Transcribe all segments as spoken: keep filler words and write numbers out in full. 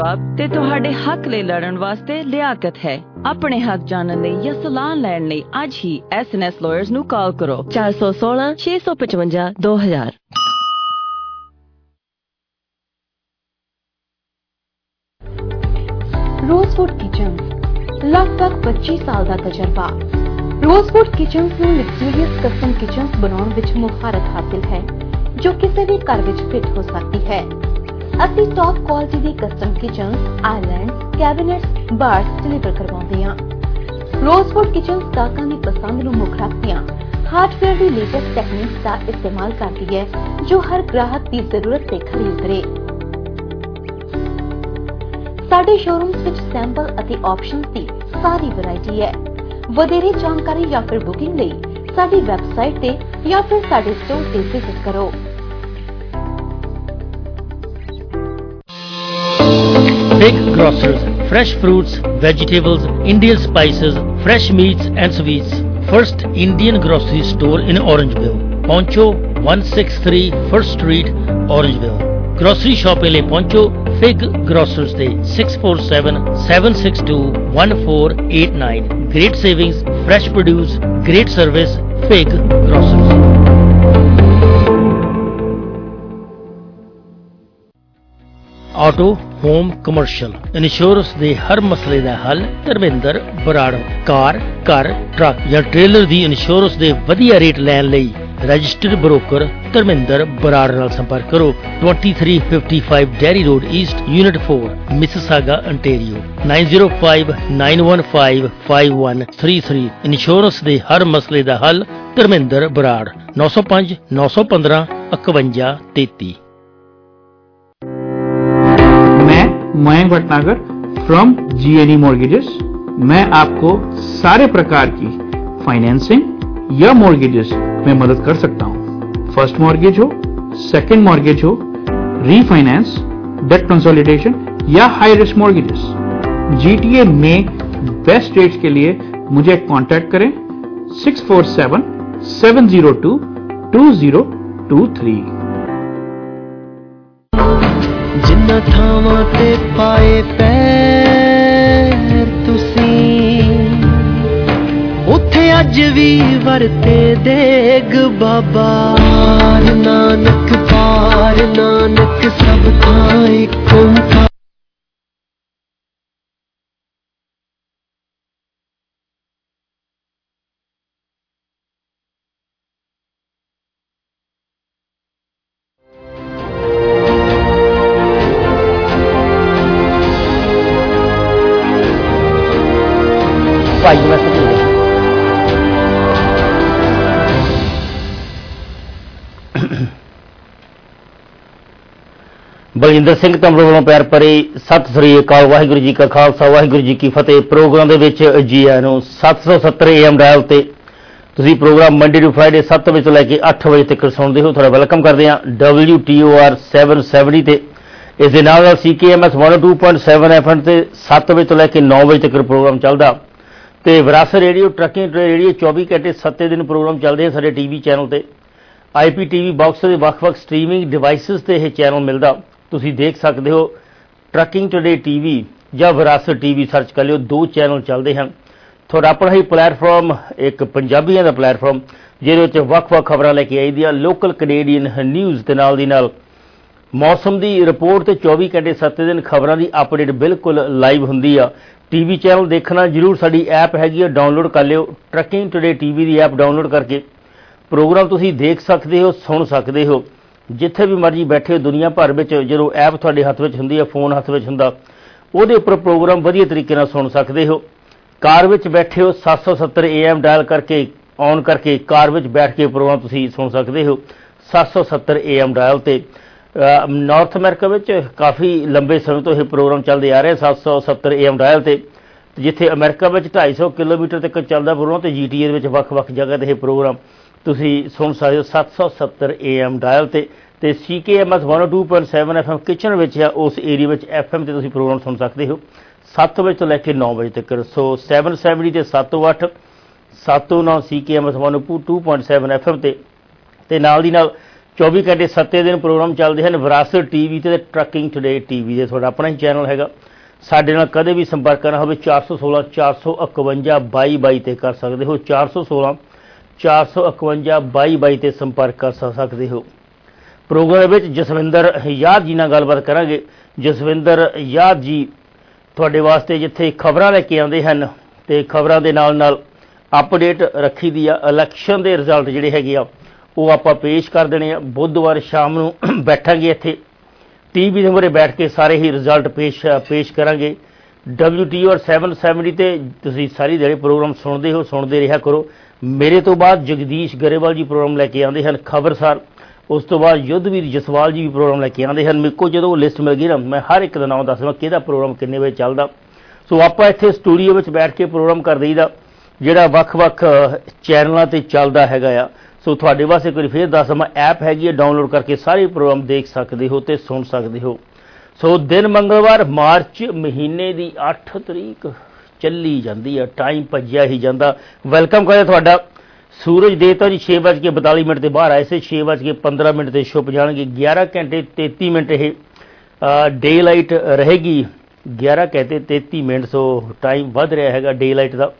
ਤੇ ਤੁਹਾਡੇ ਹੱਕ ਲਈ ਲੜਨ ਵਾਸਤੇ ਲਿਆਕਤ ਹੈ। ਆਪਣੇ ਹੱਕ ਜਾਣਨ ਲਈ ਜਾਂ ਸਲਾਹ ਲੈਣ ਲਈ ਅੱਜ ਹੀ ਐਸ ਐਨ ਐਸ ਲਾਇਰਸ ਨੂੰ ਕਾਲ ਕਰੋ ਚਾਰ ਸੌ ਸੋਲਾਂ ਛੇ ਸੌ ਪਚਵੰਜਾ ਦੋ ਹਜ਼ਾਰ। ਰੋਜ਼ਵੁੱਡ ਕਿਚਨ ਲਗਭਗ ਪੱਚੀ ਸਾਲ ਦਾ ਤਜਰਬਾ। ਰੋਜ਼ਵੁੱਡ ਕਿਚਨਸ ਨੂੰ ਲਗਜ਼ਰੀਅਸ ਕਸਟਮ ਕਿਚਨਸ ਬਣਾਉਣ ਵਿੱਚ ਮੁਹਾਰਤ ਹਾਸਿਲ ਹੈ ਜੋ ਕਿਸੇ ਵੀ ਘਰ ਵਿੱਚ ਫਿੱਟ ਹੋ ਸਕਦੀ ਹੈ। ਅਸੀਂ ਟੌਪ ਕੁਆਲਿਟੀ ਦੀ custom kitchens, islands, cabinets, bars deliver ਕਰਵਾਉਂਦੇ ਹਾਂ। ਰੋਜ਼ਵੁੱਡ ਕਿਚਨਸ ਗਾਹਕਾਂ ਦੀ ਪਸੰਦ ਨੂੰ ਮੁੱਖ ਰੱਖਦਿਆਂ ਹਾਰਡਵੇਅਰ ਦੀ ਲੇਟੈਸਟ ਟੈਕਨੀਕਸ ਦਾ ਇਸਤੇਮਾਲ ਕਰਦੀ ਹੈ ਜੋ ਹਰ ਗ੍ਰਾਹਕ ਦੀ ਜ਼ਰੂਰਤ ਤੇ ਖਰੀ ਉਤਰੇ। ਸਾਡੇ ਸ਼ੋਰੂਮਸ ਵਿੱਚ ਸੈਂਪਲ ਅਤੇ ਆਪਸ਼ਨਸ ਦੀ ਸਾਰੀ ਵੈਰਾਈਟੀ ਹੈ। ਵਧੇਰੇ ਜਾਣਕਾਰੀ ਜਾਂ ਫਿਰ ਬੁਕਿੰਗ ਲਈ ਸਾਡੀ ਵੈਬਸਾਈਟ ਤੇ ਜਾਂ ਫਿਰ ਸਾਡੇ ਸਟੋਰ ਤੇ ਵਿਜ਼ਿਟ ਕਰੋ। Big Grocers, fresh fruits, vegetables, Indian spices, fresh meats and sweets. First Indian grocery store in Orangeville. Poncho one sixty-three First Street, Orangeville. Grocery shopping ਲਈ ਪਹੁੰਚੋ Fig Grocers ਤੇ six four seven, seven six two, one four eight nine. Great savings, fresh produce, great service, Fig Grocers. Auto home commercial insurance ਦੇ ਹਰ ਮਸਲੇ ਦਾ ਹੱਲ ਧਰਮਿੰਦਰ ਬਰਾੜ। ਕਾਰ, ਘਰ, truck ਜਾਂ trailer ਦੀ insurance ਦੇ ਵਧੀਆ ਰੇਟ ਲੈਣ ਲਈ ਰਜਿਸਟਰਡ ਬ੍ਰੋਕਰ ਧਰਮਿੰਦਰ ਬਰਾੜ ਨਾਲ ਸੰਪਰਕ ਕਰੋ। twenty-three fifty-five Derry road East, unit four, Mississauga, Ontario nine zero five, nine one five, five one three three। Insurance ਦੇ ਹਰ ਮਸਲੇ ਦਾ ਹੱਲ ਧਰਮਿੰਦਰ ਬਰਾੜ। ਨੌ ਸੌ ਪੰਜ, ਨੌ ਸੌ ਪੰਦਰਾਂ, ਇਕਵੰਜਾ ਤੇਤੀ। Mayank Bhatnagar from G N E mortgages. मैं आपको सारे प्रकार की फाइनेंसिंग या मॉर्गेजेस में मदद कर सकता हूं। फर्स्ट मॉर्गेज हो, सेकंड मॉर्गेज हो, रीफाइनेंस, डेट कंसोलिडेशन या हाई रिस्क मॉर्गेजेस। जीटीए में बेस्ट रेट्स के लिए मुझे कांटेक्ट करें six four seven, seven zero two, two zero two three. जिन्ना थावां ते पाए पैर तुसीं उत्थे अज भी वरते देग बाबा। नानक पार नानक सब थां इक ओंकार। ਬਲਜਿੰਦਰ ਸਿੰਘ ਤੰਬੜ ਵੱਲੋਂ ਪਿਆਰ ਭਰੀ ਸਤਿ ਸ੍ਰੀ ਅਕਾਲ। ਵਾਹਿਗੁਰੂ ਜੀ ਕਾ ਖਾਲਸਾ, ਵਾਹਿਗੁਰੂ ਜੀ ਕੀ ਫਤਿਹ। ਪ੍ਰੋਗਰਾਮ ਦੇ ਵਿੱਚ ਜੀ ਆਇਆਂ ਨੂੰ ਸੱਤ ਸੌ ਸੱਤਰ ਏ ਐਮ ਡਾਇਲ ਤੇ ਤੁਸੀਂ ਪ੍ਰੋਗਰਾਮ ਮੰਡੇ ਟੂ ਫਰਾਈਡੇ ਸੱਤ ਵਜੇ ਤੋਂ ਲੈ ਕੇ ਅੱਠ ਵਜੇ ਤੱਕ ਸੁਣਦੇ ਹੋ। ਤੁਹਾਡਾ ਵੈਲਕਮ ਕਰਦੇ ਹਾਂ W T O R seven seventy ਤੇ। ਇਸ ਦੇ ਨਾਲ ਨਾਲ C K M S one oh two point seven F M ਤੇ ਸੱਤ ਵਜੇ ਤੋਂ ਲੈ ਕੇ ਨੌ ਵਜੇ ਤੱਕ ਪ੍ਰੋਗਰਾਮ ਚੱਲਦਾ। ਤੇ ਵਿਰਾਸਤ ਰੇਡੀਓ, ਟਰੱਕਿੰਗ ਰੇਡੀਓ ਚੌਵੀ ਘੰਟੇ ਸੱਤੇ ਦਿਨ ਪ੍ਰੋਗਰਾਮ ਚੱਲਦੇ ਆ ਸਾਡੇ ਟੀ ਵੀ ਚੈਨਲ ਤੇ। ਆਈ ਪੀ ਟੀ ਵੀ ਬਾਕਸ ਦੇ ਵੱਖ-ਵੱਖ ਸਟਰੀਮਿੰਗ ਡਿਵਾਈਸਿਸ ਤੇ ਇਹ ਚੈਨਲ ਮਿਲਦਾ। ਤੁਸੀਂ ਦੇਖ ਸਕਦੇ ਹੋ ਟਰੱਕਿੰਗ ਟੂਡੇ ਟੀਵੀ ਜਾਂ ਵਿਰਾਸਤ ਟੀਵੀ ਸਰਚ ਕਰ ਲਿਓ। ਦੋ ਚੈਨਲ ਚੱਲਦੇ ਹਨ। ਤੁਹਾਡਾ ਆਪਣਾ ਹੀ ਪਲੇਟਫਾਰਮ, ਇੱਕ ਪੰਜਾਬੀਆਂ ਦਾ ਪਲੇਟਫਾਰਮ ਜਿਹਦੇ ਵਿੱਚ ਵੱਖ-ਵੱਖ ਖਬਰਾਂ ਲੈ ਕੇ ਆਈਦੀਆਂ, ਲੋਕਲ ਕੈਨੇਡੀਅਨ ਨਿਊਜ਼ ਦੇ ਨਾਲ ਦੀ ਨਾਲ ਮੌਸਮ ਦੀ ਰਿਪੋਰਟ ਤੇ ਚੌਵੀ ਘੰਟੇ ਸੱਤ ਦਿਨ ਖਬਰਾਂ ਦੀ ਅਪਡੇਟ ਬਿਲਕੁਲ ਲਾਈਵ ਹੁੰਦੀ ਆ। ਟੀਵੀ ਚੈਨਲ ਦੇਖਣਾ ਜ਼ਰੂਰ ਸਾਡੀ ਐਪ ਹੈਗੀ ਆ, ਡਾਊਨਲੋਡ ਕਰ ਲਿਓ। ਟਰੱਕਿੰਗ ਟੂਡੇ ਟੀਵੀ ਦੀ ਐਪ ਡਾਊਨਲੋਡ ਕਰਕੇ ਪ੍ਰੋਗਰਾਮ ਤੁਸੀਂ ਦੇਖ ਸਕਦੇ ਹੋ, ਸੁਣ ਸਕਦੇ ਹੋ ਜਿੱਥੇ ਵੀ ਮਰਜ਼ੀ ਬੈਠੇ ਹੋ ਦੁਨੀਆ ਭਰ ਵਿੱਚ। ਜਦੋਂ ਐਪ ਤੁਹਾਡੇ ਹੱਥ ਵਿੱਚ ਹੁੰਦੀ ਹੈ, ਫੋਨ ਹੱਥ ਵਿੱਚ ਹੁੰਦਾ, ਉਹਦੇ ਉੱਪਰ ਪ੍ਰੋਗਰਾਮ ਵਧੀਆ ਤਰੀਕੇ ਨਾਲ ਸੁਣ ਸਕਦੇ ਹੋ। ਕਾਰ ਵਿੱਚ ਬੈਠੇ ਹੋ ਸੱਤ ਸੌ ਸੱਤਰ ਏ ਐਮ ਡਾਇਲ ਕਰਕੇ ਔਨ ਕਰਕੇ ਕਾਰ ਵਿੱਚ ਬੈਠ ਕੇ ਪ੍ਰੋਗਰਾਮ ਤੁਸੀਂ ਸੁਣ ਸਕਦੇ ਹੋ ਸੱਤ ਸੌ ਸੱਤਰ ਏ ਐਮ ਡਾਇਲ ਤੇ। ਨਾਰਥ ਅਮਰੀਕਾ ਵਿੱਚ ਕਾਫੀ ਲੰਬੇ ਸਮੇਂ ਤੋਂ ਇਹ ਪ੍ਰੋਗਰਾਮ ਚੱਲਦੇ ਆ ਰਹੇ ਸੱਤ ਸੌ ਸੱਤਰ ਏ ਐਮ ਡਾਇਲ ਤੇ। ਜਿੱਥੇ ਅਮਰੀਕਾ ਵਿੱਚ ਢਾਈ ਸੌ ਕਿਲੋਮੀਟਰ ਤੱਕ ਚੱਲਦਾ ਪ੍ਰੋਗਰਾਮ ਤੇ ਜੀ ਟੀ ਏ ਦੇ ਵਿੱਚ ਵੱਖ-ਵੱਖ ਜਗ੍ਹਾ ਤੇ ਇਹ ਪ੍ਰੋਗਰਾਮ ਤੁਸੀਂ ਸੁਣ ਸਕਦੇ ਹੋ ਸੱਤ ਸੌ ਸੱਤਰ ਏ ਐਮ ਡਾਇਲ ਤੇ। ਤੇ C K M S one oh two point seven F M kitchen ਵਿੱਚ ਆ, ਉਸ ਏਰੀਆ ਵਿੱਚ ਐਫ ਐਮ ਤੇ ਤੁਸੀਂ ਪ੍ਰੋਗਰਾਮ ਸੁਣ ਸਕਦੇ ਹੋ ਸੱਤ ਵਜੇ ਤੋਂ ਲੈ ਕੇ ਨੌ ਵਜੇ ਤੱਕ। ਸੋ ਸੈਵਨ ਸੈਵਨਟੀ ਤੇ ਸੱਤ ਤੋਂ ਅੱਠ, ਸੱਤ ਤੋਂ ਨੌ C K M S one oh two point seven F M ਤੇ। ਤੇ ਨਾਲ ਦੀ ਨਾਲ चौबी घंटे सत्ते दिन प्रोग्राम चलते हैं विरासत टीवी ते ट्रकिंग टुडे टीवी दे थोड़ा अपना ही चैनल हैगा। साडे नाल कदे भी संपर्क करना हो चार सौ सोलह चार सौ इकवंजा बाई बाई ते कर सकते हो। चार सौ सोलह चार सौ इकवंजा बाई बाई ते संपर्क कर सकते हो। प्रोग्राम में जसविंदर याद जी नाल गलबात करांगे। जसविंदर याद जी तुहाडे वास्ते जिथे खबरां लैके आउंदे हन ते खबरां दे नाल नाल अपडेट रखी दी आ। इलैक्शन दे रिजल्ट जिहड़े हैगे आ वो आपां पेश कर देने। बुधवार शाम नूं बैठांगे इत्थे टीवी दे मूहरे बैठ के सारे ही रिजल्ट पेश पेश करांगे। डबल्यू टी और सैवन सैवनटी ते तुसीं सारी दिहाड़ी प्रोग्राम सुणदे हो, सुणदे रहा करो। मेरे तो बाद जगदीश गरेवाल जी प्रोग्राम लैके आउंदे हन खबरसार। उस तो बाद युद्धवीर जसवाल जी भी प्रोग्राम लैके आउंदे हन। मेरे को जदों लिस्ट मिल गई ना मैं हर एक दा नाम दस देवां किहदा प्रोग्राम किन्ने बजे चलदा। सो आपां इत्थे स्टूडियो विच बैठ के प्रोग्राम कर दईदा जिहड़ा वख-वख चैनलों ते चलदा हैगा आ। सो तुहाडे वास्ते एक बार फिर दस मैं ऐप हैगी है डाउनलोड करके सारे प्रोग्राम देख सकते हो ते सुन सकते हो। सो दिन मंगलवार मार्च महीने की अठ तरीक चली जाती है। टाइम भज्या ही जाता। वैलकम करें तुहाडा। सूरज देवता जी छे बज के बताली मिनट के बाहर आए से छे बज के पंद्रह मिनट से छुप जाएंगे। ग्यारह घंटे तेती मिनट ये डे लाइट रहेगी। ग्यारह घंटे तेती मिनट सो टाइम वध रहा है डे लाइट का।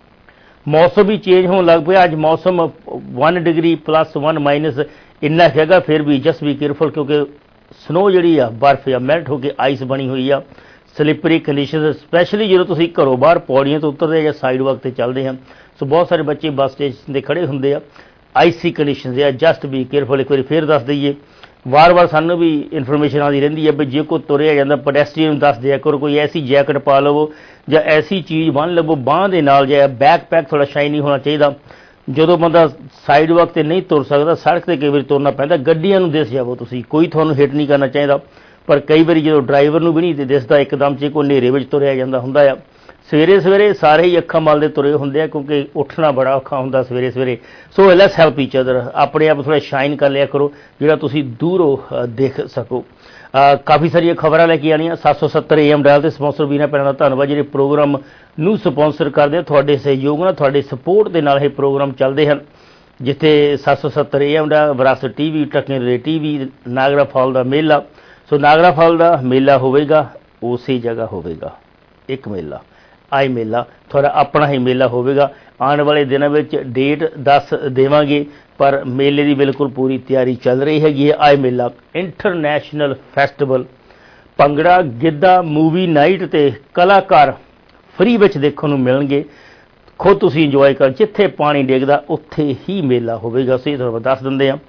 मौसम भी चेंज होने लग पाया। अज मौसम one degree plus one minus इन्ना हैगा। फिर भी जस्ट भी केयरफुल क्योंकि स्नो जी आ बर्फ या मैल्ट होकर आइस बनी हुई आ। स्लिपरी कंडीशन स्पैशली जो तुम घरों बाहर पौड़ियों तो उतरते या साइड वॉक से चलते हैं। सो बहुत सारे बच्चे बस स्टेशन से खड़े होंगे आ। आइसी कंडीशन आ जस्ट भी केयरफुल। एक बार फिर दस दईए वार वार सानू भी इन्फॉर्मेशन आती रही है भी जो कोई तुरया जाता पेडेस्ट्रीयन दस दिया करो कोई ऐसी जैकेट पा लवो या ऐसी चीज़ बन लवो बांह के नाल जाए। बैक पैक थोड़ा शाइनी होना चाहिए। जो बंदा साइड वॉक से नहीं तुर सकता सड़क से कई बार तुरना पैंदा गड्डियां नूं दिस जावो तुसीं कोई तुहानूं हिट नहीं करना चाहिए। पर कई बार जो ड्राइवर नूं भी नहीं दिसदा एकदम से कोई नेरे विच तुरया जांदा हुंदा आ। सवेरे सवेरे सारे ही अखां मलदे तुरे होंदे आ क्योंकि उठना बड़ा औखा हुंदा सवेरे सवेरे। So let's help each other. अपने आप थोड़ा शाइन कर लिया करो जिहड़ा तुसीं दूरों देख सको। काफ़ी सारिया खबरां लैके आनियां। सत्त सौ सत्तर ए एम डायल ते स्पॉन्सर वीरां भैणां दा धन्नवाद जिहड़े प्रोग्राम नूं स्पॉन्सर करदे। तुहाडे सहयोग नाल तुहाडे सपोर्ट दे नाल ये प्रोग्राम चलदे हन। जिथे सत्त सौ सत्तर ए एम डायल विरासत TV trucking TV Nagra fall का मेला। सो नागरा फॉल का मेला होवेगा उसी जगह होवेगा एक मेला आई मेला थोड़ा अपना ही मेला होवेगा। आने वाले दिनों में डेट दस देवांगे पर मेले की बिल्कुल पूरी तैयारी चल रही हैगी। आई मेला international festival bhangra giddha movie night ते कलाकार फ्री विच देखने को मिलणगे। खुद तुसीं इंजॉय कर जिथे पानी डिगदा उत्थे ही मेला होवेगा। सो तुहानूं दस दिंदे आ।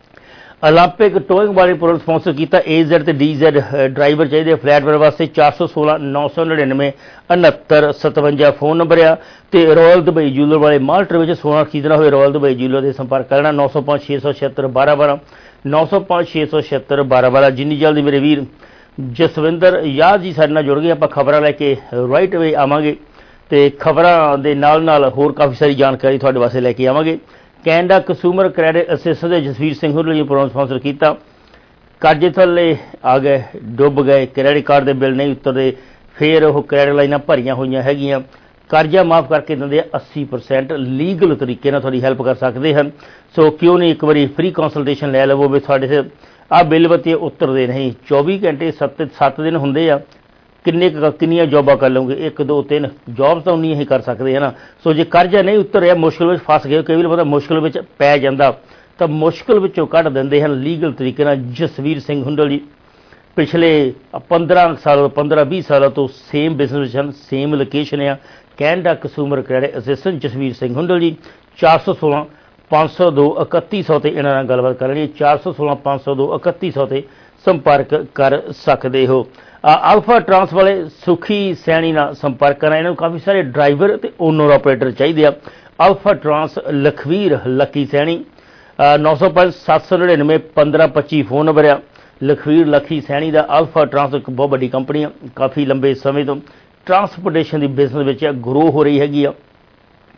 ओलंपिक टोइंग वाले प्रोग्राम स्पॉन्सर किया। ए जैड ते डी जैड ड्राइवर चाहिए फ्लैट वर वास्ते चार सौ सोलह नौ सौ नड़िनवे उनहत्तर सतवंजा फोन नंबर आ। ते रॉयल दुबई जूलर वाले माल्टर में सोना खरीदना हो रॉयल दुबई जूलर से संपर्क करना नौ सौ पाँच छे सौ छिहत्तर बारह बारह नौ सौ पाँच छे सौ छिहत्तर बारह बारह। जिन्नी जल्दी मेरे वीर जसविंदर याद जी साडे नाल जुड़ गए। आपां खबरां लैके राइट वे आवांगे ते खबरां दे नाल नाल होर काफ़ी सारी जानकारी तुहाडे वास्ते लैके आवांगे। Canada consumer credit assistant Jasvir Singh Hullar ji programme sponsor किया। कर्जे थल्ले आ गए डुब गए क्रेडिट कार्ड के बिल नहीं उतरते फिर वो क्रेडिट लाइनां भरियां हुई हैगियां। कर्जा माफ़ करके दिंदे अस्सी परसेंट लीगल तरीके नाल तुहाडी हैल्प कर सकते हैं। सो क्यों नहीं एक बारी फ्री कंसलटेशन लै लवो भी तुहाडे से आ बिल बत्ती उतरते नहीं। चौबी घंटे सत्त सत्त दिन होंदे आ। किन्ने किन्नियां जॉबां कर लोगे एक दो तीन जॉब तो उन्नी ही कर सकते हैं ना। सो जे कर्जा नहीं उतरिया मुश्किल में फस गए कई बार पता मुश्किल में पै जाता तो मुश्किल विचों कढ़ दिंदे हैं लीगल तरीके नाल। जसवीर सिंह हुंडल जी पिछले पंद्रह साल पंद्रह बीस सालों तो सेम बिजनेस हैं सेम लोकेशन आ। Canada consumer credit assistant Jasvir Singh Hundal ji चार सौ सोलह पाँच सौ दो इकत्ती सौ से इन्हां नाल गलबात कर रही। चार सौ सोलह पाँच सौ दो इकत्ती सौ से संपर्क कर सकते हो। अल्फा ट्रांस वाले सुखी सैनी नाल संपर्क करना। इन्होंने काफ़ी सारे ड्राइवर ते ओनर ऑपरेटर चाहिए। Alpha trans Lakhvir Lucky Saini नौ सौ पाँच सत्त सौ नड़िनवे पंद्रह पच्ची फोन नंबर आ। लखवीर लकी सैनी का अल्फा ट्रांस एक बहुत बड़ी कंपनी है काफ़ी लंबे समय तो ट्रांसपोर्टेशन की बिजनेस में ग्रो हो रही हैगी आ।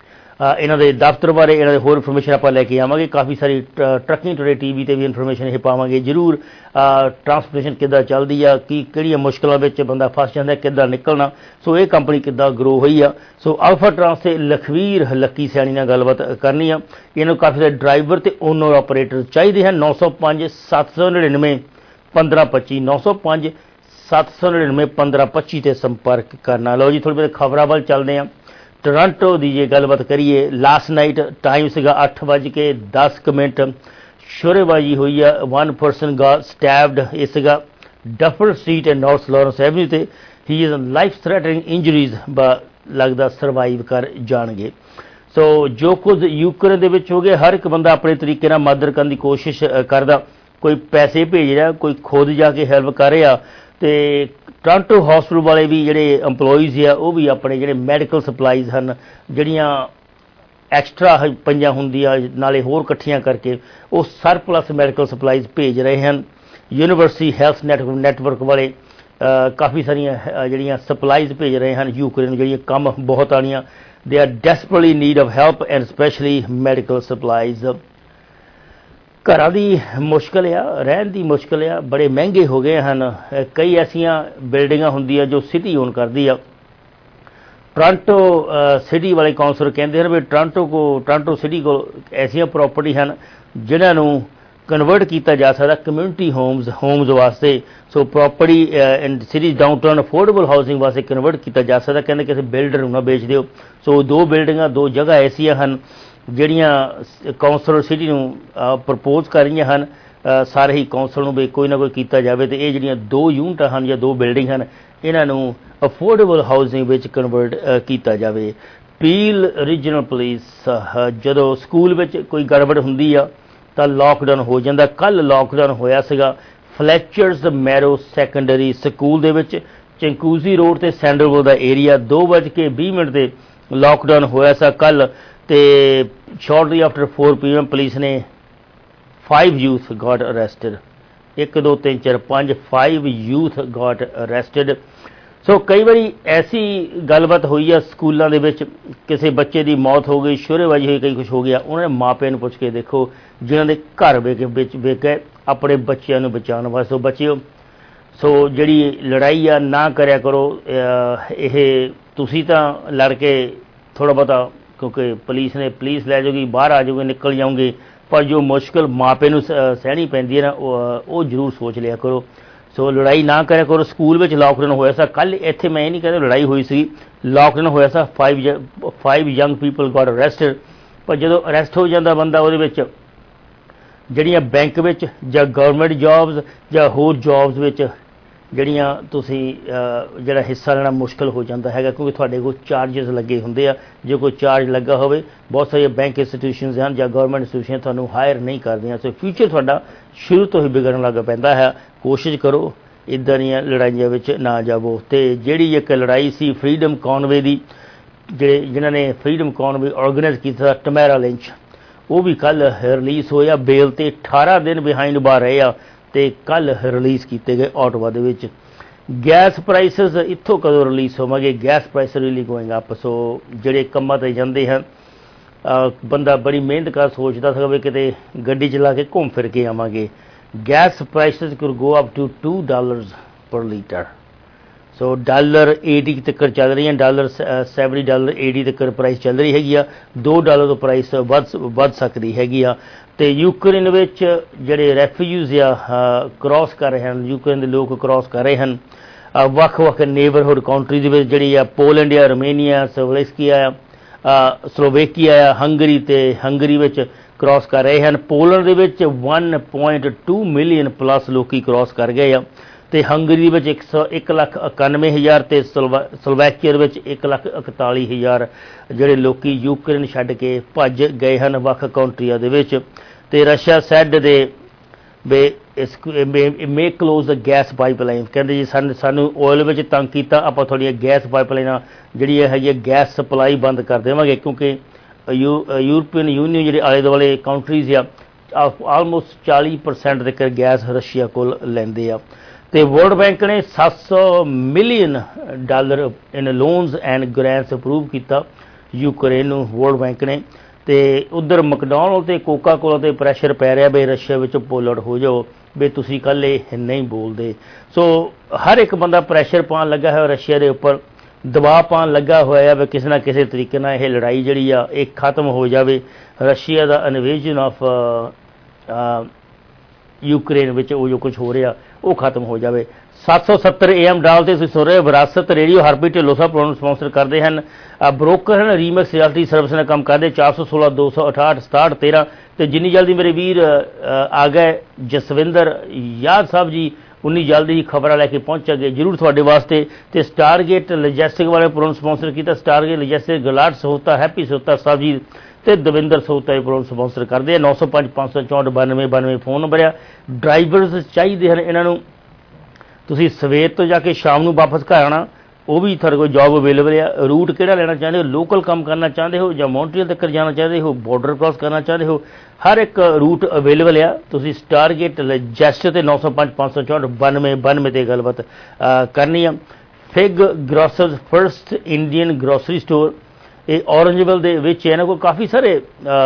ਇਹਨਾਂ ਦੇ ਦਫ਼ਤਰ ਬਾਰੇ, ਇਹਨਾਂ ਦੇ ਹੋਰ ਇਨਫੋਰਮੇਸ਼ਨ ਆਪਾਂ ਲੈ ਕੇ ਆਵਾਂਗੇ। ਕਾਫੀ ਸਾਰੀ ਟਰੱਕਿੰਗ ਟੂਡੇ ਟੀ ਵੀ 'ਤੇ ਵੀ ਇਨਫੋਰਮੇਸ਼ਨ ਇਹ ਪਾਵਾਂਗੇ ਜ਼ਰੂਰ। ਟਰਾਂਸਪੋਰਟੇਸ਼ਨ ਕਿੱਦਾਂ ਚੱਲਦੀ ਆ, ਕੀ ਕਿਹੜੀਆਂ ਮੁਸ਼ਕਲਾਂ ਵਿੱਚ ਬੰਦਾ ਫਸ ਜਾਂਦਾ, ਕਿੱਦਾਂ ਨਿਕਲਣਾ, ਸੋ ਇਹ ਕੰਪਨੀ ਕਿੱਦਾਂ ਗਰੋ ਹੋਈ ਆ। ਸੋ ਅਲਫਾ ਟਰਾਂਸ ਤੇ ਲਖਵੀਰ ਲੱਕੀ ਸਿਆਣੀ ਨਾਲ ਗੱਲਬਾਤ ਕਰਨੀ ਆ। ਇਹਨੂੰ ਕਾਫੀ ਸਾਰੇ ਡਰਾਈਵਰ ਤੇ ਓਨਰ ਆਪਰੇਟਰ ਚਾਹੀਦੇ ਹਨ। ਨੌ ਸੌ ਪੰਜ ਸੱਤ ਸੌ ਨੜਿਨਵੇਂ ਪੰਦਰਾਂ ਪੱਚੀ ਨੌ ਸੌ ਪੰਜ ਸੱਤ ਸੌ ਨੜਿਨਵੇਂ ਪੰਦਰਾਂ ਪੱਚੀ 'ਤੇ ਸੰਪਰਕ ਕਰਨਾ। ਲਓ ਜੀ, ਥੋੜ੍ਹੀ ਬਹੁਤ ਖਬਰਾਂ ਵੱਲ ਚੱਲਦੇ ਹਾਂ। ਟੋਰਾਂਟੋ ਦੀ ਜੇ ਗੱਲਬਾਤ ਕਰੀਏ, ਲਾਸਟ ਨਾਈਟ ਟਾਈਮ ਸੀਗਾ ਅੱਠ ਵੱਜ ਕੇ ਦਸ ਕੁ ਮਿੰਟ, ਸ਼ੋਰੇਬਾਜ਼ੀ ਹੋਈ ਆ। ਵਨ ਪਰਸਨ ਗਾ ਸਟੈਬਡ। ਇਹ ਸੀਗਾ Dufferin street and North Lawrence avenue ਤੇ। He is life threatening injuries, ਬਾ ਲੱਗਦਾ ਸਰਵਾਈਵ ਕਰ ਜਾਣਗੇ। ਸੋ ਜੋ ਕੁਝ ਯੂਕਰੇਨ ਦੇ ਵਿੱਚ ਹੋ ਗਿਆ, ਹਰ ਇੱਕ ਬੰਦਾ ਆਪਣੇ ਤਰੀਕੇ ਨਾਲ ਮਦਦ ਕਰਨ ਦੀ ਕੋਸ਼ਿਸ਼ ਕਰਦਾ। ਕੋਈ ਪੈਸੇ ਭੇਜ ਰਿਹਾ, ਕੋਈ ਖੁਦ ਜਾ ਕੇ ਹੈਲਪ ਕਰ ਰਿਹਾ। ਤੇ ਟੋਰਾਂਟੋ ਹਸਪੀਟਲ ਵਾਲੇ ਵੀ ਜਿਹੜੇ EMPLOYEES ਆ, ਉਹ ਵੀ ਆਪਣੇ ਜਿਹੜੇ ਮੈਡੀਕਲ ਸਪਲਾਈਜ਼ ਹਨ, ਜਿਹੜੀਆਂ ਐਕਸਟਰਾ ਪਈਆਂ ਹੁੰਦੀਆਂ ਨਾਲੇ ਹੋਰ ਇਕੱਠੀਆਂ ਕਰਕੇ, ਉਹ ਸਰਪਲਸ ਮੈਡੀਕਲ ਸਪਲਾਈਜ਼ ਭੇਜ ਰਹੇ ਹਨ। ਯੂਨੀਵਰਸਿਟੀ ਹੈਲਥ ਨੈਟਵਰਕ ਨੈਟਵਰਕ ਵਾਲੇ ਕਾਫੀ ਸਾਰੀਆਂ ਜਿਹੜੀਆਂ ਸਪਲਾਈਜ਼ ਭੇਜ ਰਹੇ ਹਨ ਯੂਕਰੇਨ ਨੂੰ, ਜਿਹੜੀਆਂ ਕੰਮ ਬਹੁਤ ਆਉਣੀਆਂ। They are desperately need of help and specially medical supplies. ਘਰਾਂ ਦੀ ਮੁਸ਼ਕਿਲ ਆ, ਰਹਿਣ ਦੀ ਮੁਸ਼ਕਿਲ ਆ, ਬੜੇ ਮਹਿੰਗੇ ਹੋ ਗਏ ਹਨ। ਕਈ ਐਸੀਆਂ ਬਿਲਡਿੰਗਾਂ ਹੁੰਦੀਆਂ ਜੋ ਸਿਟੀ ਓਨ ਕਰਦੀ ਆ। ਟੋਰਾਂਟੋ ਸਿਟੀ ਵਾਲੇ ਕਾਉਂਸਲਰ ਕਹਿੰਦੇ ਹਨ ਵੀ ਟੋਰਾਂਟੋ ਕੋ ਟੋਰਾਂਟੋ ਸਿਟੀ ਕੋਲ ਐਸੀਆਂ ਪ੍ਰਾਪਰਟੀ ਹਨ ਜਿਨ੍ਹਾਂ ਨੂੰ ਕਨਵਰਟ ਕੀਤਾ ਜਾ ਸਕਦਾ ਕਮਿਊਨਿਟੀ ਹੋਮਸ ਹੋਮਸ ਵਾਸਤੇ। So property in city downtown affordable housing ਵਾਸਤੇ ਕਨਵਰਟ ਕੀਤਾ ਜਾ ਸਕਦਾ। ਕਹਿੰਦੇ ਕਿਸੇ ਬਿਲਡਰ ਨੂੰ ਨਾ ਵੇਚ ਦਿਓ। ਸੋ ਦੋ ਬਿਲਡਿੰਗਾਂ, ਦੋ ਜਗ੍ਹਾ ਐਸੀਆਂ ਹਨ ਜਿਹੜੀਆਂ ਕੌਂਸਲਰ ਸਿਟੀ ਨੂੰ ਪ੍ਰਪੋਜ਼ ਕਰ ਰਹੀਆਂ ਹਨ ਸਾਰੇ ਹੀ ਕੌਂਸਲ ਨੂੰ ਵੀ ਕੋਈ ਨਾ ਕੋਈ ਕੀਤਾ ਜਾਵੇ। ਅਤੇ ਇਹ ਜਿਹੜੀਆਂ ਦੋ ਯੂਨਿਟਾਂ ਹਨ ਜਾਂ ਦੋ ਬਿਲਡਿੰਗ ਹਨ, ਇਹਨਾਂ ਨੂੰ ਅਫੋਰਡੇਬਲ ਹਾਊਸਿੰਗ ਵਿੱਚ ਕਨਵਰਟ ਕੀਤਾ ਜਾਵੇ। ਪੀਲ ਰੀਜਨਲ ਪੁਲਿਸ, ਜਦੋਂ ਸਕੂਲ ਵਿੱਚ ਕੋਈ ਗੜਬੜ ਹੁੰਦੀ ਆ ਤਾਂ ਲਾਕਡਾਊਨ ਹੋ ਜਾਂਦਾ। ਕੱਲ੍ਹ ਲਾਕਡਾਊਨ ਹੋਇਆ ਸੀਗਾ ਫਲੈਚਰਸ ਮੈਰੋ ਸੈਕੰਡਰੀ ਸਕੂਲ ਦੇ ਵਿੱਚ, ਚੰਕੂਜ਼ੀ ਰੋਡ ਤੇ ਸੈਂਡਰਵੁੱਡ ਦਾ ਏਰੀਆ। ਦੋ ਵੱਜ ਕੇ ਵੀਹ ਮਿੰਟ 'ਤੇ ਲਾਕਡਾਊਨ ਹੋਇਆ ਸੀ ਕੱਲ੍ਹ। ਤੇ shortly after four P M police ਨੇ ਫਾਈਵ ਯੂਥ ਗਾਟ ਅਰੈਸਟਡ। ਇੱਕ ਦੋ ਤਿੰਨ ਚਾਰ ਪੰਜ five youth got arrested. So ਕਈ ਵਾਰੀ ਐਸੀ ਗੱਲਬਾਤ ਹੋਈ ਆ ਸਕੂਲਾਂ ਦੇ ਵਿੱਚ, ਕਿਸੇ ਬੱਚੇ ਦੀ ਮੌਤ ਹੋ ਗਈ, ਸ਼ੋਰੇਬਾਜ਼ੀ ਹੋਈ, ਕਈ ਕੁਛ ਹੋ ਗਿਆ। ਉਹਨਾਂ ਨੇ ਮਾਪਿਆਂ ਨੂੰ ਪੁੱਛ ਕੇ ਦੇਖੋ ਜਿਨ੍ਹਾਂ ਦੇ ਘਰ ਵੇਖ ਵਿੱਚ ਵੇਖ ਕੇ ਆਪਣੇ ਬੱਚਿਆਂ ਨੂੰ ਬਚਾਉਣ ਵਾਸਤੇ ਬੱਚਿਓ। ਸੋ ਜਿਹੜੀ ਲੜਾਈ ਆ ਨਾ ਕਰਿਆ ਕਰੋ। ਇਹ ਤੁਸੀਂ ਤਾਂ ਲੜ ਕੇ ਥੋੜ੍ਹਾ ਬਹੁਤਾ, ਕਿਉਂਕਿ ਪੁਲਿਸ ਨੇ ਪੁਲਿਸ ਲੈ ਜਾਊਗੀ, ਬਾਹਰ ਆ ਜਾਊਗੀ, ਨਿਕਲ ਜਾਊਗੇ, ਪਰ ਜੋ ਮੁਸ਼ਕਿਲ ਮਾਪੇ ਨੂੰ ਸਹਿਣੀ ਪੈਂਦੀ ਹੈ ਨਾ, ਉਹ ਉਹ ਜ਼ਰੂਰ ਸੋਚ ਲਿਆ ਕਰੋ। ਸੋ ਲੜਾਈ ਨਾ ਕਰਿਆ ਕਰੋ। ਸਕੂਲ ਵਿੱਚ ਲਾਕਡਾਊਨ ਹੋਇਆ ਸੀ ਕੱਲ੍ਹ। ਇੱਥੇ ਮੈਂ ਇਹ ਨਹੀਂ ਕਹਿੰਦਾ ਲੜਾਈ ਹੋਈ ਸੀ, ਲਾਕਡਾਊਨ ਹੋਇਆ ਸੀ। Five five young people got arrested. ਪਰ ਜਦੋਂ ਅਰੈਸਟ ਹੋ ਜਾਂਦਾ ਬੰਦਾ, ਉਹਦੇ ਵਿੱਚ ਜਿਹੜੀਆਂ ਬੈਂਕ ਵਿੱਚ ਜਾਂ ਗਵਰਨਮੈਂਟ ਜੋਬਸ ਜਾਂ ਹੋਰ ਜੋਬਸ ਵਿੱਚ ਜਿਹੜੀਆਂ ਤੁਸੀਂ ਜਿਹੜਾ ਹਿੱਸਾ ਲੈਣਾ ਮੁਸ਼ਕਿਲ ਹੋ ਜਾਂਦਾ ਹੈਗਾ, ਕਿਉਂਕਿ ਤੁਹਾਡੇ ਕੋਲ ਚਾਰਜਸ ਲੱਗੇ ਹੁੰਦੇ ਆ। ਜੇ ਕੋਈ ਚਾਰਜ ਲੱਗਾ ਹੋਵੇ, ਬਹੁਤ ਸਾਰੀਆਂ ਬੈਂਕ ਇੰਸਟੀਟਿਊਸ਼ਨਸ ਹਨ ਜਾਂ ਗਵਰਨਮੈਂਟ ਇੰਸਟੀਟਿਊਸ਼ਨ ਤੁਹਾਨੂੰ ਹਾਇਰ ਨਹੀਂ ਕਰਦੀਆਂ। ਸੋ ਫਿਊਚਰ ਤੁਹਾਡਾ ਸ਼ੁਰੂ ਤੋਂ ਹੀ ਵਿਗੜਨ ਲੱਗ ਪੈਂਦਾ ਹੈ। ਕੋਸ਼ਿਸ਼ ਕਰੋ ਇੱਦਾਂ ਦੀਆਂ ਲੜਾਈਆਂ ਵਿੱਚ ਨਾ ਜਾਵੋ। ਅਤੇ ਜਿਹੜੀ ਇੱਕ ਲੜਾਈ ਸੀ ਫਰੀਡਮ ਕਾਨਵੇ ਦੀ, ਜਿਹੜੇ ਜਿਨ੍ਹਾਂ ਨੇ ਫਰੀਡਮ ਕਾਨਵੇ ਆਰਗੇਨਾਈਜ਼ ਕੀਤਾ, ਟਮੈਰਾ ਲਿੰਚ, ਉਹ ਵੀ ਕੱਲ੍ਹ ਰਿਲੀਜ਼ ਹੋਇਆ ਬੇਲ 'ਤੇ। ਅਠਾਰਾਂ ਦਿਨ ਬਿਹਾਈਂਡ ਬਾਰ ਰਹੇ ਆ ਅਤੇ ਕੱਲ੍ਹ ਰਿਲੀਜ਼ ਕੀਤੇ ਗਏ ਆਟੋਵਾ ਦੇ ਵਿੱਚ। ਗੈਸ ਪ੍ਰਾਈਸਿਸ ਇੱਥੋਂ ਕਦੋਂ ਰਿਲੀਜ਼ ਹੋਵਾਂਗੇ? Gas price really going up. So ਜਿਹੜੇ ਕੰਮਾਂ 'ਤੇ ਜਾਂਦੇ ਹਨ, ਬੰਦਾ ਬੜੀ ਮਿਹਨਤ ਕਰ ਸੋਚਦਾ ਸੀਗਾ ਵੀ ਕਿਤੇ ਗੱਡੀ ਚਲਾ ਕੇ ਘੁੰਮ ਫਿਰ ਕੇ ਆਵਾਂਗੇ। Gas prices could go up to two dollars per litre. So dollar eighty ਤੱਕ ਚੱਲ ਰਹੀਆਂ, ਡਾਲਰ ਸੈਵਨਟੀ ਡਾਲਰ ਏਟੀ ਤੱਕ ਪ੍ਰਾਈਸ ਚੱਲ ਰਹੀ ਹੈਗੀ ਆ। ਦੋ ਡਾਲਰ ਤੋਂ ਪ੍ਰਾਈਸ ਵੱਧ ਵੱਧ ਸਕਦੀ ਹੈਗੀ ਆ। ਅਤੇ ਯੂਕਰੇਨ ਵਿੱਚ ਜਿਹੜੇ ਰੈਫਿਊਜ਼ ਆ ਕ੍ਰੋਸ ਕਰ ਰਹੇ ਹਨ, ਯੂਕਰੇਨ ਦੇ ਲੋਕ ਕ੍ਰੋਸ ਕਰ ਰਹੇ ਹਨ ਵੱਖ ਵੱਖ ਨੇਬਰਹੁੱਡ ਕੰਟਰੀ ਦੇ ਵਿੱਚ, ਜਿਹੜੀ ਆ ਪੋਲੈਂਡ ਆ, ਰੋਮੇਨੀਆ, ਸਲੋਵੇਕੀਆ ਆ, ਸਲੋਵੇਕੀਆ ਆ, ਹੰਗਰੀ, ਅਤੇ ਹੰਗਰੀ ਵਿੱਚ ਕ੍ਰੋਸ ਕਰ ਰਹੇ ਹਨ। ਪੋਲੈਂਡ ਦੇ ਵਿੱਚ one point two million plus ਲੋਕੀ ਕ੍ਰੋਸ ਕਰ ਗਏ ਆ। ਅਤੇ ਹੰਗਰੀ ਵਿੱਚ ਇੱਕ ਸੌ ਇੱਕ ਲੱਖ ਇਕਾਨਵੇਂ ਹਜ਼ਾਰ ਅਤੇ ਸਲਵਾ ਸਲੋਵੈਕੀਆ ਵਿੱਚ ਇੱਕ ਲੱਖ ਇਕਤਾਲੀ ਹਜ਼ਾਰ ਜਿਹੜੇ ਲੋਕੀ ਯੂਕਰੇਨ ਛੱਡ ਕੇ ਭੱਜ ਗਏ ਹਨ ਵੱਖ ਕੰਟਰੀਆਂ ਦੇ ਵਿੱਚ। ਅਤੇ Russia said that they may close the gas pipeline, ਕਹਿੰਦੇ ਜੀ ਸਾਨੂੰ ਸਾਨੂੰ ਆਇਲ ਵਿੱਚ ਤੰਗ ਕੀਤਾ, ਆਪਾਂ ਤੁਹਾਡੀਆਂ ਗੈਸ ਪਾਈਪਲਾਈਨਾਂ ਜਿਹੜੀ ਹੈਗੀ ਹੈ ਗੈਸ ਸਪਲਾਈ ਬੰਦ ਕਰ ਦੇਵਾਂਗੇ। ਕਿਉਂਕਿ ਯੂ ਯੂਰਪੀਅਨ ਯੂਨੀਅਨ ਜਿਹੜੇ ਆਲੇ ਦੁਆਲੇ ਕੰਟਰੀਜ਼ ਆ ਆਲਮੋਸਟ ਚਾਲੀ ਪਰਸੈਂਟ ਤੱਕ ਗੈਸ ਰਸ਼ੀਆ ਕੋਲ ਲੈਂਦੇ ਆ। ਅਤੇ ਵਰਲਡ ਬੈਂਕ ਨੇ ਸੱਤ ਸੌ million dollar in loans and grants approve ਕੀਤਾ यूक्रेन नूं वर्ल्ड बैंक ने। तो उधर मैकडॉनल्ड ते कोका कोला ते प्रैशर पै रहा भी रशिया विच पुल आउट हो जाओ भी तुसीं कल्ले नहीं बोलते। सो हर एक बंदा प्रैशर पाउण लगा है रशिया के उपर, दबाव पाउण लगा होया भी किसी ना किसी तरीके नाल यह लड़ाई जिहड़ी आ एक खत्म हो जाए, रशिया का इन्वेजन ऑफ यूक्रेन विच वो जो कुछ हो रहा वो खत्म हो जाए। सत्त सौ सत्तर ए एम डाल से सुन रहे विरासत रेडियो हरप्रीत ढिल्लों साहब प्रोग्राम स्पॉन्सर करते हैं, ब्रोकर हैं रीमैक्स रियल्टी सर्विस ने काम करते चार सौ सोलह दो सौ अठाहठ सताहठ तेरह। तो जिन्नी जल्दी मेरे वीर आ गए जसविंदर याद साहब जी उन्नी जल्दी ही खबर लैके पहुँचांगे जरूर थोड़े वास्ते। तो स्टारगेट लॉजिस्टिक वाले प्रोग्राम स्पॉन्सर किया, स्टारगेट लॉजिस्टिक गलाट सहोता हैप्पी सहोता साहब जी तो दविंदर सहोता प्रोग्राम स्पॉन्सर करते हैं। नौ सौ पाँच पाँच सौ चौंठ बानवे बानवे फोन नंबर आ। ड्राइवर्स चाहिए हैं इन्हों, तुसीं सवेर तो जाके शाम नूं वापस घर आना वो भी थोड़े कोई जॉब अवेलेबल है। रूट किहड़ा लेना चाहते हो, लोकल काम करना चाहते हो या मॉन्ट्रियल तक जाना चाहते हो, बॉर्डर क्रॉस करना चाहते हो, हर एक रूट अवेलेबल है। तुसीं स्टारगेट लॉजिस्ट ते नौ सौ पाँच पाँच सौ चौंठ बानवे बानवे ते गलबात करनी है। Fig Grocers first Indian grocery store ये औरंजवल दे विच इन्हां कोल काफ़ी सारे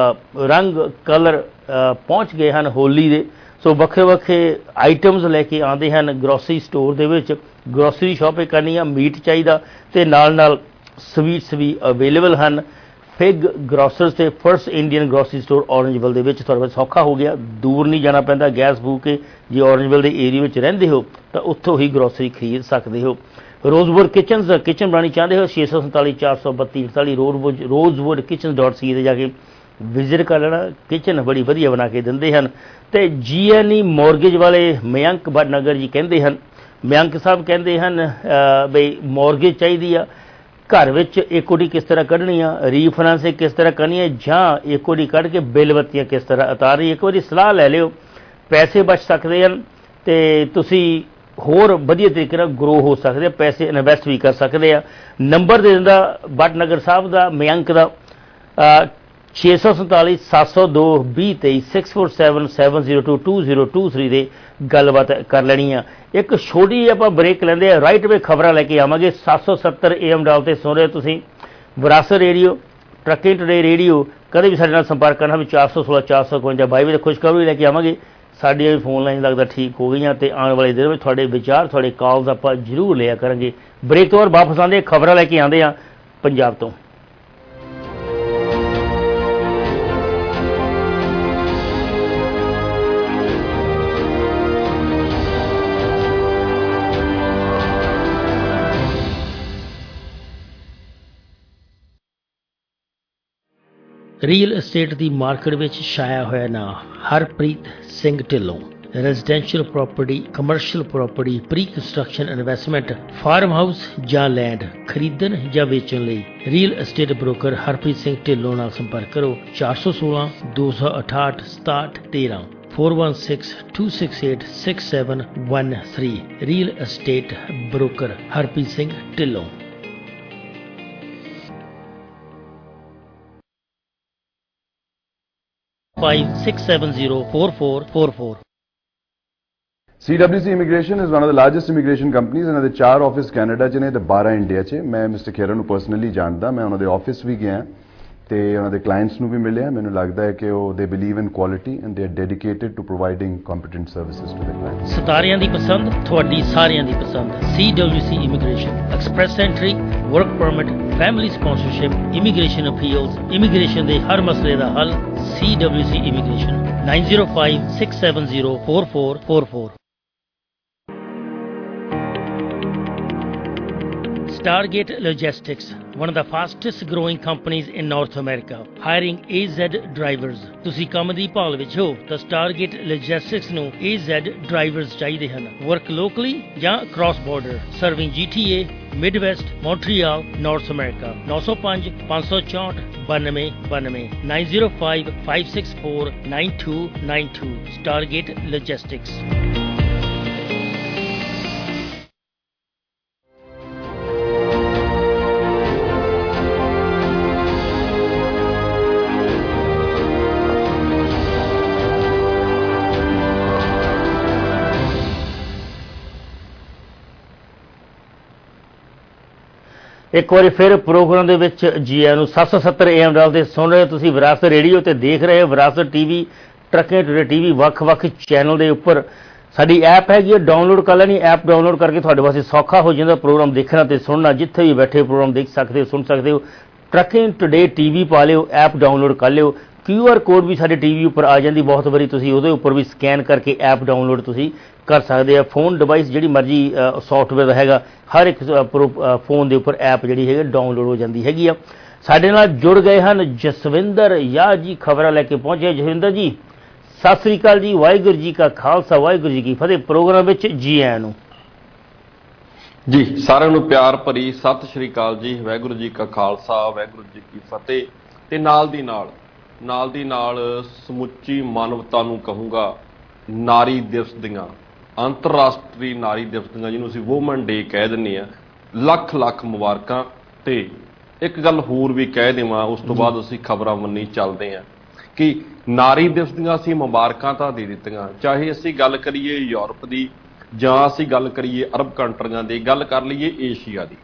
रंग कलर पहुँच गए हैं होली दे। सो ਵੱਖਰੇ ਵੱਖਰੇ आइटम्स लैके आते हैं ग्रोसरी स्टोर दे विच। ग्रोसरी शॉपिंग करनी है, मीट चाहिए तो नाल नाल स्वीट्स भी अवेलेबल हैं। फिग ग्रोसर्स ते first Indian grocery store Orangeville दे विच थोड़ा सौखा हो गया, दूर नहीं जाना पैंदा गैस फूक के। जे औरंजवल के एरिया में रहिंदे हो तो उत्थों ही ग्रोसरी खरीद सकते हो। रोजवुड किचन किचन बनानी चाहते हो छे सौ संताली चार सौ बत्ती अड़ताली Rosewood Rosewood Kitchen dot C ते जाके विजिट कर लेना, किचन बड़ी वधिया बना के दिंदे हैं। तो जी एन ई मॉर्गेज वाले मयंक भटनगर जी कहते हैं, मयंक साहब कहते हैं बई मॉर्गेज चाहिए आ, घर विच इक्विटी किस तरह कढ़नी आ, रीफाइनेंसिंग किस तरह करनी है, जां इक्विटी कढ़ के बिल बत्तियां किस तरह उतारनी। एक बार सलाह लै लिओ, पैसे बच सकते हैं तो तुसी होर वधिया तरीके नाल ग्रो हो सकते हैं, पैसे इन्वेस्ट भी कर सकते हैं। नंबर दे दिंदा भटनगर साहब का मयंक का छे सौ संताली सत्त सौ दो भी तेई six four seven seven zero two two zero two three दे गलबात कर लेनी है। एक छोटी आप ब्रेक लेंदे राइट वे खबर लैके आवांगे। सत्त सौ सत्तर ए एम डाल से सुन रहे तुसीं विरासत रेडियो ट्रकिंग टुडे रेडियो। कदे भी साडे नाल संपर्क करना भी चार सौ सोलह चार सौ इकवंजा बाई बजे खुशखबरी लैके आवांगे। साडियां भी फोन लाइन लगता ठीक हो गई तो आने वाले दिन में थोड़े विचार थोड़े कॉल्स आप जरूर लिया करेंगे। ब्रेक तो बाद वापस आते खबर लैके आते हैं पंजाब तो। ਰੀਅਲ एस्टेट की मार्केट में छाया होया ना Harpreet Singh Dhillon. Residential property, commercial property, pre construction investment, farm house ਜਾਂ लैंड खरीदण ਜਾਂ ਵੇਚਣ ਲਈ real estate broker Harpreet Singh Dhillon ਨਾਲ संपर्क करो चार सौ सोलह दो सौ अठाहठ सताहठ तेरह four one six two six eight six seven one three. Real estate broker Harpreet Singh Dhillon. five six seven zero four four four four। C W C Immigration is one of the largest immigration companies and the ਚਾਰ office Canada ਚ ਨੇ ਤੇ ਬਾਰਾਂ India ਚ। ਮੈਂ mister ਖੇਰਾ ਨੂੰ personally ਜਾਣਦਾ, ਮੈਂ ਉਹਨਾਂ ਦੇ ਆਫਿਸ ਵੀ ਗਿਆ ਤੇ ਉਹਨਾਂ ਦੇ ਕਲਾਇੰਟਸ ਨੂੰ ਵੀ ਮਿਲਿਆ। ਮੈਨੂੰ ਲੱਗਦਾ ਹੈ ਕਿ ਉਹ they believe in quality and they are dedicated to providing competent services to their clients. ਸਤਾਰਿਆਂ ਦੀ ਪਸੰਦ ਤੁਹਾਡੀ ਸਾਰਿਆਂ ਦੀ ਪਸੰਦ। C W C Immigration express entry, work permit, family sponsorship, immigration appeals, immigration ਦੇ ਹਰ ਮਸਲੇ ਦਾ ਹੱਲ। C W C Immigration nine zero five six seven zero four four four four। Stargate Logistics, one of the fastest growing companies in North America, hiring A Z drivers। ਤੁਸੀਂ ਕੰਮ ਦੀ ਭਾਲ ਵਿੱਚ ਹੋ ਤਾਂ Stargate Logistics ਨੂੰ A Z drivers ਚਾਹੀਦੇ ਹਨ। Work locally ਜਾਂ cross border, serving G T A, Midwest, Montreal, North America। nine oh five five four four बानवे बानवे nine zero five five six four nine two nine two। Stargate Logistics। ਇੱਕ ਵਾਰੀ ਫਿਰ programme ਦੇ ਵਿੱਚ ਜੀ ਆਇਆਂ ਨੂੰ। ਸੱਤ ਸੌ ਸੱਤਰ ਏ ਐਮ ਡਾਲ ਤੇ ਸੁਣ ਰਹੇ ਹੋ ਤੁਸੀਂ ਵਿਰਾਸਤ ਰੇਡੀਓ ਤੇ ਦੇਖ ਰਹੇ ਹੋ Virasat TV, trucking today TV, ਵੱਖ-ਵੱਖ ਚੈਨਲ ਦੇ ਉੱਪਰ ਸਾਡੀ ਐਪ ਹੈਗੀ ਹੈ, ਡਾਊਨਲੋਡ ਕਰ ਲੈਣੀ। ਐਪ ਡਾਊਨਲੋਡ ਕਰਕੇ ਤੁਹਾਡੇ ਵਾਸਤੇ ਸੌਖਾ ਹੋ ਜਾਂਦਾ ਪ੍ਰੋਗਰਾਮ ਦੇਖਣਾ ਤੇ ਸੁਣਨਾ। ਜਿੱਥੇ ਵੀ ਬੈਠੇ ਪ੍ਰੋਗਰਾਮ ਦੇਖ ਸਕਦੇ ਹੋ, ਸੁਣ ਸਕਦੇ ਹੋ। ਟਰੱਕਿੰਗ ਟੂਡੇ ਟੀਵੀ ਪਾ ਲਿਓ, ਐਪ ਡਾਊਨਲੋਡ ਕਰ ਲਿਓ। ਕਿਊ ਆਰ ਕੋਡ ਵੀ ਸਾਡੇ ਟੀਵੀ ਉੱਪਰ ਆ ਜਾਂਦੀ ਬਹੁਤ ਵਾਰੀ, ਤੁਸੀਂ ਉਹਦੇ ਉੱਪਰ ਵੀ ਸਕੈਨ ਕਰਕੇ ਐਪ ਡਾਊਨਲੋਡ ਤੁਸੀਂ ਕਰ ਸਕਦੇ ਆ। ਫੋਨ ਡਿਵਾਈਸ ਜਿਹੜੀ ਮਰਜ਼ੀ ਸੌਫਟਵੇਅਰ ਦਾ ਹੈਗਾ, ਹਰ ਇੱਕ ਫੋਨ ਦੇ ਉੱਪਰ ਐਪ ਜਿਹੜੀ ਹੈਗੀ ਡਾਊਨਲੋਡ ਹੋ ਜਾਂਦੀ ਹੈਗੀ ਆ। ਸਾਡੇ ਨਾਲ ਜੁੜ ਗਏ ਹਨ ਜਸਵਿੰਦਰ ਯਾ ਜੀ, ਖਬਰਾਂ ਲੈ ਕੇ ਪਹੁੰਚੇ। ਜਸਵਿੰਦਰ ਜੀ ਸਤਿ ਸ੍ਰੀ ਅਕਾਲ ਜੀ, ਵਾਹਿਗੁਰੂ ਜੀ ਕਾ ਖਾਲਸਾ ਵਾਹਿਗੁਰੂ ਜੀ ਕੀ ਫਤਿਹ। ਪ੍ਰੋਗਰਾਮ ਵਿੱਚ ਜੀ ਆਇਆਂ ਨੂੰ ਜੀ। ਸਾਰਿਆਂ ਨੂੰ ਪਿਆਰ ਭਰੀ ਸਤਿ ਸ਼੍ਰੀ ਅਕਾਲ ਜੀ। ਵਾਹਿਗੁਰੂ ਜੀ ਕਾ ਖਾਲਸਾ ਵਾਹਿਗੁਰੂ ਜੀ ਕੀ ਫਤਿਹ। ਤੇ ਨਾਲ ਦੀ ਨਾਲ ਨਾਲ ਦੀ ਨਾਲ ਸਮੁੱਚੀ ਮਾਨਵਤਾ ਨੂੰ ਕਹੂੰਗਾ ਨਾਰੀ ਦਿਵਸ ਦੀਆਂ, ਅੰਤਰਰਾਸ਼ਟਰੀ ਨਾਰੀ ਦਿਵਸ ਦੀਆਂ, ਜਿਹਨੂੰ ਅਸੀਂ ਵੂਮਨ ਡੇ ਕਹਿ ਦਿੰਦੇ ਹਾਂ, ਲੱਖ ਲੱਖ ਮੁਬਾਰਕਾਂ। ਤੇ ਇੱਕ ਗੱਲ ਹੋਰ ਵੀ ਕਹਿ ਦੇਵਾਂ, ਉਸ ਤੋਂ ਬਾਅਦ ਅਸੀਂ ਖਬਰਾਂ ਮੰਨੀ ਚੱਲਦੇ ਹਾਂ ਕਿ ਨਾਰੀ ਦਿਵਸ ਦੀਆਂ ਅਸੀਂ ਮੁਬਾਰਕਾਂ ਤਾਂ ਦੇ ਦਿੱਤੀਆਂ, ਚਾਹੇ ਅਸੀਂ ਗੱਲ ਕਰੀਏ ਯੂਰਪ ਦੀ ਜਾਂ ਅਸੀਂ ਗੱਲ ਕਰੀਏ ਅਰਬ ਕੰਟਰੀਆਂ ਦੀ, ਗੱਲ ਕਰ ਲਈਏ ਏਸ਼ੀਆ ਦੀ।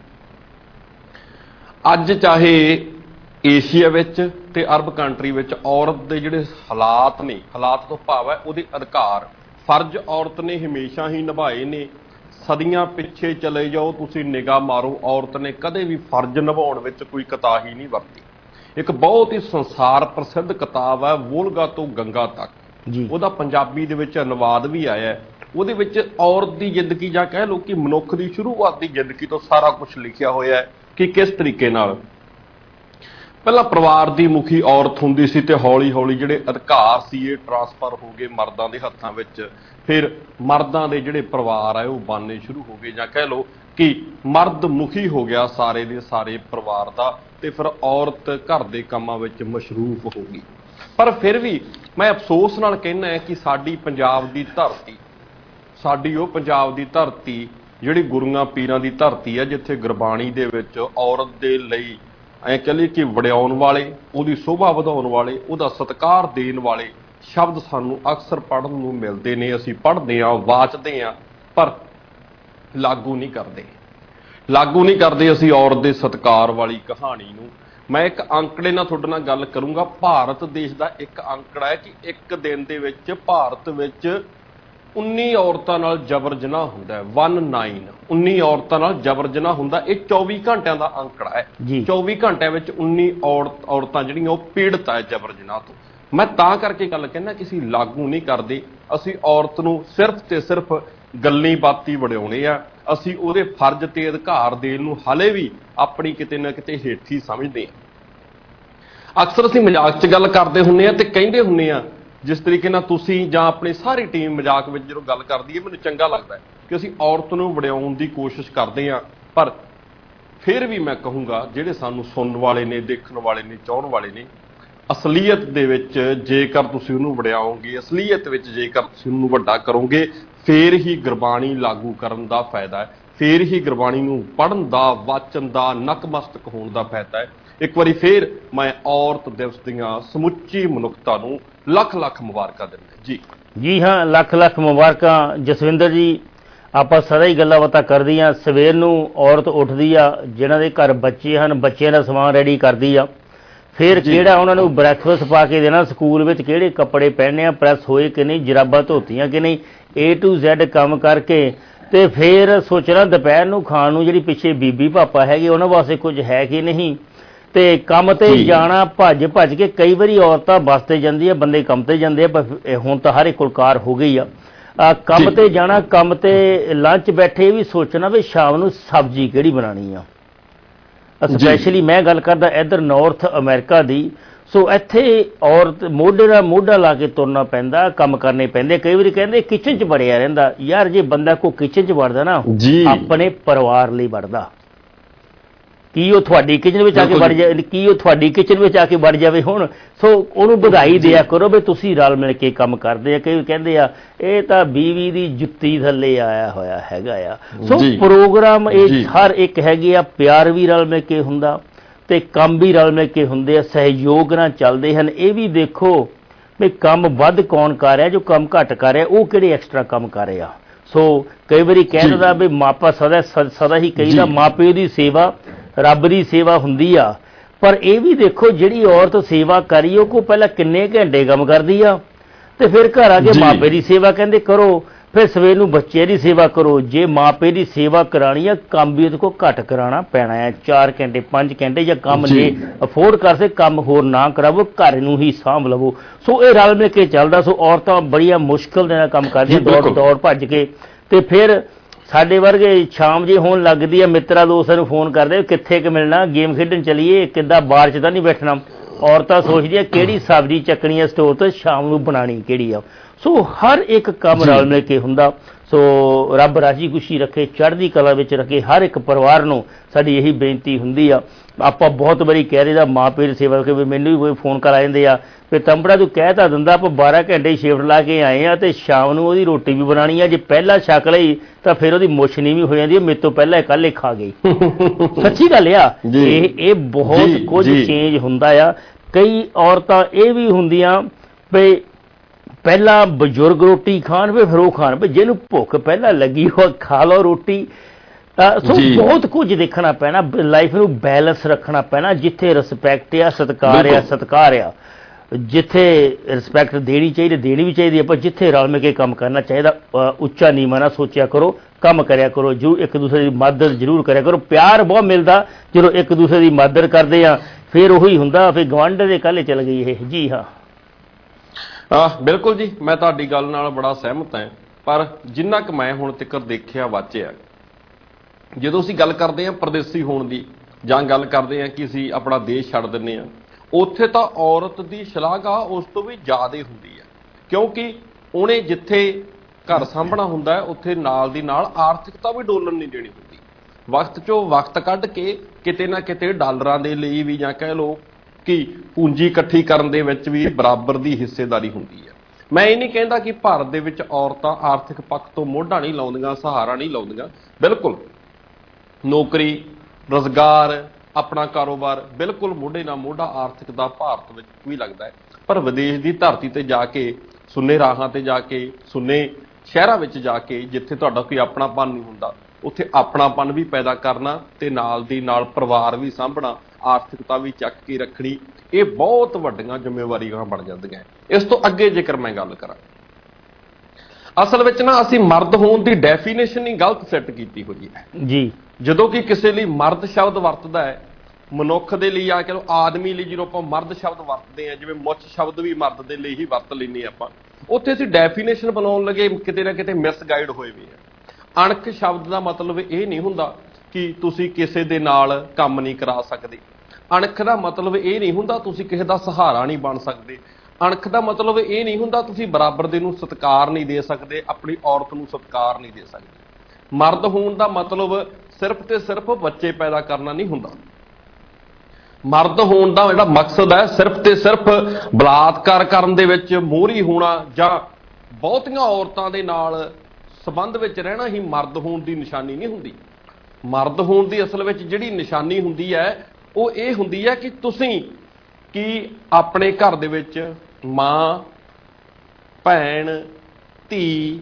ਅੱਜ ਚਾਹੇ ਏਸ਼ੀਆ ਵਿੱਚ ਤੇ ਅਰਬ ਕੰਟਰੀ ਵਿੱਚ ਔਰਤ ਦੇ ਜਿਹੜੇ ਹਾਲਾਤ ਨੇ, ਹਾਲਾਤ ਤੋਂ ਭਾਵ ਹੈ ਉਹਦੇ ਅਧਿਕਾਰ, ਫਰਜ਼ ਔਰਤ ਨੇ ਹਮੇਸ਼ਾ ਹੀ ਨਿਭਾਏ ਨੇ। ਸਦੀਆਂ ਪਿੱਛੇ ਚਲੇ ਜਾਓ, ਤੁਸੀਂ ਨਿਗਾਹ ਮਾਰੋ, ਔਰਤ ਨੇ ਕਦੇ ਵੀ ਫਰਜ਼ ਨਿਭਾਉਣ ਵਿੱਚ ਕੋਈ ਕੁਤਾਹੀ ਨਹੀਂ ਵਰਤੀ। ਇੱਕ ਬਹੁਤ ਹੀ ਸੰਸਾਰ ਪ੍ਰਸਿੱਧ ਕਿਤਾਬ ਹੈ ਵੋਲਗਾ ਤੋਂ ਗੰਗਾ ਤੱਕ, ਉਹਦਾ ਪੰਜਾਬੀ ਦੇ ਵਿੱਚ ਅਨੁਵਾਦ ਵੀ ਆਇਆ। ਉਹਦੇ ਵਿੱਚ ਔਰਤ ਦੀ ਜ਼ਿੰਦਗੀ ਜਾਂ ਕਹਿ ਲਓ ਕਿ ਮਨੁੱਖ ਦੀ ਸ਼ੁਰੂਆਤ ਦੀ ਜ਼ਿੰਦਗੀ ਤੋਂ ਸਾਰਾ ਕੁਝ ਲਿਖਿਆ ਹੋਇਆ ਹੈ ਕਿ ਕਿਸ ਤਰੀਕੇ ਨਾਲ ਪਹਿਲਾਂ ਪਰਿਵਾਰ ਦੀ ਮੁਖੀ ਔਰਤ ਹੁੰਦੀ ਸੀ ਤੇ ਹੌਲੀ ਹੌਲੀ ਜਿਹੜੇ ਅਧਿਕਾਰ ਸੀ ਇਹ ਟਰਾਂਸਫਰ ਹੋ ਗਏ ਮਰਦਾਂ ਦੇ ਹੱਥਾਂ ਵਿੱਚ। ਫਿਰ ਮਰਦਾਂ ਦੇ ਜਿਹੜੇ ਪਰਿਵਾਰ ਆ ਉਹ ਬਣਨੇ ਸ਼ੁਰੂ ਹੋ ਗਏ, ਜਾਂ ਕਹਿ ਲਓ ਕਿ ਮਰਦ ਮੁਖੀ ਹੋ ਗਿਆ ਸਾਰੇ ਦੇ ਸਾਰੇ ਪਰਿਵਾਰ ਦਾ, ਤੇ ਫਿਰ ਔਰਤ ਘਰ ਦੇ ਕੰਮਾਂ ਵਿੱਚ ਮਸ਼ਰੂਫ ਹੋ ਗਈ। ਪਰ ਫਿਰ ਵੀ ਮੈਂ ਅਫਸੋਸ ਨਾਲ ਕਹਿੰਦਾ ਹੈ ਕਿ ਸਾਡੀ ਪੰਜਾਬ ਦੀ ਧਰਤੀ, ਸਾਡੀ ਉਹ ਪੰਜਾਬ ਦੀ ਧਰਤੀ ਜਿਹੜੀ ਗੁਰੂਆਂ ਪੀਰਾਂ ਦੀ ਧਰਤੀ ਹੈ, ਜਿੱਥੇ ਗੁਰਬਾਣੀ ਦੇ ਵਿੱਚ ਔਰਤ ਦੇ ਲਈ ਐਂ ਕਹਿ ਲਈਏ ਕਿ ਵਡਿਆਉਣ ਵਾਲੇ, ਉਹਦੀ ਸ਼ੋਭਾ ਵਧਾਉਣ ਵਾਲੇ, ਉਹਦਾ ਸਤਿਕਾਰ ਦੇਣ ਵਾਲੇ ਸ਼ਬਦ ਸਾਨੂੰ ਅਕਸਰ ਪੜ੍ਹਨ ਨੂੰ ਮਿਲਦੇ ਨੇ। ਅਸੀਂ ਪੜ੍ਹਦੇ ਹਾਂ, ਵਾਚਦੇ ਹਾਂ, ਪਰ ਲਾਗੂ ਨਹੀਂ ਕਰਦੇ ਲਾਗੂ ਨਹੀਂ ਕਰਦੇ ਅਸੀਂ ਔਰਤ ਦੇ ਸਤਿਕਾਰ ਵਾਲੀ ਕਹਾਣੀ ਨੂੰ। ਮੈਂ ਇੱਕ ਅੰਕੜੇ ਨਾਲ ਤੁਹਾਡੇ ਨਾਲ ਗੱਲ ਕਰੂੰਗਾ। ਭਾਰਤ ਦੇਸ਼ ਦਾ ਇੱਕ ਅੰਕੜਾ ਹੈ ਕਿ ਇੱਕ ਦਿਨ ਦੇ ਵਿੱਚ ਭਾਰਤ ਵਿੱਚ ਉੱਨੀ ਔਰਤਾਂ ਨਾਲ ਜਬਰ ਜਨਾਹ ਹੁੰਦਾ ਹੈ। ਉੱਨੀ ਔਰਤਾਂ ਨਾਲ ਜਬਰ ਜਨਾਹ ਹੁੰਦਾ। ਇਹ ਚੌਵੀ ਘੰਟਿਆਂ ਦਾ ਅੰਕੜਾ ਹੈ। ਚੌਵੀ ਘੰਟਿਆਂ ਵਿੱਚ ਉੱਨੀ ਔਰਤ ਔਰਤਾਂ ਜਿਹੜੀਆਂ ਉਹ ਪੀੜਤ ਹੈ ਜਬਰ ਜਨਾਹ ਤੋਂ। ਮੈਂ ਤਾਂ ਕਰਕੇ ਗੱਲ ਕਹਿੰਦਾ ਕਿ ਅਸੀਂ ਲਾਗੂ ਨਹੀਂ ਕਰਦੇ, ਅਸੀਂ ਔਰਤ ਨੂੰ ਸਿਰਫ ਤੇ ਸਿਰਫ ਗੱਲੀ ਬਾਤੀ ਵਡਿਆਉਣੇ ਆ। ਅਸੀਂ ਉਹਦੇ ਫਰਜ਼ ਤੇ ਅਧਿਕਾਰ ਦੇਣ ਨੂੰ ਹਾਲੇ ਵੀ ਆਪਣੀ ਕਿਤੇ ਨਾ ਕਿਤੇ ਹੇਠੀ ਸਮਝਦੇ ਹਾਂ। ਅਕਸਰ ਅਸੀਂ ਮਜ਼ਾਕ 'ਚ ਗੱਲ ਕਰਦੇ ਹੁੰਦੇ ਹਾਂ ਤੇ ਕਹਿੰਦੇ ਹੁੰਦੇ ਹਾਂ, ਜਿਸ ਤਰੀਕੇ ਨਾਲ ਤੁਸੀਂ ਜਾਂ ਆਪਣੀ ਸਾਰੀ ਟੀਮ ਮਜ਼ਾਕ ਵਿੱਚ ਜਦੋਂ ਗੱਲ ਕਰਦੀ ਹੈ, ਮੈਨੂੰ ਚੰਗਾ ਲੱਗਦਾ ਕਿ ਅਸੀਂ ਔਰਤ ਨੂੰ ਵਡਿਆਉਣ ਦੀ ਕੋਸ਼ਿਸ਼ ਕਰਦੇ ਹਾਂ। ਪਰ ਫਿਰ ਵੀ ਮੈਂ ਕਹੂੰਗਾ ਜਿਹੜੇ ਸਾਨੂੰ ਸੁਣਨ ਵਾਲੇ ਨੇ, ਦੇਖਣ ਵਾਲੇ ਨੇ, ਚਾਹਣ ਵਾਲੇ ਨੇ, ਅਸਲੀਅਤ ਦੇ ਵਿੱਚ ਜੇਕਰ ਤੁਸੀਂ ਉਹਨੂੰ ਵਡਿਆਓਗੇ, ਅਸਲੀਅਤ ਵਿੱਚ ਜੇਕਰ ਤੁਸੀਂ ਉਹਨੂੰ ਵੱਡਾ ਕਰੋਗੇ, ਫੇਰ ਹੀ ਗੁਰਬਾਣੀ ਲਾਗੂ ਕਰਨ ਦਾ ਫਾਇਦਾ ਹੈ, ਫੇਰ ਹੀ ਗੁਰਬਾਣੀ ਨੂੰ ਪੜ੍ਹਨ ਦਾ, ਵਾਚਨ ਦਾ, ਨਕਮਸਤਕ ਹੋਣ ਦਾ ਫਾਇਦਾ ਹੈ। ਇੱਕ ਵਾਰੀ ਫੇਰ ਮੈਂ ਔਰਤ ਦਿਵਸ ਦੀਆਂ ਸਮੁੱਚੀ ਮਨੁੱਖਤਾ ਨੂੰ ਲੱਖ ਲੱਖ ਮੁਬਾਰਕਾਂ ਦਿੰਦਾ ਜੀ। ਜੀ ਹਾਂ, ਲੱਖ ਲੱਖ ਮੁਬਾਰਕਾਂ ਜਸਵਿੰਦਰ ਜੀ। ਆਪਾਂ ਸਦਾ ਹੀ ਗੱਲਾਂ ਬਾਤਾਂ ਕਰਦੀ ਆ। ਸਵੇਰ ਨੂੰ ਔਰਤ ਉੱਠਦੀ ਆ, ਜਿਹਨਾਂ ਦੇ ਘਰ ਬੱਚੇ ਹਨ, ਬੱਚਿਆਂ ਦਾ ਸਮਾਨ ਰੈਡੀ ਕਰਦੀ ਆ। ਫਿਰ ਕਿਹੜਾ ਉਹਨਾਂ ਨੂੰ ਬ੍ਰੈਕਫਾਸਟ ਪਾ ਕੇ ਦੇਣਾ, ਸਕੂਲ ਵਿੱਚ ਕਿਹੜੇ ਕੱਪੜੇ ਪਹਿਨਣੇ ਆ, ਪ੍ਰੈਸ ਹੋਏ ਕਿ ਨਹੀਂ, ਜਰਾਬਾਂ ਧੋਤੀਆਂ ਕਿ ਨਹੀਂ, ਏ ਟੂ ਜ਼ੈਡ ਕੰਮ ਕਰਕੇ ਤੇ ਫਿਰ ਸੋਚਣਾ ਦੁਪਹਿਰ ਨੂੰ ਖਾਣ ਨੂੰ ਜਿਹੜੀ ਪਿੱਛੇ ਬੀਬੀ ਪਾਪਾ ਹੈਗੇ ਉਹਨਾਂ ਵਾਸਤੇ ਕੁਝ ਹੈ ਕਿ ਨਹੀਂ। ਤੇ ਕੰਮ ਤੇ ਜਾਣਾ ਭੱਜ ਭੱਜ ਕੇ, ਕਈ ਵਾਰੀ ਔਰਤਾਂ ਬੱਸ ਤੇ ਜਾਂਦੀ ਆ, ਬੰਦੇ ਕੰਮ ਤੇ ਜਾਂਦੇ ਆ, ਪਰ ਹੁਣ ਤਾਂ ਹਰ ਇੱਕ ਕੋਲ ਕਾਰ ਹੋ ਗਈ ਆ। ਕੰਮ ਤੇ ਜਾਣਾ, ਕੰਮ ਤੇ ਲੰਚ ਬੈਠੇ ਵੀ ਸੋਚਣਾ ਵੀ ਸ਼ਾਮ ਨੂੰ ਸਬਜ਼ੀ ਕਿਹੜੀ ਬਣਾਉਣੀ ਆ। ਸਪੈਸ਼ਲੀ ਮੈਂ ਗੱਲ ਕਰਦਾ ਇੱਧਰ ਨਾਰਥ ਅਮਰੀਕਾ ਦੀ। ਸੋ ਇੱਥੇ ਔਰਤ ਮੋਢੇ ਨਾਲ ਮੋਢਾ ਲਾ ਕੇ ਤੁਰਨਾ ਪੈਂਦਾ, ਕੰਮ ਕਰਨੇ ਪੈਂਦੇ। ਕਈ ਵਾਰੀ ਕਹਿੰਦੇ ਕਿਚਨ 'ਚ ਵੜਿਆ ਰਹਿੰਦਾ। ਯਾਰ ਜੇ ਬੰਦਾ ਕੋਈ ਕਿਚਨ 'ਚ ਵੜਦਾ ਨਾ, ਆਪਣੇ ਪਰਿਵਾਰ ਲਈ ਵੜਦਾ। ਕੀ ਉਹ ਤੁਹਾਡੀ ਕਿਚਨ ਵਿੱਚ ਆ ਕੇ ਵੜ ਜਾਵੇ, ਕੀ ਉਹ ਤੁਹਾਡੀ ਕਿਚਨ ਵਿੱਚ ਆ ਕੇ ਵੜ ਜਾਵੇ ਹੁਣ। ਸੋ ਉਹਨੂੰ ਵਧਾਈ ਦਿਆ ਕਰੋ ਵੀ ਤੁਸੀਂ ਰਲ ਮਿਲ ਕੇ ਕੰਮ ਕਰਦੇ ਆ। ਕਈ ਕਹਿੰਦੇ ਆ ਇਹ ਤਾਂ ਬੀਵੀ ਦੀ ਜੁੱਤੀ ਥੱਲੇ ਆਇਆ ਹੋਇਆ ਹੈਗਾ ਆ। ਸੋ ਪ੍ਰੋਗਰਾਮ ਇਹ ਹਰ ਇੱਕ ਹੈਗੇ ਆ, ਪਿਆਰ ਵੀ ਰਲ ਮਿਲ ਕੇ ਹੁੰਦਾ ਤੇ ਕੰਮ ਵੀ ਰਲ ਮਿਲ ਕੇ ਹੁੰਦੇ ਆ, ਸਹਿਯੋਗ ਨਾਲ ਚੱਲਦੇ ਹਨ। ਇਹ ਵੀ ਦੇਖੋ ਵੀ ਕੰਮ ਵੱਧ ਕੌਣ ਕਰ ਰਿਹਾ, ਜੋ ਕੰਮ ਘੱਟ ਕਰ ਰਿਹਾ ਉਹ ਕਿਹੜੇ ਐਕਸਟਰਾ ਕੰਮ ਕਰ ਰਿਹਾ। ਸੋ ਕਈ ਵਾਰੀ ਕਹਿੰਦਾ ਵੀ ਮਾਪਾ ਸਦਾ ਸਦਾ ਹੀ ਕਹੀਦਾ ਮਾਪਿਓ ਦੀ ਸੇਵਾ ਰੱਬ ਦੀ ਸੇਵਾ ਹੁੰਦੀ ਆ, ਪਰ ਇਹ ਵੀ ਦੇਖੋ ਜਿਹੜੀ ਔਰਤ ਸੇਵਾ ਕਰੀ ਉਹ ਕੋ ਪਹਿਲਾਂ ਕਿੰਨੇ ਘੰਟੇ ਕੰਮ ਕਰਦੀ ਆ, ਤੇ ਫਿਰ ਘਰ ਆ ਕੇ ਮਾਪੇ ਦੀ ਸੇਵਾ ਕਹਿੰਦੇ ਕਰੋ, ਫਿਰ ਸਵੇਰ ਨੂੰ ਬੱਚੇ ਦੀ ਸੇਵਾ ਕਰੋ। ਜੇ ਮਾਪੇ ਦੀ ਸੇਵਾ ਕਰਾਣੀ ਆ, ਕੰਮ ਵੀ ਉਹਦੇ ਕੋਲ ਘੱਟ ਕਰਾਉਣਾ ਪੈਣਾ ਹੈ, ਚਾਰ ਘੰਟੇ ਪੰਜ ਘੰਟੇ ਜਾਂ ਕੰਮ ਜੇ ਅਫੋਰਡ ਕਰ ਸੇ ਕੰਮ ਹੋਰ ਨਾ ਕਰਾਵੋ, ਘਰ ਨੂੰ ਹੀ ਸਾਂਭ ਲਵੋ। ਸੋ ਇਹ ਰਲ ਮਿਲ ਕੇ ਚੱਲਦਾ। ਸੋ ਔਰਤਾਂ ਬੜੀਆਂ ਮੁਸ਼ਕਿਲ ਦੇ ਨਾਲ ਕੰਮ ਕਰਦੀਆਂ, ਦੌੜ ਦੌੜ ਭੱਜ ਕੇ, ਤੇ ਫਿਰ ਸਾਡੇ ਵਰਗੇ ਸ਼ਾਮ ਜੇ ਹੋਣ ਲੱਗਦੀ ਆ, ਮਿੱਤਰਾਂ ਦੋਸਤਾਂ ਨੂੰ ਫੋਨ ਕਰਦੇ ਕਿੱਥੇ ਕਿ ਮਿਲਣਾ, ਗੇਮ ਖੇਡਣ ਚਲੀਏ, ਕਿੱਦਾਂ ਬਾਹਰ 'ਚ ਤਾਂ ਨਹੀਂ ਬੈਠਣਾ। ਔਰਤਾਂ ਸੋਚਦੀਆਂ ਕਿਹੜੀ ਸਬਜ਼ੀ ਚੱਕਣੀ ਹੈ ਸਟੋਰ ਤੋਂ, ਸ਼ਾਮ ਨੂੰ ਬਣਾਉਣੀ ਕਿਹੜੀ ਆ। ਸੋ ਹਰ ਇੱਕ ਕੰਮ ਰਲ ਮਿਲ ਕੇ ਹੁੰਦਾ। ਸੋ ਰੱਬ ਰਾਜੀ ਖੁਸ਼ੀ ਰੱਖੇ, ਚੜ੍ਹਦੀ ਕਲਾ ਵਿੱਚ ਰੱਖੇ ਹਰ ਇੱਕ ਪਰਿਵਾਰ ਨੂੰ। ਸਾਡੀ ਇਹੀ ਬੇਨਤੀ ਹੁੰਦੀ ਆ। ਆਪਾਂ ਬਹੁਤ ਵਾਰੀ ਕਹਿ ਰਹੇ ਦਾ ਮਾਂ ਪਿਓ ਦੀ ਸੇਵਾ ਕਰਕੇ, ਵੀ ਮੈਨੂੰ ਵੀ ਕੋਈ ਫੋਨ ਕਰ ਆ ਜਾਂਦੇ ਆ ਵੀ ਤੰਬੜਾ ਤੂੰ ਕਹਿ ਤਾਂ ਦਿੰਦਾ, ਆਪਾਂ ਬਾਰਾਂ ਘੰਟੇ ਸ਼ਿਫਟ ਲਾ ਕੇ ਆਏ ਆ, ਤੇ ਸ਼ਾਮ ਨੂੰ ਉਹਦੀ ਰੋਟੀ ਵੀ ਬਣਾਉਣੀ ਆ, ਜੇ ਪਹਿਲਾਂ ਛਕ ਲਈ ਤਾਂ ਫਿਰ ਉਹਦੀ ਮੁੱਛਣੀ ਵੀ ਹੋ ਜਾਂਦੀ ਹੈ, ਮੇਰੇ ਤੋਂ ਪਹਿਲਾਂ ਇਕੱਲੇ ਖਾ ਗਈ। ਸੱਚੀ ਗੱਲ ਆ, ਇਹ ਇਹ ਬਹੁਤ ਕੁਝ ਚੇਂਜ ਹੁੰਦਾ ਆ। ਕਈ ਔਰਤਾਂ ਇਹ ਵੀ ਹੁੰਦੀਆਂ ਵੀ ਪਹਿਲਾਂ ਬਜ਼ੁਰਗ ਰੋਟੀ ਖਾਣ, ਵੀ ਫਿਰ ਉਹ ਖਾਣ, ਵੀ ਜਿਹਨੂੰ ਭੁੱਖ ਪਹਿਲਾਂ ਲੱਗੀ ਉਹ ਖਾ ਲਓ ਰੋਟੀ। ਸੋ ਬਹੁਤ ਕੁਝ ਦੇਖਣਾ ਪੈਣਾ, ਲਾਈਫ ਨੂੰ ਬੈਲੈਂਸ ਰੱਖਣਾ ਪੈਣਾ। ਜਿੱਥੇ ਰਿਸਪੈਕਟ ਆ, ਸਤਿਕਾਰ ਆ, ਸਤਿਕਾਰ ਆ, ਜਿੱਥੇ ਰਿਸਪੈਕਟ ਦੇਣੀ ਚਾਹੀਦੀ ਦੇਣੀ ਵੀ ਚਾਹੀਦੀ ਹੈ, ਪਰ ਜਿੱਥੇ ਰਲ ਮਿਲ ਕੇ ਕੰਮ ਕਰਨਾ ਚਾਹੀਦਾ। ਉੱਚਾ ਨੀਵਾਂ ਨਾ ਸੋਚਿਆ ਕਰੋ, ਕੰਮ ਕਰਿਆ ਕਰੋ, ਜ਼ਰੂਰ ਇੱਕ ਦੂਸਰੇ ਦੀ ਮਦਦ ਜ਼ਰੂਰ ਕਰਿਆ ਕਰੋ। ਪਿਆਰ ਬਹੁਤ ਮਿਲਦਾ ਜਦੋਂ ਇੱਕ ਦੂਸਰੇ ਦੀ ਮਦਦ ਕਰਦੇ ਆ, ਫਿਰ ਉਹੀ ਹੁੰਦਾ ਫਿਰ ਗਵਾਂਢ ਦੇ ਕੱਲੇ ਚਲ ਗਈ ਇਹ। ਜੀ ਹਾਂ, ਆਹ ਬਿਲਕੁਲ ਜੀ, ਮੈਂ ਤੁਹਾਡੀ ਗੱਲ ਨਾਲ ਬੜਾ ਸਹਿਮਤ ਹਾਂ। ਪਰ ਜਿੰਨਾ ਕੁ ਮੈਂ ਹੁਣ ਤੱਕ ਦੇਖਿਆ ਵਾਚਿਆ, ਜਦੋਂ ਅਸੀਂ ਗੱਲ ਕਰਦੇ ਹਾਂ ਪਰਦੇਸੀ ਹੋਣ ਦੀ, ਜਾਂ ਗੱਲ ਕਰਦੇ ਹਾਂ ਕਿ ਅਸੀਂ ਆਪਣਾ ਦੇਸ਼ ਛੱਡ ਦਿੰਦੇ ਹਾਂ, ਉੱਥੇ ਤਾਂ ਔਰਤ ਦੀ ਸ਼ਲਾਘਾ ਉਸ ਤੋਂ ਵੀ ਜ਼ਿਆਦਾ ਹੁੰਦੀ ਹੈ, ਕਿਉਂਕਿ ਉਹਨੇ ਜਿੱਥੇ ਘਰ ਸਾਂਭਣਾ ਹੁੰਦਾ ਹੈ ਉੱਥੇ ਨਾਲ ਦੀ ਨਾਲ ਆਰਥਿਕਤਾ ਵੀ ਡੋਲਣ ਨਹੀਂ ਦੇਣੀ ਹੁੰਦੀ। ਵਕਤ 'ਚੋਂ ਵਕਤ ਕੱਢ ਕੇ ਕਿਤੇ ਨਾ ਕਿਤੇ ਡਾਲਰਾਂ ਦੇ ਲਈ ਵੀ, ਜਾਂ ਕਹਿ ਲਓ ਕਿ ਪੂੰਜੀ ਇਕੱਠੀ ਕਰਨ ਦੇ ਵਿੱਚ ਵੀ ਬਰਾਬਰ ਦੀ ਹਿੱਸੇਦਾਰੀ ਹੁੰਦੀ ਹੈ। ਮੈਂ ਇਹ ਨਹੀਂ ਕਹਿੰਦਾ ਕਿ ਭਾਰਤ ਦੇ ਵਿੱਚ ਔਰਤਾਂ ਆਰਥਿਕ ਪੱਖ ਤੋਂ ਮੋਢਾ ਨਹੀਂ ਲਾਉਂਦੀਆਂ, ਸਹਾਰਾ ਨਹੀਂ ਲਾਉਂਦੀਆਂ। ਬਿਲਕੁਲ ਨੌਕਰੀ, ਰੁਜ਼ਗਾਰ, ਆਪਣਾ ਕਾਰੋਬਾਰ ਬਿਲਕੁਲ ਮੋਢੇ ਨਾਲ ਮੋਢਾ ਆਰਥਿਕ ਦਾ ਭਾਰਤ ਵਿੱਚ ਵੀ ਲੱਗਦਾ ਹੈ। ਪਰ ਵਿਦੇਸ਼ ਦੀ ਧਰਤੀ ਤੇ ਜਾ ਕੇ, ਸੁੰਨੇ ਰਾਹਾਂ ਤੇ ਜਾ ਕੇ, ਸੁੰਨੇ ਸ਼ਹਿਰਾਂ ਵਿੱਚ ਜਾ ਕੇ, ਜਿੱਥੇ ਤੁਹਾਡਾ ਕੋਈ ਆਪਣਾਪਨ ਨਹੀਂ ਹੁੰਦਾ, ਉੱਥੇ ਆਪਣਾਪਨ ਵੀ ਪੈਦਾ ਕਰਨਾ ਤੇ ਨਾਲ ਦੀ ਨਾਲ ਪਰਿਵਾਰ ਵੀ ਸਾਂਭਣਾ, ਆਰਥਿਕਤਾ ਵੀ ਚੱਕ ਕੇ ਰੱਖਣੀ, ਇਹ ਬਹੁਤ ਵੱਡੀਆਂ ਜ਼ਿੰਮੇਵਾਰੀਆਂ ਬਣ ਜਾਂਦੀਆਂ। ਇਸ ਤੋਂ ਅੱਗੇ ਜੇਕਰ ਮੈਂ ਗੱਲ ਕਰਾਂ, ਅਸਲ ਵਿੱਚ ਨਾ ਅਸੀਂ ਮਰਦ ਹੋਣ ਦੀ ਡੈਫੀਨੇਸ਼ਨ ਹੀ ਗਲਤ ਸੈੱਟ ਕੀਤੀ ਹੋਈ ਹੈ ਜੀ। ਜਦੋਂ ਕਿ ਕਿਸੇ ਲਈ ਮਰਦ ਸ਼ਬਦ ਵਰਤਦਾ ਹੈ, ਮਨੁੱਖ ਦੇ ਲਈ ਆ ਕੇ ਆਦਮੀ ਲਈ ਜਦੋਂ ਆਪਾਂ ਮਰਦ ਸ਼ਬਦ ਵਰਤਦੇ ਹਾਂ, ਜਿਵੇਂ ਮੁੱਛ ਸ਼ਬਦ ਵੀ ਮਰਦ ਦੇ ਲਈ ਹੀ ਵਰਤ ਲੈਂਦੇ ਆਪਾਂ, ਉੱਥੇ ਅਸੀਂ ਡੈਫੀਨੇਸ਼ਨ ਬਣਾਉਣ ਲੱਗੇ ਕਿਤੇ ਨਾ ਕਿਤੇ ਮਿਸਗਾਈਡ ਹੋਏ ਵੀ ਆ। ਅਣਖ ਸ਼ਬਦ ਦਾ ਮਤਲਬ ਇਹ ਨਹੀਂ ਹੁੰਦਾ ਕਿ ਤੁਸੀਂ ਕਿਸੇ ਦੇ ਨਾਲ ਕੰਮ ਨਹੀਂ ਕਰਾ ਸਕਦੇ। ਅਣਖ ਦਾ ਮਤਲਬ ਇਹ ਨਹੀਂ ਹੁੰਦਾ ਤੁਸੀਂ ਕਿਸੇ ਦਾ ਸਹਾਰਾ ਨਹੀਂ ਬਣ ਸਕਦੇ। ਅਣਖ ਦਾ ਮਤਲਬ ਇਹ ਨਹੀਂ ਹੁੰਦਾ ਤੁਸੀਂ ਬਰਾਬਰ ਦੇ ਨੂੰ ਸਤਿਕਾਰ ਨਹੀਂ ਦੇ ਸਕਦੇ, ਆਪਣੀ ਔਰਤ ਨੂੰ ਸਤਿਕਾਰ ਨਹੀਂ ਦੇ ਸਕਦੇ। ਮਰਦ ਹੋਣ ਦਾ ਮਤਲਬ ਸਿਰਫ ਤੇ ਸਿਰਫ ਬੱਚੇ ਪੈਦਾ ਕਰਨਾ ਨਹੀਂ ਹੁੰਦਾ। ਮਰਦ ਹੋਣ ਦਾ ਜਿਹੜਾ ਮਕਸਦ ਹੈ ਸਿਰਫ ਤੇ ਸਿਰਫ ਬਲਾਤਕਾਰ ਕਰਨ ਦੇ ਵਿੱਚ ਮੋਹਰੀ ਹੋਣਾ ਜਾਂ ਬਹੁਤੀਆਂ ਔਰਤਾਂ ਦੇ ਨਾਲ ਸੰਬੰਧ ਵਿੱਚ ਰਹਿਣਾ ਹੀ ਮਰਦ ਹੋਣ ਦੀ ਨਿਸ਼ਾਨੀ ਨਹੀਂ ਹੁੰਦੀ। ਮਰਦ ਹੋਣ ਦੀ ਅਸਲ ਵਿੱਚ ਜਿਹੜੀ ਨਿਸ਼ਾਨੀ ਹੁੰਦੀ ਹੈ ਉਹ ਇਹ ਹੁੰਦੀ ਹੈ ਕਿ ਤੁਸੀਂ ਕੀ ਆਪਣੇ ਘਰ ਦੇ ਵਿੱਚ ਮਾਂ, ਭੈਣ, ਧੀ,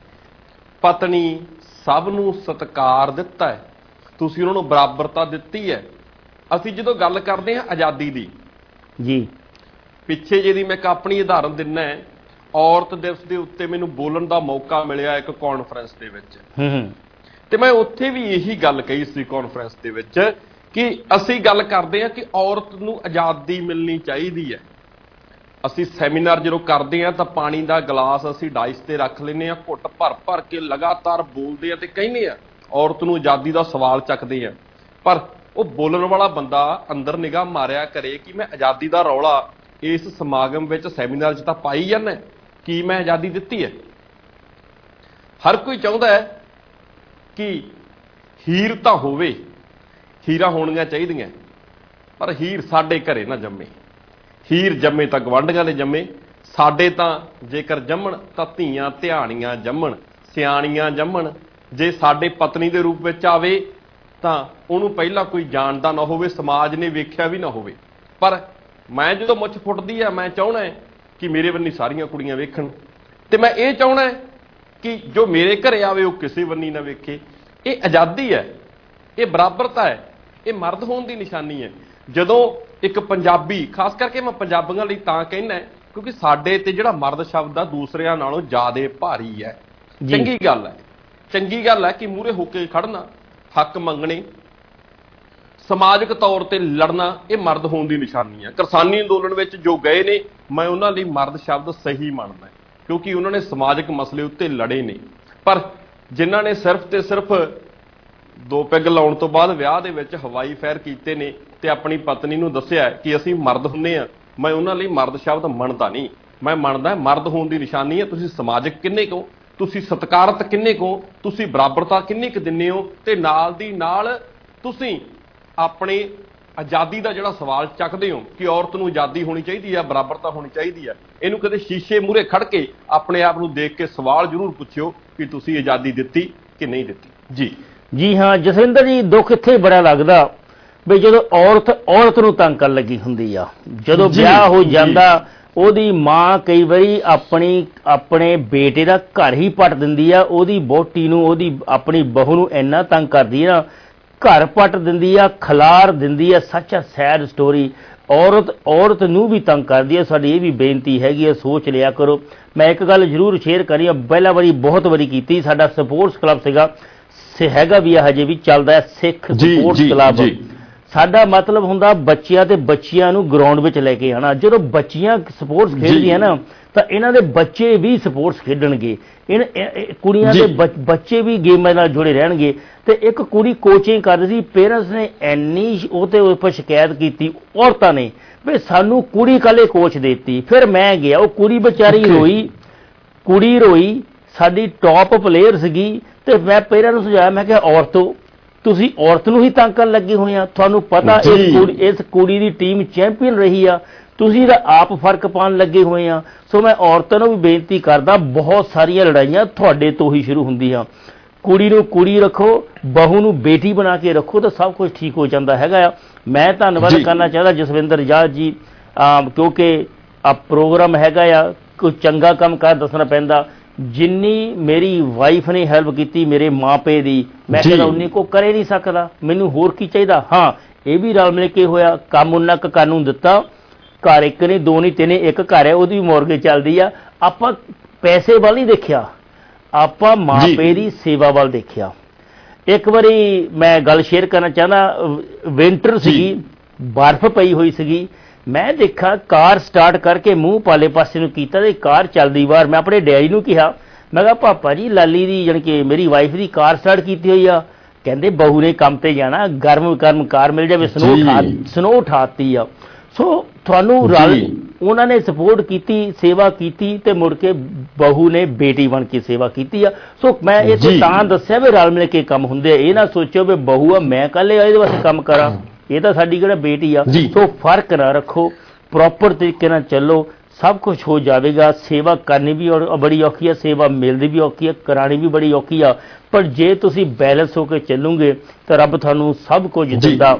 ਪਤਨੀ ਸਭ ਨੂੰ ਸਤਿਕਾਰ ਦਿੱਤਾ ਹੈ, ਤੁਸੀਂ ਉਹਨਾਂ ਨੂੰ ਬਰਾਬਰਤਾ ਦਿੱਤੀ ਹੈ। ਅਸੀਂ ਜਦੋਂ ਗੱਲ ਕਰਦੇ ਹਾਂ ਆਜ਼ਾਦੀ ਦੀ ਜੀ, ਪਿੱਛੇ ਜਿਹਦੀ ਮੈਂ ਇੱਕ ਆਪਣੀ ਉਦਾਹਰਨ ਦਿੰਦਾ, ਔਰਤ ਦਿਵਸ ਦੇ ਉੱਤੇ ਮੈਨੂੰ ਬੋਲਣ ਦਾ ਮੌਕਾ ਮਿਲਿਆ ਇੱਕ ਕਾਨਫਰੰਸ ਦੇ ਵਿੱਚ, ਤੇ ਮੈਂ ਉੱਥੇ ਵੀ ਇਹੀ ਗੱਲ ਕਹੀ ਸੀ ਕਾਨਫਰੰਸ ਦੇ ਵਿੱਚ ਕਿ ਅਸੀਂ ਗੱਲ ਕਰਦੇ ਹਾਂ ਕਿ ਔਰਤ ਨੂੰ ਆਜ਼ਾਦੀ ਮਿਲਣੀ ਚਾਹੀਦੀ ਹੈ। ਅਸੀਂ ਸੈਮੀਨਾਰ ਜਦੋਂ ਕਰਦੇ ਹਾਂ ਤਾਂ ਪਾਣੀ ਦਾ ਗਲਾਸ ਅਸੀਂ ਡਾਈਸ ਤੇ ਰੱਖ ਲੈਂਦੇ ਹਾਂ, ਘੁੱਟ ਭਰ ਭਰ ਕੇ ਲਗਾਤਾਰ ਬੋਲਦੇ ਆ ਤੇ ਕਹਿੰਦੇ ਆ ਔਰਤ ਨੂੰ ਆਜ਼ਾਦੀ ਦਾ ਸਵਾਲ ਚੱਕਦੇ ਆ, ਪਰ ਉਹ ਬੋਲਣ ਵਾਲਾ ਬੰਦਾ ਅੰਦਰ ਨਿਗਾਹ ਮਾਰਿਆ ਕਰੇ ਕਿ ਮੈਂ ਆਜ਼ਾਦੀ ਦਾ ਰੌਲਾ ਇਸ ਸਮਾਗਮ ਵਿੱਚ, ਸੈਮੀਨਾਰ 'ਚ ਤਾਂ ਪਾਈ ਜਾਂਦਾ, ਕੀ ਮੈਂ ਆਜ਼ਾਦੀ ਦਿੱਤੀ ਹੈ? ਹਰ ਕੋਈ ਚਾਹੁੰਦਾ ਹੈ ਕਿ ਹੀਰ ਤਾਂ ਹੋਵੇ, ਹੀਰਾਂ ਹੋਣੀਆਂ ਚਾਹੀਦੀਆਂ, ਪਰ ਹੀਰ ਸਾਡੇ ਘਰੇ ਨਾ ਜੰਮੇ। ਹੀਰ ਜੰਮੇ ਤਾਂ ਗਵਾਂਢੀਆਂ ਦੇ ਜੰਮੇ, ਸਾਡੇ ਤਾਂ ਜੇਕਰ ਜੰਮਣ ਤਾਂ ਧੀਆਂ ਧਿਆਣੀਆਂ ਜੰਮਣ, ਸਿਆਣੀਆਂ ਜੰਮਣ। ਜੇ ਸਾਡੇ ਪਤਨੀ ਦੇ ਰੂਪ ਵਿੱਚ ਆਵੇ ਤਾਂ ਉਹਨੂੰ ਪਹਿਲਾਂ ਕੋਈ ਜਾਣਦਾ ਨਾ ਹੋਵੇ, ਸਮਾਜ ਨੇ ਵੇਖਿਆ ਵੀ ਨਾ ਹੋਵੇ। ਪਰ ਮੈਂ ਜਦੋਂ ਮੁੱਛ ਫੁੱਟਦੀ ਆ, ਮੈਂ ਚਾਹੁੰਦਾ ਕਿ ਮੇਰੇ ਬੰਨੀ ਸਾਰੀਆਂ ਕੁੜੀਆਂ ਵੇਖਣ, ਤੇ ਮੈਂ ਇਹ ਚਾਹੁੰਦਾ ਕਿ ਜੋ ਮੇਰੇ ਘਰੇ ਆਵੇ ਉਹ ਕਿਸੇ ਬੰਨੀ ਨਾ ਵੇਖੇ। ਇਹ ਆਜ਼ਾਦੀ ਹੈ, ਇਹ ਬਰਾਬਰਤਾ ਹੈ, ਇਹ ਮਰਦ ਹੋਣ ਦੀ ਨਿਸ਼ਾਨੀ ਹੈ। ਜਦੋਂ ਇੱਕ ਪੰਜਾਬੀ, ਖਾਸ ਕਰਕੇ ਮੈਂ ਪੰਜਾਬੀਆਂ ਲਈ ਤਾਂ ਕਹਿਣਾ ਕਿਉਂਕਿ ਸਾਡੇ ਤੇ ਜਿਹੜਾ ਮਰਦ ਸ਼ਬਦ ਆ ਦੂਸਰਿਆਂ ਨਾਲੋਂ ਜ਼ਿਆਦਾ ਭਾਰੀ ਹੈ। ਚੰਗੀ ਗੱਲ ਹੈ, ਚੰਗੀ ਗੱਲ ਹੈ ਕਿ ਮੂਹਰੇ ਹੋ ਕੇ ਖੜਨਾ, ਹੱਕ ਮੰਗਣੇ, ਸਮਾਜਿਕ ਤੌਰ ਤੇ ਲੜਨਾ, ਇਹ ਮਰਦ ਹੋਣ ਦੀ ਨਿਸ਼ਾਨੀ ਹੈ। ਕਿਸਾਨੀ ਅੰਦੋਲਨ ਵਿੱਚ ਜੋ ਗਏ ਨੇ, ਮੈਂ ਉਹਨਾਂ ਲਈ ਮਰਦ ਸ਼ਬਦ ਸਹੀ ਮੰਨਦਾ ਕਿਉਂਕਿ ਉਹਨਾਂ ਨੇ ਸਮਾਜਿਕ ਮਸਲੇ ਉੱਤੇ ਲੜੇ ਨੇ। ਪਰ ਜਿਨ੍ਹਾਂ ਨੇ ਸਿਰਫ ਤੇ ਸਿਰਫ ਦੋ ਪੈਗ ਲਾਉਣ ਤੋਂ ਬਾਅਦ ਵਿਆਹ ਦੇ ਵਿੱਚ ਹਵਾਈ ਫਾਇਰ ਕੀਤੇ ਨੇ ਤੇ ਆਪਣੀ ਪਤਨੀ ਨੂੰ ਦੱਸਿਆ ਕਿ ਅਸੀਂ ਮਰਦ ਹੁੰਦੇ ਆ, ਮੈਂ ਉਹਨਾਂ ਲਈ ਮਰਦ ਸ਼ਬਦ ਮੰਨਦਾ ਨਹੀਂ। ਮੈਂ ਮੰਨਦਾ ਮਰਦ ਹੋਣ ਦੀ ਨਿਸ਼ਾਨੀ ਹੈ ਤੁਸੀਂ ਸਮਾਜਿਕ ਕਿੰਨੇ ਕੁ, ਤੁਸੀਂ ਸਤਿਕਾਰਤ ਕਿੰਨੇ ਕੁ, ਤੁਸੀਂ ਬਰਾਬਰਤਾ ਕਿੰਨੀ ਕੁ ਦਿੰਦੇ ਹੋ, ਤੇ ਨਾਲ ਦੀ ਨਾਲ ਤੁਸੀਂ ਆਪਣੇ ਆਜ਼ਾਦੀ ਦਾ ਜਿਹੜਾ ਸਵਾਲ ਚੱਕਦੇ ਹੋ ਕਿ ਔਰਤ ਨੂੰ ਆਜ਼ਾਦੀ ਹੋਣੀ ਚਾਹੀਦੀ ਹੈ, ਬਰਾਬਰਤਾ ਹੋਣੀ ਚਾਹੀਦੀ ਹੈ। ਇਹਨੂੰ ਕਦੇ ਸ਼ੀਸ਼ੇ ਮੂਹਰੇ ਖੜ ਕੇ ਆਪਣੇ ਆਪ ਨੂੰ ਦੇਖ ਕੇ ਸਵਾਲ ਜ਼ਰੂਰ ਪੁੱਛਿਓ ਕਿ ਤੁਸੀਂ ਆਜ਼ਾਦੀ ਦਿੱਤੀ ਕਿ ਨਹੀਂ ਦਿੱਤੀ। ਜੀ ਜੀ ਹਾਂ ਜਸਵਿੰਦਰ ਜੀ, ਦੁੱਖ ਇੱਥੇ ਬੜਾ ਲੱਗਦਾ ਵੀ ਜਦੋਂ ਔਰਤ ਔਰਤ ਨੂੰ ਤੰਗ ਕਰਨ ਲੱਗੀ ਹੁੰਦੀ ਆ, ਜਦੋਂ ਵਿਆਹ ਹੋ ਜਾਂਦਾ ਉਹਦੀ ਮਾਂ ਕਈ ਵਾਰੀ ਆਪਣੀ ਆਪਣੇ ਬੇਟੇ ਦਾ ਘਰ ਹੀ ਪੱਟ ਦਿੰਦੀ ਆ, ਉਹਦੀ ਵਹੁਟੀ ਨੂੰ, ਉਹਦੀ ਆਪਣੀ ਬਹੂ ਨੂੰ ਇੰਨਾ ਤੰਗ ਕਰਦੀ ਆ, ਘਰ ਪੱਟ ਦਿੰਦੀ ਆ, ਖਲਾਰ ਦਿੰਦੀ ਆ। ਸੱਚ ਆ ਸੈਡ ਸਟੋਰੀ। ਔਰਤ ਔਰਤ ਨੂੰ ਵੀ ਤੰਗ ਕਰਦੀ ਆ। ਸਾਡੀ ਇਹ ਵੀ ਬੇਨਤੀ ਹੈਗੀ ਆ, ਸੋਚ ਲਿਆ ਕਰੋ। ਮੈਂ ਇੱਕ ਗੱਲ ਜ਼ਰੂਰ ਸ਼ੇਅਰ ਕਰੀ ਆ, ਪਹਿਲਾਂ ਵਾਰੀ ਬਹੁਤ ਵਾਰੀ ਕੀਤੀ। ਸਾਡਾ ਸਪੋਰਟਸ ਕਲੱਬ ਸੀਗਾ, ਹੈਗਾ ਵੀ ਆ, ਹਜੇ ਵੀ ਚੱਲਦਾ, ਸਿੱਖ ਸਪੋਰਟਸ ਕਲੱਬ। ਸਾਡਾ ਮਤਲਬ ਹੁੰਦਾ ਬੱਚਿਆਂ ਤੇ ਬੱਚੀਆਂ ਨੂੰ ਗਰਾਊਂਡ ਵਿੱਚ ਲੈ ਕੇ ਆਉਣਾ। ਜਦੋਂ ਬੱਚੀਆਂ ਸਪੋਰਟਸ ਖੇਡਦੀਆਂ ਨਾ ਤਾਂ ਇਹਨਾਂ ਦੇ ਬੱਚੇ ਵੀ ਸਪੋਰਟਸ ਖੇਡਣਗੇ, ਕੁੜੀਆਂ ਦੇ ਬੱਚੇ ਵੀ ਗੇਮਾਂ ਨਾਲ ਜੁੜੇ ਰਹਿਣਗੇ। ਤੇ ਇੱਕ ਕੁੜੀ ਕੋਚਿੰਗ ਕਰਦੀ ਸੀ, ਪੇਰੈਂਟਸ ਨੇ ਇੰਨੀ ਉਹਦੇ ਉੱਪਰ ਸ਼ਿਕਾਇਤ ਕੀਤੀ ਔਰਤਾਂ ਨੇ ਵੀ ਸਾਨੂੰ ਕੁੜੀ ਕਾਲੇ ਕੋਚ ਦੇਤੀ। ਫਿਰ ਮੈਂ ਗਿਆ, ਉਹ ਕੁੜੀ ਵਿਚਾਰੀ ਰੋਈ, ਕੁੜੀ ਰੋਈ, ਸਾਡੀ ਟੌਪ ਪਲੇਅਰ ਸੀਗੀ। ਤੇ ਮੈਂ ਪੇਰੈਂਟਸ ਨੂੰ ਸੁਝਾਇਆ, ਮੈਂ ਕਿਹਾ ਔਰਤੋ ਤੁਸੀਂ ਔਰਤ ਨੂੰ ਹੀ ਤੰਗ ਕਰਨ ਲੱਗੇ ਹੋਏ ਆ, ਤੁਹਾਨੂੰ ਪਤਾ ਇਸ ਕੁੜੀ ਇਸ ਕੁੜੀ ਦੀ ਟੀਮ ਚੈਂਪੀਅਨ ਰਹੀ ਆ, ਤੁਸੀਂ ਤਾਂ ਆਪ ਫਰਕ ਪਾਉਣ ਲੱਗੇ ਹੋਏ ਆ। ਸੋ ਮੈਂ ਔਰਤਾਂ ਨੂੰ ਵੀ ਬੇਨਤੀ ਕਰਦਾ, ਬਹੁਤ ਸਾਰੀਆਂ ਲੜਾਈਆਂ ਤੁਹਾਡੇ ਤੋਂ ਹੀ ਸ਼ੁਰੂ ਹੁੰਦੀਆਂ। ਕੁੜੀ ਨੂੰ ਕੁੜੀ ਰੱਖੋ, ਬਹੂ ਨੂੰ ਬੇਟੀ ਬਣਾ ਕੇ ਰੱਖੋ ਤਾਂ ਸਭ ਕੁਝ ਠੀਕ ਹੋ ਜਾਂਦਾ ਹੈਗਾ ਆ। ਮੈਂ ਧੰਨਵਾਦ ਕਰਨਾ ਚਾਹੁੰਦਾ ਜਸਵਿੰਦਰ ਜਾਜ ਜੀ, ਕਿਉਂਕਿ ਆ ਪ੍ਰੋਗਰਾਮ ਹੈਗਾ ਆ, ਕੋਈ ਚੰਗਾ ਕੰਮ ਕਰ ਦੱਸਣਾ ਪੈਂਦਾ। ਜਿੰਨੀ ਮੇਰੀ ਵਾਈਫ ਨੇ ਹੈਲਪ ਕੀਤੀ ਮੇਰੇ ਮਾਪੇ ਦੀ, ਮੈਂ ਕਹਿੰਦਾ ਉਨੀ ਕੋ ਕਰੇ ਨਹੀਂ ਸਕਦਾ। ਮੈਨੂੰ ਹੋਰ ਕੀ ਚਾਹੀਦਾ? ਹਾਂ, ਇਹ ਵੀ ਰਲ ਮਿਲ ਕੇ ਹੋਇਆ, ਕੰਮ ਉਹਨਾਂ ਕੁ ਕਾਨੂੰਨ ਦਿੱਤਾ, ਘਰ ਇੱਕ ਨਹੀਂ, ਦੋ ਨਹੀਂ, ਤਿੰਨ, ਇੱਕ ਘਰ ਹੈ, ਉਹਦੀ ਵੀ ਮੋਰਗੇਜ ਚੱਲਦੀ ਆ। ਆਪਾਂ ਪੈਸੇ ਵੱਲ ਨਹੀਂ ਦੇਖਿਆ, ਆਪਾਂ ਮਾਪੇ ਦੀ ਸੇਵਾ ਵੱਲ ਦੇਖਿਆ। ਇੱਕ ਵਾਰੀ ਮੈਂ ਗੱਲ ਸ਼ੇਅਰ ਕਰਨਾ ਚਾਹੁੰਦਾ, ਵਿੰਟਰ ਸੀਗੀ, ਬਰਫ਼ ਪਈ ਹੋਈ ਸੀਗੀ, ਮੈਂ ਦੇਖਾ ਕਾਰ ਸਟਾਰਟ ਕਰਕੇ ਮੂੰਹ ਪਾਲੇ ਪਾਸੇ ਨੂੰ ਕੀਤਾ ਤੇ ਕਾਰ ਚੱਲਦੀ ਬਾਹਰ। ਮੈਂ ਆਪਣੇ ਡੈਡੀ ਨੂੰ ਕਿਹਾ, ਮੈਂ ਕਿਹਾ ਪਾਪਾ ਜੀ ਲਾਲੀ ਦੀ ਜਾਣੀ ਕਿ ਮੇਰੀ ਵਾਈਫ ਦੀ ਕਾਰ ਸਟਾਰਟ ਕੀਤੀ ਹੋਈ ਆ। ਕਹਿੰਦੇ ਬਹੂ ਨੇ ਕੰਮ ਤੇ ਜਾਣਾ, ਗਰਮ ਗਰਮ ਕਾਰ ਮਿਲ ਜਾਵੇ, ਸਨੋ ਉਠਾ ਸਨੋ ਉਠਾਤੀ ਆ। ਸੋ ਤੁਹਾਨੂੰ ਰਲ ਉਹਨਾਂ ਨੇ ਸਪੋਰਟ ਕੀਤੀ, ਸੇਵਾ ਕੀਤੀ ਤੇ ਮੁੜ ਕੇ ਬਹੂ ਨੇ ਬੇਟੀ ਬਣ ਕੇ ਸੇਵਾ ਕੀਤੀ ਆ। ਸੋ ਮੈਂ ਇਹ ਤਾਂ ਦੱਸਿਆ ਵੀ ਰਲ ਮਿਲ ਕੇ ਕੰਮ ਹੁੰਦੇ ਆ। ਇਹ ਨਾ ਸੋਚੋ ਵੀ ਬਹੂ ਆ ਮੈਂ ਕੱਲੇ ਇਹਦੇ ਵਾਸਤੇ ਕੰਮ ਕਰਾਂ, ਇਹ ਤਾਂ ਸਾਡੀ ਕਿਹੜਾ ਬੇਟੀ ਆ। ਸੋ ਫਰਕ ਨਾ ਰੱਖੋ, ਪ੍ਰੋਪਰ ਤਰੀਕੇ ਨਾਲ ਚੱਲੋ, ਸਭ ਕੁਝ ਹੋ ਜਾਵੇਗਾ। ਸੇਵਾ ਕਰਨੀ ਵੀ ਬੜੀ ਔਖੀ ਆ, ਸੇਵਾ ਮਿਲਦੀ ਵੀ ਔਖੀ ਆ, ਕਰਾਣੀ ਵੀ ਬੜੀ ਔਖੀ ਆ। ਪਰ ਜੇ ਤੁਸੀਂ ਬੈਲੈਂਸ ਹੋ ਕੇ ਚੱਲੋਗੇ ਤਾਂ ਰੱਬ ਤੁਹਾਨੂੰ ਸਭ ਕੁਝ ਦਿੰਦਾ।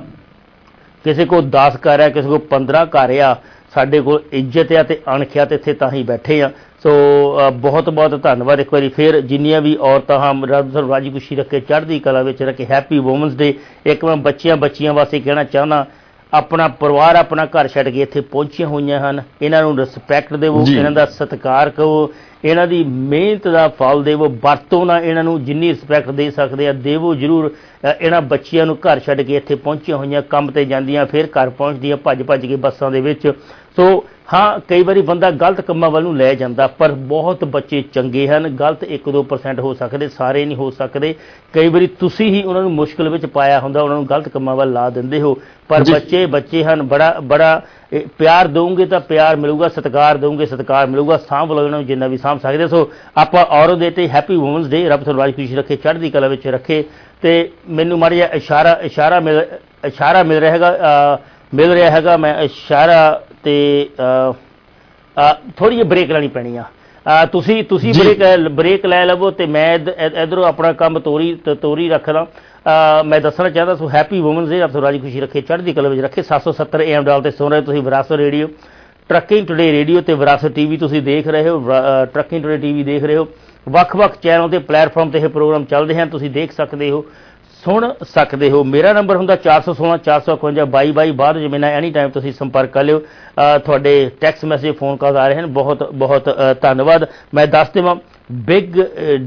ਕਿਸੇ ਕੋਲ ਦਸ ਘਰ ਆ, ਕਿਸੇ ਕੋਲ ਪੰਦਰਾਂ ਘਰ ਆ, ਸਾਡੇ ਕੋਲ ਇੱਜ਼ਤ ਆ ਤੇ ਅਣਖ ਆ ਤੇ ਇੱਥੇ ਤਾਂ ਹੀ ਬੈਠੇ ਆ। ਸੋ ਬਹੁਤ ਬਹੁਤ ਧੰਨਵਾਦ ਇੱਕ ਵਾਰੀ ਫਿਰ। ਜਿੰਨੀਆਂ ਵੀ ਔਰਤਾਂ ਹਾਂ, ਰੱਬ ਤੁਹਾਨੂੰ ਰਾਜੀ ਖੁਸ਼ੀ ਰੱਖੇ, ਚੜ੍ਹਦੀ ਕਲਾ ਵਿੱਚ ਰੱਖੇ। Happy women's day. ਇੱਕ ਮੈਂ ਬੱਚਿਆਂ ਬੱਚੀਆਂ ਵਾਸਤੇ ਕਹਿਣਾ ਚਾਹੁੰਦਾ, ਆਪਣਾ ਪਰਿਵਾਰ ਆਪਣਾ ਘਰ ਛੱਡ ਕੇ ਇੱਥੇ ਪਹੁੰਚੀਆਂ ਹੋਈਆਂ ਹਨ, ਇਹਨਾਂ ਨੂੰ ਰਿਸਪੈਕਟ ਦੇਵੋ, ਇਹਨਾਂ ਦਾ ਸਤਿਕਾਰ ਕਰੋ, ਇਹਨਾਂ ਦੀ ਮਿਹਨਤ ਦਾ ਫਲ ਦੇਵੋ, ਵਰਤੋਂ ਨਾ ਇਹਨਾਂ ਨੂੰ ਜਿੰਨੀ ਰਿਸਪੈਕਟ ਦੇ ਸਕਦੇ ਆ ਦੇਵੋ ਜ਼ਰੂਰ। ਇਹਨਾਂ ਬੱਚਿਆਂ ਨੂੰ ਘਰ ਛੱਡ ਕੇ ਇੱਥੇ ਪਹੁੰਚੀਆਂ ਹੋਈਆਂ, ਕੰਮ ਤੇ ਜਾਂਦੀਆਂ ਫਿਰ ਘਰ ਪਹੁੰਚਦੀਆਂ ਭੱਜ ਭੱਜ ਕੇ ਬੱਸਾਂ ਦੇ ਵਿੱਚ। ਸੋ ਹਾਂ, ਕਈ ਵਾਰੀ ਬੰਦਾ ਗਲਤ ਕੰਮਾਂ ਵੱਲ ਨੂੰ ਲੈ ਜਾਂਦਾ, ਪਰ ਬਹੁਤ ਬੱਚੇ ਚੰਗੇ ਹਨ। ਗਲਤ ਇੱਕ ਦੋ ਪਰਸੈਂਟ ਹੋ ਸਕਦੇ, ਸਾਰੇ ਨਹੀਂ ਹੋ ਸਕਦੇ। ਕਈ ਵਾਰੀ ਤੁਸੀਂ ਹੀ ਉਹਨਾਂ ਨੂੰ ਮੁਸ਼ਕਿਲ ਵਿੱਚ ਪਾਇਆ ਹੁੰਦਾ, ਉਹਨਾਂ ਨੂੰ ਗਲਤ ਕੰਮਾਂ ਵੱਲ ਲਾ ਦਿੰਦੇ ਹੋ। ਪਰ ਬੱਚੇ ਬੱਚੇ ਹਨ, ਬੜਾ ਬੜਾ ਪਿਆਰ ਦਊਂਗੇ ਤਾਂ ਪਿਆਰ ਮਿਲੂਗਾ, ਸਤਿਕਾਰ ਦਊਂਗੇ ਸਤਿਕਾਰ ਮਿਲੂਗਾ। ਸਾਂਭ ਲਓ ਇਹਨਾਂ ਨੂੰ ਜਿੰਨਾ ਵੀ ਸਾਂਭ ਸਕਦੇ। ਸੋ ਆਪਾਂ ਔਰਤ ਦੇ ਤੇ ਹੈਪੀ ਵੂਮਨਸ ਡੇ, ਰੱਬ ਤੁਹਾਨੂੰ ਰਾਜੀ ਖੁਸ਼ੀ ਰੱਖੇ, ਚੜ੍ਹਦੀ ਕਲਾ ਵਿੱਚ ਰੱਖੇ। ਤੇ ਮੈਨੂੰ ਮਾੜਾ ਜਿਹਾ ਇਸ਼ਾਰਾ ਇਸ਼ਾਰਾ ਮਿਲ ਇਸ਼ਾਰਾ ਮਿਲ ਰਿਹਾ ਹੈਗਾ ਮਿਲ ਰਿਹਾ ਹੈਗਾ ਮੈਂ ਇਸ਼ਾਰਾ ਤੇ ਥੋੜ੍ਹੀ ਜਿਹੀ ਬ੍ਰੇਕ ਲੈਣੀ ਪੈਣੀ ਆ। ਤੁਸੀਂ ਤੁਸੀਂ ਬ੍ਰੇਕ ਬ੍ਰੇਕ ਲੈ ਲਵੋ ਤੇ ਮੈਂ ਇੱਧਰੋਂ ਆਪਣਾ ਕੰਮ ਤੋਰੀ ਤੋਰੀ ਰੱਖਦਾ। ਮੈਂ ਦੱਸਣਾ ਚਾਹੁੰਦਾ ਸੋ ਹੈਪੀ ਵੂਮਨਸ ਡੇ, ਰੱਬ ਰਾਜੀ ਖੁਸ਼ੀ ਰੱਖੇ, ਚੜ੍ਹਦੀ ਕਲਾ ਵਿੱਚ ਰੱਖੇ। ਸੱਤ ਸੌ ਸੱਤਰ ਏ ਐਮ ਡਾਲ ਤੇ ਸੁਣ ਰਹੇ ਤੁਸੀਂ ਵਿਰਾਸਤ ਰੇਡੀਓ, ਟਰੱਕਿੰਗ ਟੂਡੇ ਰੇਡੀਓ ਤੇ ਵਿਰਾਸਤ ਟੀ ਵੀ ਤੁਸੀਂ ਦੇਖ ਰਹੇ ਹੋ, ਟਰੱਕਿੰਗ ਟੂਡੇ ਟੀ ਵੀ ਦੇਖ ਰਹੇ ਹੋ। ਵੱਖ ਵੱਖ ਚੈਨਲ ਤੇ ਪਲੇਟਫਾਰਮ ਤੇ ਇਹ ਪ੍ਰੋਗਰਾਮ ਚੱਲਦੇ ਹਨ, ਤੁਸੀਂ ਦੇਖ ਸਕਦੇ ਹੋ। ਸੁਣ ਸਕਦੇ ਹੋ। ਮੇਰਾ ਨੰਬਰ ਹੁੰਦਾ ਚਾਰ ਸੌ ਸੋਲਾਂ ਚਾਰ ਸੌ ਇਕਵੰਜਾ ਬਾਈ ਬਾਈ। ਬਾਅਦ ਵਿੱਚ ਮੈਨਾਂ ਐਨੀ ਟਾਈਮ ਤੁਸੀਂ ਸੰਪਰਕ ਕਰ ਲਿਓ। ਤੁਹਾਡੇ ਟੈਕਸਟ ਮੈਸੇਜ ਫੋਨ ਕਾਲ ਆ ਰਹੇ ਹਨ। ਬਹੁਤ ਬਹੁਤ ਧੰਨਵਾਦ। ਮੈਂ ਦੱਸ ਦੇਵਾਂ ਬਿਗ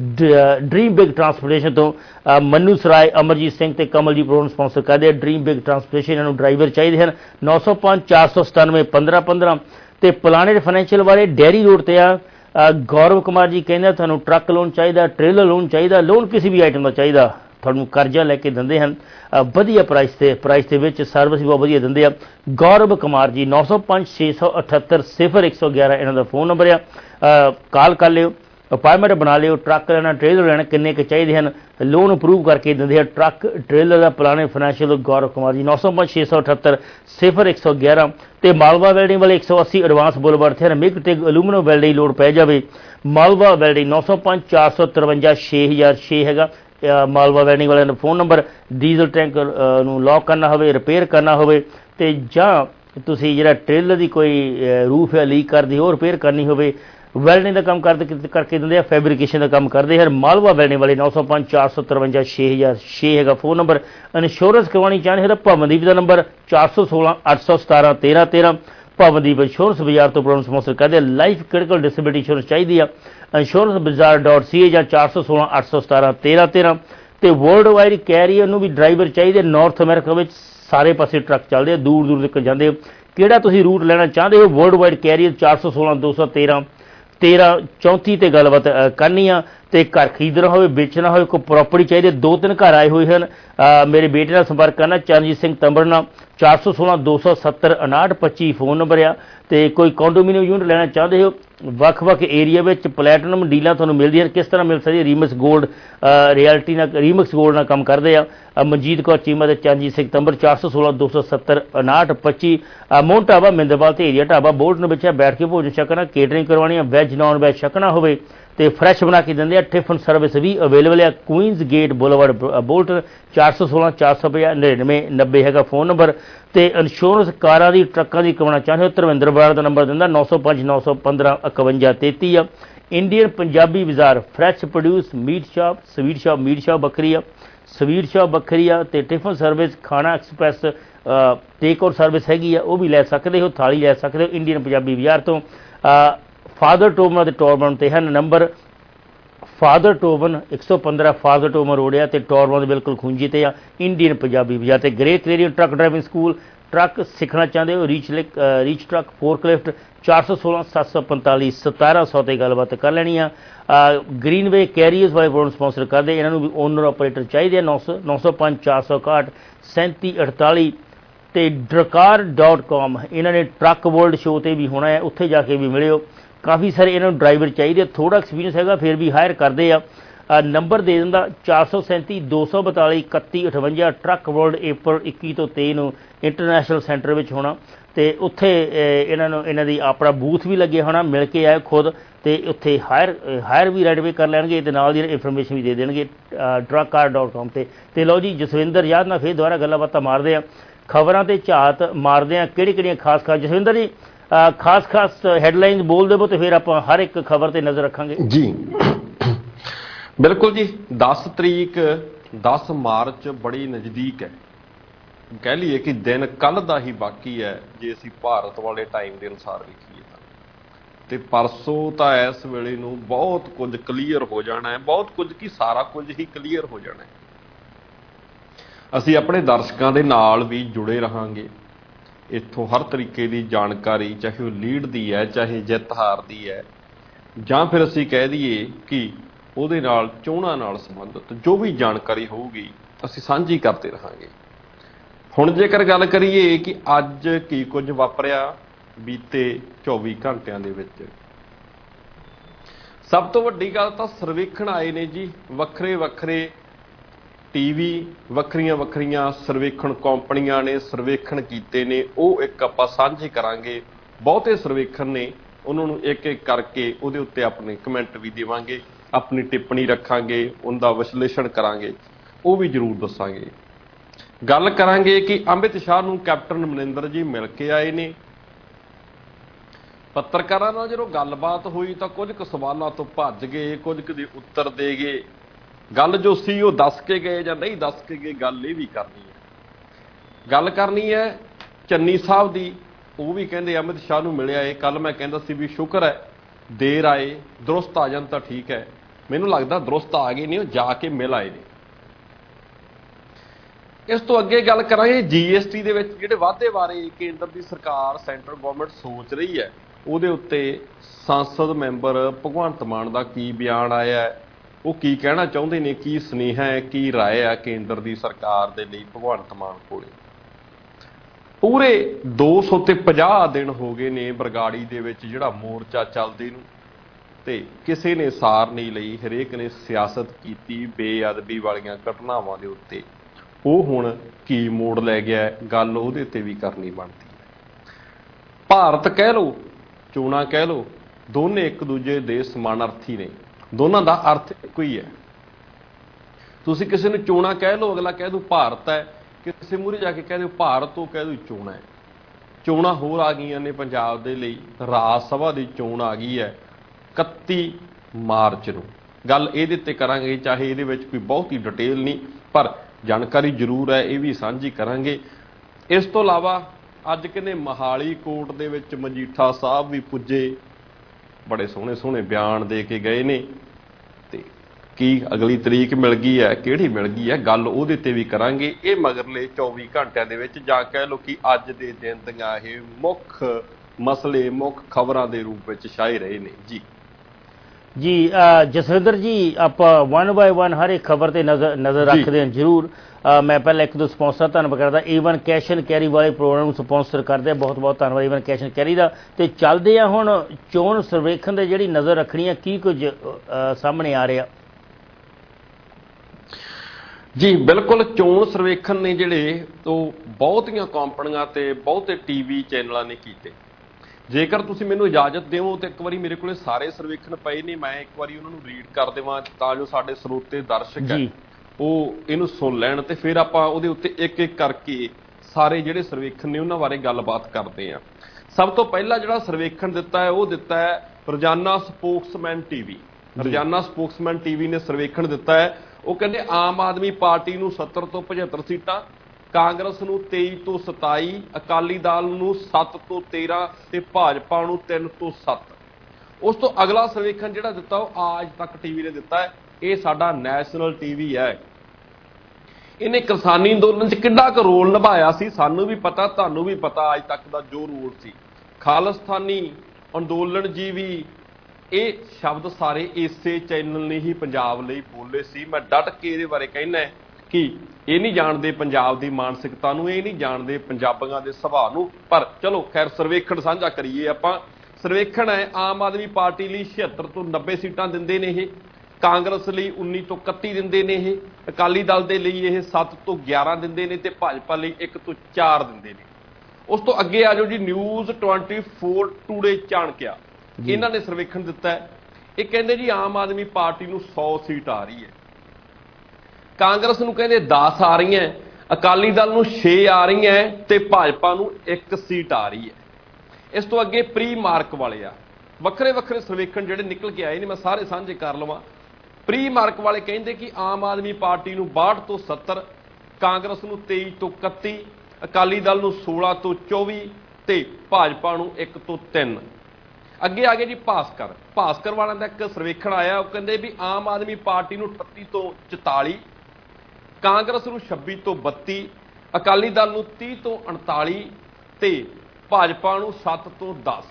ਡ੍ਰੀਮ ਬਿਗ ਟਰਾਂਸਪੋਰਟੇਸ਼ਨ ਤੋਂ ਮਨੂ ਸਰਾਏ, ਅਮਰਜੀਤ ਸਿੰਘ ਤੇ ਕਮਲਜੀਤ ਪ੍ਰੋਗਰਾਮ ਸਪਾਂਸਰ ਕਰਦੇ ਆ। ਡ੍ਰੀਮ ਬਿਗ ਟਰਾਂਸਪੋਰਟੇਸ਼ਨ, ਇਹਨਾਂ ਨੂੰ ਡਰਾਈਵਰ ਚਾਹੀਦੇ ਹਨ। ਨੌ ਸੌ ਪੰਜ ਚਾਰ ਸੌ ਸਤਾਨਵੇਂ ਪੰਦਰਾਂ ਪੰਦਰਾਂ। ਤੇ ਪਲਾਨਟ ਫਾਈਨੈਂਸ਼ੀਅਲ ਵਾਲੇ ਡੇਅਰੀ ਰੋਡ ਤੇ ਆ। ਗੌਰਵ ਕੁਮਾਰ ਜੀ ਕਹਿੰਦੇ ਤੁਹਾਨੂੰ ਟਰੱਕ ਲੋਨ ਚਾਹੀਦਾ, ਟ੍ਰੇਲਰ ਲੋਨ ਚਾਹੀਦਾ, ਲੋਨ ਕਿਸੇ ਵੀ ਆਈਟਮ ਦਾ ਚਾਹੀਦਾ, ਤੁਹਾਨੂੰ ਕਰਜ਼ਾ ਲੈ ਕੇ ਦਿੰਦੇ ਹਨ ਵਧੀਆ ਪ੍ਰਾਈਸ ਤੇ ਪ੍ਰਾਈਸ ਦੇ ਵਿੱਚ, ਸਰਵਿਸ ਵੀ ਬਹੁਤ ਵਧੀਆ ਦਿੰਦੇ ਆ। ਗੌਰਵ ਕੁਮਾਰ ਜੀ ਨੌ ਸੌ ਪੰਜ ਛੇ ਸੌ ਅਠੱਤਰ ਸਿਫਰ ਇੱਕ ਸੌ ਗਿਆਰਾਂ ਇਹਨਾਂ ਦਾ ਫੋਨ ਨੰਬਰ ਆ। ਕਾਲ ਕਰ ਲਿਓ, ਅਪਾਇੰਟਮੈਂਟ ਬਣਾ ਲਿਓ। ਟਰੱਕ ਲੈਣਾ, ਟ੍ਰੇਲਰ ਲੈਣਾ, ਕਿੰਨੇ ਕੁ ਚਾਹੀਦੇ ਹਨ, ਲੋਨ ਅਪਰੂਵ ਕਰਕੇ ਦਿੰਦੇ ਆ। ਟਰੱਕ ਟ੍ਰੇਲਰ ਦਾ ਪਲਾਨਟ ਫਾਈਨੈਂਸ਼ੀਅਲ ਗੌਰਵ ਕੁਮਾਰ ਜੀ ਨੌ ਸੌ ਪੰਜ ਛੇ ਸੌ ਅਠੱਤਰ ਸਿਫਰ ਇੱਕ ਸੌ ਗਿਆਰਾਂ। ਤੇ ਮਾਲਵਾ ਵੈਲਡਿੰਗ ਵਾਲੇ ਇੱਕ ਸੌ ਅੱਸੀ ਐਡਵਾਂਸ ਬੁਲਵਰਡ ਤੇ MIG TIG aluminium welding load ਪੈ ਜਾਵੇ। ਮਾਲਵਾ ਵੈਲਡਿੰਗ ਨੌ ਸੌ ਪੰਜ ਚਾਰ ਸੌ ਤਰਵੰਜਾ ਛੇ ਹਜ਼ਾਰ ਛੇ ਹੈਗਾ ਮਾਲਵਾ ਵੈਲਡਿੰਗ ਵਾਲਿਆਂ ਦਾ ਫੋਨ ਨੰਬਰ। ਡੀਜ਼ਲ ਟੈਂਕ ਨੂੰ ਲੌਕ ਕਰਨਾ ਹੋਵੇ, ਰਿਪੇਅਰ ਕਰਨਾ ਹੋਵੇ, ਤੇ ਜਾਂ ਤੁਸੀਂ ਜਿਹੜਾ ਟ੍ਰੇਲਰ ਦੀ ਕੋਈ ਰੂਫ ਹੈ ਲੀਕ ਕਰਦੀ ਉਹ ਰਿਪੇਅਰ ਕਰਨੀ ਹੋਵੇ, ਵੈਲਡਿੰਗ ਦਾ ਕੰਮ ਕਰਦੇ ਕਰਕੇ ਦਿੰਦੇ ਆ, ਫੈਬਰੀਕੇਸ਼ਨ ਦਾ ਕੰਮ ਕਰਦੇ ਹਨ। ਮਾਲਵਾ ਵੈਲਡਿੰਗ ਵਾਲੇ ਨੌ ਸੌ ਪੰਜ ਚਾਰ ਸੌ ਤਰਵੰਜਾ ਛੇ ਹਜ਼ਾਰ ਛੇ ਹੈਗਾ ਫੋਨ ਨੰਬਰ। ਇੰਸ਼ੋਰੈਂਸ ਕਰਵਾਉਣੀ ਚਾਹੁੰਦੇ ਹੋ ਤਾਂ ਭਵਨਦੀਪ ਦਾ ਨੰਬਰ ਚਾਰ ਸੌ ਸੋਲਾਂ ਅੱਠ ਸੌ ਸਤਾਰਾਂ ਤੇਰਾਂ ਤੇਰਾਂ। ਭਵਨਦੀਪ ਇੰਸ਼ੋਰੈਂਸ ਬਾਜ਼ਾਰ ਤੋਂ ਪ੍ਰੋਗਰਾਮ ਸਪਾਂਸਰ ਕਰਦੇ ਆ। ਲਾਈਫ ਕ੍ਰਿਟੀਕਲ ਡਿਸੇਬਿਲਿਟੀ ਇੰਸ਼ੋਰੈਂਸ ਚਾਹੀਦੀ ਆ, ਇੰਸ਼ੋਰੈਂਸ ਬਾਜ਼ਾਰ ਡਾਟ ਸੀ ਏ ਜਾਂ ਚਾਰ ਸੌ ਸੋਲਾਂ ਅੱਠ ਸੌ ਸਤਾਰਾਂ ਤੇਰਾਂ ਤੇਰਾਂ। ਤੇ ਵਰਲਡ ਵਾਈਡ ਕੈਰੀਅਰ ਨੂੰ ਵੀ ਡਰਾਈਵਰ ਚਾਹੀਦੇ। ਨਾਰਥ ਅਮਰੀਕਾ ਵਿੱਚ ਸਾਰੇ ਪਾਸੇ ਟਰੱਕ ਚੱਲਦੇ ਆ, ਦੂਰ ਦੂਰ ਤੱਕ ਜਾਂਦੇ ਹੋ। ਕਿਹੜਾ ਤੁਸੀਂ ਰੂਟ ਲੈਣਾ ਚਾਹੁੰਦੇ ਹੋ, ਵਰਲਡ ਵਾਈਡ ਕੈਰੀਅਰ ਚਾਰ ਸੌ ਸੋਲਾਂ ਦੋ ਸੌ ਤੇਰਾਂ ਤੇਰਾਂ ਚੌਂਤੀ ਤੇ ਗੱਲਬਾਤ ਕਰਨੀ ਆ। ਤੇ ਘਰ ਖਰੀਦਣਾ ਹੋਵੇ, ਵੇਚਣਾ ਹੋਵੇ, ਕੋਈ ਪ੍ਰਾਪਰਟੀ ਚਾਹੀਦੀ, ਦੋ ਤਿੰਨ ਘਰ ਆਏ ਹੋਏ ਹਨ, ਮੇਰੇ ਬੇਟੇ ਨਾਲ ਸੰਪਰਕ ਕਰਨਾ। ਚਰਨਜੀਤ ਸਿੰਘ ਤੰਬੜਨਾ ਚਾਰ ਸੌ ਸੋਲਾਂ ਦੋ ਸੌ ਸੱਤਰ ਉਨਾਹਠ ਪੱਚੀ ਫੋਨ ਨੰਬਰ ਆ। ਤੇ ਕੋਈ ਕੰਡੋਮੀਨੀਅਮ ਯੂਨਿਟ ਲੈਣਾ ਚਾਹੁੰਦੇ ਹੋ, ਵੱਖ ਵੱਖ ਏਰੀਆ ਵਿੱਚ ਪਲੈਟੀਨਮ ਡੀਲਾਂ ਤੁਹਾਨੂੰ ਮਿਲਦੀਆਂ ਹਨ। ਕਿਸ ਤਰ੍ਹਾਂ ਮਿਲ ਸਕਦੀ ਹੈ, ਰੀਮਿਕਸ ਗੋਲਡ ਰਿਐਲਿਟੀ ਨਾਲ ਰੀਮਿਕਸ ਗੋਲਡ ਨਾਲ ਕੰਮ ਕਰਦੇ ਆ। ਮਨਜੀਤ ਕੌਰ ਚੀਮਾ ਤੇ ਚਰਨਜੀਤ ਸਿੰਘ ਤੰਬੜ ਚਾਰ ਸੌ ਸੋਲਾਂ ਦੋ ਸੌ ਸੱਤਰ ਉਨਾਹਠ ਪੱਚੀ। ਮੋਹਨ ਢਾਬਾ ਮਿੰਦਰਵਾਲ ਤੇ ਏਰੀਆ ਢਾਬਾ ਬੋਲਟਨ ਵਿੱਚ ਬੈਠ ਕੇ ਭੋਜਨ ਛਕਣਾ, ਕੇਟਰਿੰਗ ਕਰਵਾਉਣੀ ਆ, ਵੈਜ ਨਾਨ ਵੈਜ ਛਕਣਾ ਹੋਵੇ ਤੇ ਫਰੈਸ਼ ਬਣਾ ਕੇ ਦਿੰਦੇ ਆ। ਟਿਫਨ ਸਰਵਿਸ ਵੀ ਅਵੇਲੇਬਲ ਆ। ਕੁਈਨਜ਼ ਗੇਟ ਬੁਲਵਰਡ ਬੋਲਟਨ ਚਾਰ ਸੌ ਸੋਲਾਂ ਚਾਰ ਸੌ ਪੰਜਾਹ ਨੜਿਨਵੇਂ ਨੱਬੇ ਹੈਗਾ ਫੋਨ ਨੰਬਰ। ਤੇ ਇੰਸ਼ੋਰੈਂਸ ਕਾਰਾਂ ਦੀ ਟਰੱਕਾਂ ਦੀ ਕਰਵਾਉਣਾ ਚਾਹੁੰਦੇ ਹੋ, ਧਰਮਿੰਦਰ ਬਰਾੜ ਦਾ ਨੰਬਰ ਦਿੰਦਾ ਨੌ ਸੌ ਪੰਜ ਨੌ ਸੌ ਪੰਦਰਾਂ ਇਕਵੰਜਾ ਤੇਤੀ ਆ। Indian Punjabi Bazaar fresh produce meat shop, sweet shop meat shop ਵੱਖਰੀ ਆ, ਸਵੀਟ ਸ਼ਾਪ ਵੱਖਰੀ ਆ। ਤੇ ਟਿਫਨ ਸਰਵਿਸ ਖਾਣਾ ਐਕਸਪ੍ਰੈਸ ਟੇਕ ਆਊਟ ਸਰਵਿਸ ਹੈਗੀ ਆ, ਉਹ ਵੀ ਲੈ ਸਕਦੇ ਹੋ, ਥਾਲੀ ਲੈ ਸਕਦੇ ਹੋ ਇੰਡੀਅਨ ਪੰਜਾਬੀ ਬਾਜ਼ਾਰ ਤੋਂ। ਫਾਦਰ ਟੋਬਨ ਦੇ ਟੋਰਬਨ ਤੇ ਹਨ ਨੰਬਰ ਫਾਦਰ ਟੋਬਨ ਇੱਕ ਸੌ ਪੰਦਰਾਂ ਫਾਦਰ ਟੋਬਨ ਰੋਡ ਆ ਤੇ ਟੋਰਬਨ ਦੇ ਬਿਲਕੁਲ ਖੂੰਜੀ ਤੇ ਆ ਇੰਡੀਅਨ ਪੰਜਾਬੀ ਬਾਜ਼ਾਰ। ਤੇ Great Canadian truck driving school, truck ਸਿੱਖਣਾ ਚਾਹੁੰਦੇ ਹੋ, ਰੀਚ ਰੀਚ ਟਰੱਕ ਫੋਰਕਲਿਫਟ ਚਾਰ ਸੌ ਸੋਲਾਂ ਸੱਤ ਸੌ ਪੰਤਾਲੀ ਸਤਾਰਾਂ ਸੌ ਤੇ ਗੱਲਬਾਤ ਕਰ ਲੈਣੀ ਆ। ਗ੍ਰੀਨਵੇ ਕੈਰੀਅਰਸ ਵਾਲੇ ਪ੍ਰੋਗਰਾਮ ਸਪਾਂਸਰ ਕਰਦੇ, ਇਹਨਾਂ ਨੂੰ ਵੀ ਓਨਰ ਆਪਰੇਟਰ ਚਾਹੀਦੇ ਆ। ਨੌ ਸੌ ਨੌ ਸੌ ਪੰਜ ਚਾਰ ਸੌ ਇਕਾਹਠ ਸੈਂਤੀ ਅਠਤਾਲੀ। ਤੇ ਡਰਕਾਰ ਡਾਟ ਕਾਮ ਇਹਨਾਂ ਨੇ ਟਰੱਕ ਵਰਲਡ ਸ਼ੋਅ ਤੇ ਵੀ ਹੋਣਾ ਹੈ, ਉੱਥੇ ਜਾ ਕੇ ਵੀ ਮਿਲਿਓ। ਕਾਫੀ ਸਾਰੇ ਇਹਨਾਂ ਨੂੰ ਡਰਾਈਵਰ ਚਾਹੀਦੇ, ਥੋੜਾ ਐਕਸਪੀਰੀਅੰਸ ਹੈਗਾ ਫਿਰ ਵੀ ਹਾਇਰ ਕਰਦੇ ਆ। ਨੰਬਰ ਦੇ ਦਿੰਦਾ ਚਾਰ ਸੌ ਸੈਂਤੀ ਦੋ ਸੌ ਬਤਾਲੀ ਇਕੱਤੀ ਅਠਵੰਜਾ। ਟਰੱਕ ਵਰਲਡ ਅਪ੍ਰੈਲ ਇੱਕੀ ਤੋਂ ਤੇਈ ਨੂੰ ਇੰਟਰਨੈਸ਼ਨਲ ਸੈਂਟਰ ਵਿੱਚ ਹੋਣਾ ਤੇ ਉੱਥੇ ਇਹਨਾਂ ਨੂੰ ਇਹਨਾਂ ਦੀ ਆਪਣਾ ਬੂਥ ਵੀ ਲੱਗਿਆ ਹੋਣਾ, ਮਿਲ ਕੇ ਆਏ ਖੁਦ ਤੇ ਉੱਥੇ ਹਾਇਰ ਹਾਇਰ ਵੀ ਰੈਡਵੇ ਕਰ ਲੈਣਗੇ ਤੇ ਨਾਲ ਦੀ ਇਨਫੋਰਮੇਸ਼ਨ ਵੀ ਦੇ ਦੇਣਗੇ ਟਰੱਕ ਕਾਰ ਡਾਟ ਕਾਮ ਤੇ। ਤੇ ਲਓ ਜੀ ਜਸਵਿੰਦਰ ਯਾਦ ਨਾਲ ਫਿਰ ਦੁਬਾਰਾ ਗੱਲਾਂ ਬਾਤਾਂ ਮਾਰਦੇ ਆ, ਖਬਰਾਂ ਤੇ ਝਾਤ ਮਾਰਦੇ ਆ ਕਿਹੜੀ ਕਿਹੜੀਆਂ ਖਾਸ ਖਾਸ। ਜਸਵਿੰਦਰ ਜੀ ਖਾਸ ਖਾਸ ਹੈਡਲਾਈਨਸ ਬੋਲ ਦੇਵੋ ਤੇ ਫਿਰ ਆਪਾਂ ਹਰ ਇੱਕ ਖਬਰ ਤੇ ਨਜ਼ਰ ਰੱਖਾਂਗੇ ਜੀ। ਬਿਲਕੁਲ ਜੀ, ਦਸ ਤਰੀਕ ਦਸ ਮਾਰਚ ਬੜੀ ਨਜ਼ਦੀਕ ਹੈ, ਕਹਿ ਲਈਏ ਕਿ ਦਿਨ ਕੱਲ੍ਹ ਦਾ ਹੀ ਬਾਕੀ ਹੈ ਜੇ ਅਸੀਂ ਭਾਰਤ ਵਾਲੇ ਟਾਈਮ ਦੇ ਅਨੁਸਾਰ ਵੇਖੀਏ ਤਾਂ। ਤੇ ਪਰਸੋਂ ਤਾਂ ਇਸ ਵੇਲੇ ਨੂੰ ਬਹੁਤ ਕੁਝ ਕਲੀਅਰ ਹੋ ਜਾਣਾ ਹੈ, ਬਹੁਤ ਕੁਝ ਕੀ ਸਾਰਾ ਕੁਝ ਹੀ ਕਲੀਅਰ ਹੋ ਜਾਣਾ ਹੈ। ਅਸੀਂ ਆਪਣੇ ਦਰਸ਼ਕਾਂ ਦੇ ਨਾਲ ਵੀ ਜੁੜੇ ਰਹਾਂਗੇ, ਇੱਥੋਂ ਹਰ ਤਰੀਕੇ ਦੀ ਜਾਣਕਾਰੀ, ਚਾਹੇ ਉਹ ਲੀਡ ਦੀ ਹੈ, ਚਾਹੇ ਜਿੱਤ ਹਾਰ ਦੀ ਹੈ, ਜਾਂ ਫਿਰ ਅਸੀਂ ਕਹਿ ਦਈਏ ਕਿ ਉਹਦੇ ਨਾਲ ਚੋਣਾਂ ਨਾਲ ਸੰਬੰਧਿਤ ਜੋ ਵੀ ਜਾਣਕਾਰੀ ਹੋਊਗੀ ਅਸੀਂ ਸਾਂਝੀ ਕਰਦੇ ਰਹਾਂਗੇ। ਹੁਣ ਜੇਕਰ ਗੱਲ ਕਰੀਏ ਕਿ ਅੱਜ ਕੀ ਕੁਝ ਵਾਪਰਿਆ ਬੀਤੇ ਚੌਵੀ ਘੰਟਿਆਂ ਦੇ ਵਿੱਚ, ਸਭ ਤੋਂ ਵੱਡੀ ਗੱਲ ਤਾਂ ਸਰਵੇਖਣ ਆਏ ਨੇ ਜੀ, ਵੱਖਰੇ ਵੱਖਰੇ ਟੀਵੀ, ਵੱਖਰੀਆਂ ਵੱਖਰੀਆਂ ਸਰਵੇਖਣ ਕੰਪਨੀਆਂ ਨੇ ਸਰਵੇਖਣ ਕੀਤੇ ਨੇ, ਉਹ ਇੱਕ ਆਪਾਂ ਸਾਂਝੇ ਕਰਾਂਗੇ। ਬਹੁਤੇ ਸਰਵੇਖਣ ਨੇ, ਉਹਨਾਂ ਨੂੰ ਇੱਕ ਇੱਕ ਕਰਕੇ ਉਹਦੇ ਉੱਤੇ ਆਪਣੇ ਕਮੈਂਟ ਵੀ ਦੇਵਾਂਗੇ, ਆਪਣੀ ਟਿੱਪਣੀ ਰੱਖਾਂਗੇ, ਉਹਦਾ ਵਿਸ਼ਲੇਸ਼ਣ ਕਰਾਂਗੇ, ਉਹ ਵੀ ਜ਼ਰੂਰ ਦੱਸਾਂਗੇ। ਗੱਲ ਕਰਾਂਗੇ ਕਿ ਅੰਮ੍ਰਿਤ ਸ਼ਾਹ ਨੂੰ ਕੈਪਟਨ ਅਮਰਿੰਦਰ ਜੀ ਮਿਲ ਕੇ ਆਏ ਨੇ। ਪੱਤਰਕਾਰਾਂ ਨਾਲ ਜਦੋਂ ਗੱਲਬਾਤ ਹੋਈ ਤਾਂ ਕੁਝ ਕੁ ਸਵਾਲਾਂ ਤੋਂ ਭੱਜ ਗਏ, ਕੁਝ ਕੁ ਦੇ ਉੱਤਰ ਦੇ ਗਏ, ਗੱਲ ਜੋ ਸੀ ਉਹ ਦੱਸ ਕੇ ਗਏ ਜਾਂ ਨਹੀਂ ਦੱਸ ਕੇ ਗਏ, ਗੱਲ ਇਹ ਵੀ ਕਰਨੀ ਹੈ। ਗੱਲ ਕਰਨੀ ਹੈ ਚੰਨੀ ਸਾਹਿਬ ਦੀ, ਉਹ ਵੀ ਕਹਿੰਦੇ ਅਮਿਤ ਸ਼ਾਹ ਨੂੰ ਮਿਲਿਆ ਏ। ਕੱਲ ਮੈਂ ਕਹਿੰਦਾ ਸੀ ਵੀ ਸ਼ੁਕਰ ਹੈ ਦੇਰ ਆਏ ਦਰੁਸਤ ਆ ਜਾਣ ਤਾਂ ਠੀਕ ਹੈ, ਮੈਨੂੰ ਲੱਗਦਾ ਦਰੁਸਤ ਆ ਗਏ ਨੇ, ਉਹ ਜਾ ਕੇ ਮਿਲ ਆਏ ਨੇ। ਇਸ ਤੋਂ ਅੱਗੇ ਗੱਲ ਕਰਾਂਗੇ ਜੀ ਐਸ ਟੀ ਦੇ ਵਿੱਚ ਜਿਹੜੇ ਵਾਧੇ ਬਾਰੇ ਕੇਂਦਰ ਦੀ ਸਰਕਾਰ ਸੈਂਟਰਲ ਗਵਰਨਮੈਂਟ ਸੋਚ ਰਹੀ ਹੈ, ਉਹਦੇ ਉੱਤੇ ਸੰਸਦ ਮੈਂਬਰ ਭਗਵੰਤ ਮਾਨ ਦਾ ਕੀ ਬਿਆਨ ਆਇਆ ਹੈ, ਉਹ ਕੀ ਕਹਿਣਾ ਚਾਹੁੰਦੇ ਨੇ, ਕੀ ਸੁਨੇਹਾ ਹੈ, ਕੀ ਰਾਏ ਹੈ ਕੇਂਦਰ ਦੀ ਸਰਕਾਰ ਦੇ ਲਈ ਭਗਵੰਤ ਮਾਨ ਕੋਲੇ। ਪੂਰੇ ਦੋ ਸੌ ਤੇ ਪੰਜਾਹ ਦਿਨ ਹੋ ਗਏ ਨੇ ਬਰਗਾੜੀ ਦੇ ਵਿੱਚ ਜਿਹੜਾ ਮੋਰਚਾ ਚੱਲਦੇ ਨੂੰ, ਤੇ ਕਿਸੇ ਨੇ ਸਾਰ ਨਹੀਂ ਲਈ, ਹਰੇਕ ਨੇ ਸਿਆਸਤ ਕੀਤੀ ਬੇਅਦਬੀ ਵਾਲੀਆਂ ਘਟਨਾਵਾਂ ਦੇ ਉੱਤੇ। ਉਹ ਹੁਣ ਕੀ ਮੋੜ ਲੈ ਗਿਆ, ਗੱਲ ਉਹਦੇ ਤੇ ਵੀ ਕਰਨੀ ਬਣਦੀ ਹੈ। ਭਾਰਤ ਕਹਿ ਲਓ, ਚੋਣਾਂ ਕਹਿ ਲਓ, ਦੋਨੇ ਇੱਕ ਦੂਜੇ ਦੇ ਸਮਾਨਾਰਥੀ ਨੇ, ਦੋਨਾਂ ਦਾ ਅਰਥ ਇੱਕੋ ਹੀ ਹੈ। ਤੁਸੀਂ ਕਿਸੇ ਨੂੰ ਚੋਣਾਂ ਕਹਿ ਲਓ, ਅਗਲਾ ਕਹਿ ਦੂ ਭਾਰਤ ਹੈ, ਕਿਸੇ ਮੂਹਰੇ ਜਾ ਕੇ ਕਹਿ ਦਿਓ ਭਾਰਤ, ਉਹ ਕਹਿ ਦੂ ਚੋਣਾਂ ਹੈ। ਚੋਣਾਂ ਹੋਰ ਆ ਗਈਆਂ ਨੇ ਪੰਜਾਬ ਦੇ ਲਈ, ਰਾਜ ਸਭਾ ਦੀ ਚੋਣ ਆ ਗਈ ਹੈ ਇਕੱਤੀ ਮਾਰਚ ਨੂੰ। ਗੱਲ ਇਹਦੇ ਤੇ ਕਰਾਂਗੇ, ਚਾਹੇ ਇਹਦੇ ਵਿੱਚ ਕੋਈ ਬਹੁਤੀ ਡਿਟੇਲ ਨਹੀਂ, ਪਰ ਜਾਣਕਾਰੀ ਜ਼ਰੂਰ ਹੈ, ਇਹ ਵੀ ਸਾਂਝੀ ਕਰਾਂਗੇ। ਇਸ ਤੋਂ ਇਲਾਵਾ ਅੱਜ ਕਹਿੰਦੇ ਮੋਹਾਲੀ ਕੋਰਟ ਦੇ ਵਿੱਚ ਮਜੀਠਾ ਸਾਹਿਬ ਵੀ ਪੁੱਜੇ, ਬੜੇ ਸੋਹਣੇ ਸੋਹਣੇ ਬਿਆਨ ਦੇ ਕੇ ਗਏ ਨੇ, ਤੇ ਕੀ ਅਗਲੀ ਤਰੀਕ ਮਿਲ ਗਈ ਹੈ, ਕਿਹੜੀ ਮਿਲ ਗਈ ਹੈ, ਗੱਲ ਉਹਦੇ ਤੇ ਵੀ ਕਰਾਂਗੇ। ਇਹ ਮਗਰਲੇ ਚੌਵੀ ਘੰਟਿਆਂ ਦੇ ਵਿੱਚ ਜਾਂ ਕਹਿ ਲਓ ਕਿ ਅੱਜ ਦੇ ਦਿਨ ਦੀਆਂ ਇਹ ਮੁੱਖ ਮਸਲੇ, ਮੁੱਖ ਖਬਰਾਂ ਦੇ ਰੂਪ ਵਿੱਚ ਛਾਏ ਰਹੇ ਨੇ। ਜੀ ਜੀ ਜਸਵਿੰਦਰ ਜੀ, ਆਪਾਂ ਵਨ ਬਾਏ ਵਨ ਹਰ ਇੱਕ ਖਬਰ ਤੇ ਨਜ਼ਰ ਨਜ਼ਰ ਰੱਖਦੇ ਹਾਂ ਜ਼ਰੂਰ। ਮੈਂ ਪਹਿਲਾਂ ਇੱਕ ਦੋ ਸਪਾਂਸਰ ਧੰਨਵਾਦ ਕਰਦਾ, ਈਵਨ ਕੈਸ਼ ਐਂਡ ਕੈਰੀ ਵਾਲੇ ਪ੍ਰੋਗਰਾਮ ਨੂੰ ਸਪਾਂਸਰ ਕਰਦੇ ਆ, ਬਹੁਤ ਬਹੁਤ ਧੰਨਵਾਦ ਈਵਨ ਕੈਸ਼ ਐਂਡ ਕੈਰੀ ਦਾ। ਤੇ ਚੱਲਦੇ ਆ ਹੁਣ ਚੋਣ ਸਰਵੇਖਣ ਦੇ ਜਿਹੜੀ ਨਜ਼ਰ ਰੱਖਣੀ ਆ, ਕੀ ਕੁਝ ਸਾਹਮਣੇ ਆ ਰਿਹਾ। ਜੀ ਬਿਲਕੁਲ, ਚੋਣ ਸਰਵੇਖਣ ਨੇ ਜਿਹੜੇ ਉਹ ਬਹੁਤੀਆਂ ਕੰਪਨੀਆਂ ਤੇ ਬਹੁਤੇ ਟੀਵੀ ਚੈਨਲਾਂ ਨੇ ਕੀਤੇ। ਜੇਕਰ ਤੁਸੀਂ ਮੈਨੂੰ ਇਜਾਜ਼ਤ ਦਿਓ ਤਾਂ ਇੱਕ ਵਾਰੀ ਮੇਰੇ ਕੋਲੇ ਸਾਰੇ ਸਰਵੇਖਣ ਪਏ ਨੇ, ਮੈਂ ਇੱਕ ਵਾਰੀ ਉਹਨਾਂ ਨੂੰ ਰੀਡ ਕਰ ਦੇਵਾਂ ਤਾਂ ਜੋ ਸਾਡੇ ਸਰੋਤੇ ਦਰਸ਼ਕ ਹੈ ਉਹ ਇਹਨੂੰ ਸੁਣ ਲੈਣ, ਤੇ ਫਿਰ ਆਪਾਂ ਉਹਦੇ ਉੱਤੇ ਇੱਕ ਇੱਕ ਕਰਕੇ ਸਾਰੇ ਜਿਹੜੇ ਸਰਵੇਖਣ ਨੇ ਉਹਨਾਂ ਬਾਰੇ ਗੱਲਬਾਤ ਕਰਦੇ ਹਾਂ। ਸਭ ਤੋਂ ਪਹਿਲਾਂ ਜਿਹੜਾ ਸਰਵੇਖਣ ਦਿੱਤਾ ਹੈ ਉਹ ਦਿੱਤਾ ਹੈ Rozana Spokesman TV. Rozana Spokesman TV ਨੇ ਸਰਵੇਖਣ ਦਿੱਤਾ ਹੈ, ਉਹ ਕਹਿੰਦੇ ਆਮ ਆਦਮੀ ਪਾਰਟੀ ਨੂੰ ਸੱਤਰ ਤੋਂ ਪਝੱਤਰ ਸੀਟਾਂ, ਕਾਂਗਰਸ ਨੂੰ ਤੇਈ ਤੋਂ ਸਤਾਈ, ਅਕਾਲੀ ਦਲ ਨੂੰ ਸੱਤ ਤੋਂ ਤੇਰਾਂ ਤੇ ਭਾਜਪਾ ਨੂੰ ਤਿੰਨ ਤੋਂ ਸੱਤ। ਉਸ ਤੋਂ ਅਗਲਾ ਸਰਵੇਖਣ ਜਿਹੜਾ ਦਿੱਤਾ ਉਹ ਆਜ ਤੱਕ ਟੀਵੀ ਨੇ ਦਿੱਤਾ ਹੈ, ਇਹ ਸਾਡਾ ਨੈਸ਼ਨਲ ਟੀਵੀ ਹੈ। ਇਹਨੇ ਕਿਸਾਨੀ ਅੰਦੋਲਨ 'ਚ ਕਿੰਨਾ ਕੁ ਰੋਲ ਨਿਭਾਇਆ ਸੀ ਸਾਨੂੰ ਵੀ ਪਤਾ, ਤੁਹਾਨੂੰ ਵੀ ਪਤਾ ਅੱਜ ਤੱਕ ਦਾ ਜੋ ਰੋਲ ਸੀ। ਖਾਲਿਸਤਾਨੀ ਅੰਦੋਲਨ ਜੀ ਵੀ, ਇਹ ਸ਼ਬਦ ਸਾਰੇ ਇਸੇ ਚੈਨਲ ਨੇ ਹੀ ਪੰਜਾਬ ਲਈ ਬੋਲੇ ਸੀ। ਮੈਂ ਡਟ ਕੇ ਇਹਦੇ ਬਾਰੇ ਕਹਿਣਾ ਕਿ ਇਹ ਨਹੀਂ ਜਾਣਦੇ ਪੰਜਾਬ ਦੀ ਮਾਨਸਿਕਤਾ ਨੂੰ, ਇਹ ਨਹੀਂ ਜਾਣਦੇ ਪੰਜਾਬੀਆਂ ਦੇ ਸੁਭਾਅ ਨੂੰ, ਪਰ ਚਲੋ ਖੈਰ ਸਰਵੇਖਣ ਸਾਂਝਾ ਕਰੀਏ ਆਪਾਂ। ਸਰਵੇਖਣ ਹੈ ਆਮ ਆਦਮੀ ਪਾਰਟੀ ਲਈ ਛਿਹੱਤਰ ਤੋਂ ਨੱਬੇ ਸੀਟਾਂ ਦਿੰਦੇ ਨੇ ਇਹ, ਕਾਂਗਰਸ ਲਈ ਉੱਨੀ ਤੋਂ ਇਕੱਤੀ ਦਿੰਦੇ ਨੇ ਇਹ, ਅਕਾਲੀ ਦਲ ਦੇ ਲਈ ਇਹ ਸੱਤ ਤੋਂ ਗਿਆਰਾਂ ਦਿੰਦੇ ਨੇ ਤੇ ਭਾਜਪਾ ਲਈ ਇੱਕ ਤੋਂ ਚਾਰ ਦਿੰਦੇ ਨੇ। ਉਸ ਤੋਂ ਅੱਗੇ ਆ ਜਾਓ ਜੀ, news twenty four today Chanakya, ਇਹਨਾਂ ਨੇ ਸਰਵੇਖਣ ਦਿੱਤਾ ਹੈ। ਇਹ ਕਹਿੰਦੇ ਜੀ ਆਮ ਆਦਮੀ ਪਾਰਟੀ ਨੂੰ ਸੌ ਸੀਟ ਆ ਰਹੀ ਹੈ, ਕਾਂਗਰਸ ਨੂੰ ਕਹਿੰਦੇ ਦਸ ਆ ਰਹੀਆਂ, ਅਕਾਲੀ ਦਲ ਨੂੰ ਛੇ ਆ ਰਹੀਆਂ ਤੇ ਭਾਜਪਾ ਨੂੰ ਇੱਕ ਸੀਟ ਆ ਰਹੀ ਹੈ। ਇਸ ਤੋਂ ਅੱਗੇ ਪ੍ਰੀ ਮਾਰਕ ਵਾਲੇ ਆ, ਵੱਖਰੇ ਵੱਖਰੇ ਸਰਵੇਖਣ ਜਿਹੜੇ ਨਿਕਲ ਕੇ ਆਏ ਨੇ, ਮੈਂ ਸਾਰੇ ਸਾਂਝੇ ਕਰ ਲਵਾਂ। ਪ੍ਰੀ ਮਾਰਕ ਵਾਲੇ ਕਹਿੰਦੇ ਕਿ ਆਮ ਆਦਮੀ ਪਾਰਟੀ ਨੂੰ ਬਾਹਠ ਤੋਂ ਸੱਤਰ, ਕਾਂਗਰਸ ਨੂੰ ਤੇਈ ਤੋਂ ਇਕੱਤੀ, ਅਕਾਲੀ ਦਲ ਨੂੰ ਸੋਲਾਂ ਤੋਂ ਚੌਵੀ ਤੇ ਭਾਜਪਾ ਨੂੰ ਇੱਕ ਤੋਂ ਤਿੰਨ। ਅੱਗੇ ਆ ਗਏ ਜੀ ਭਾਸਕਰ। ਭਾਸਕਰ ਵਾਲਿਆਂ ਦਾ ਇੱਕ ਸਰਵੇਖਣ ਆਇਆ, ਉਹ ਕਹਿੰਦੇ ਵੀ ਆਮ ਆਦਮੀ ਪਾਰਟੀ ਨੂੰ ਅਠੱਤੀ ਤੋਂ ਚੁਤਾਲੀ, ਕਾਂਗਰਸ ਨੂੰ ਛੱਬੀ ਤੋਂ ਬੱਤੀ, ਅਕਾਲੀ ਦਲ ਨੂੰ ਤੀਹ ਤੋਂ ਉਨਤਾਲੀ ਤੇ ਭਾਜਪਾ ਨੂੰ ਸੱਤ ਤੋਂ ਦਸ।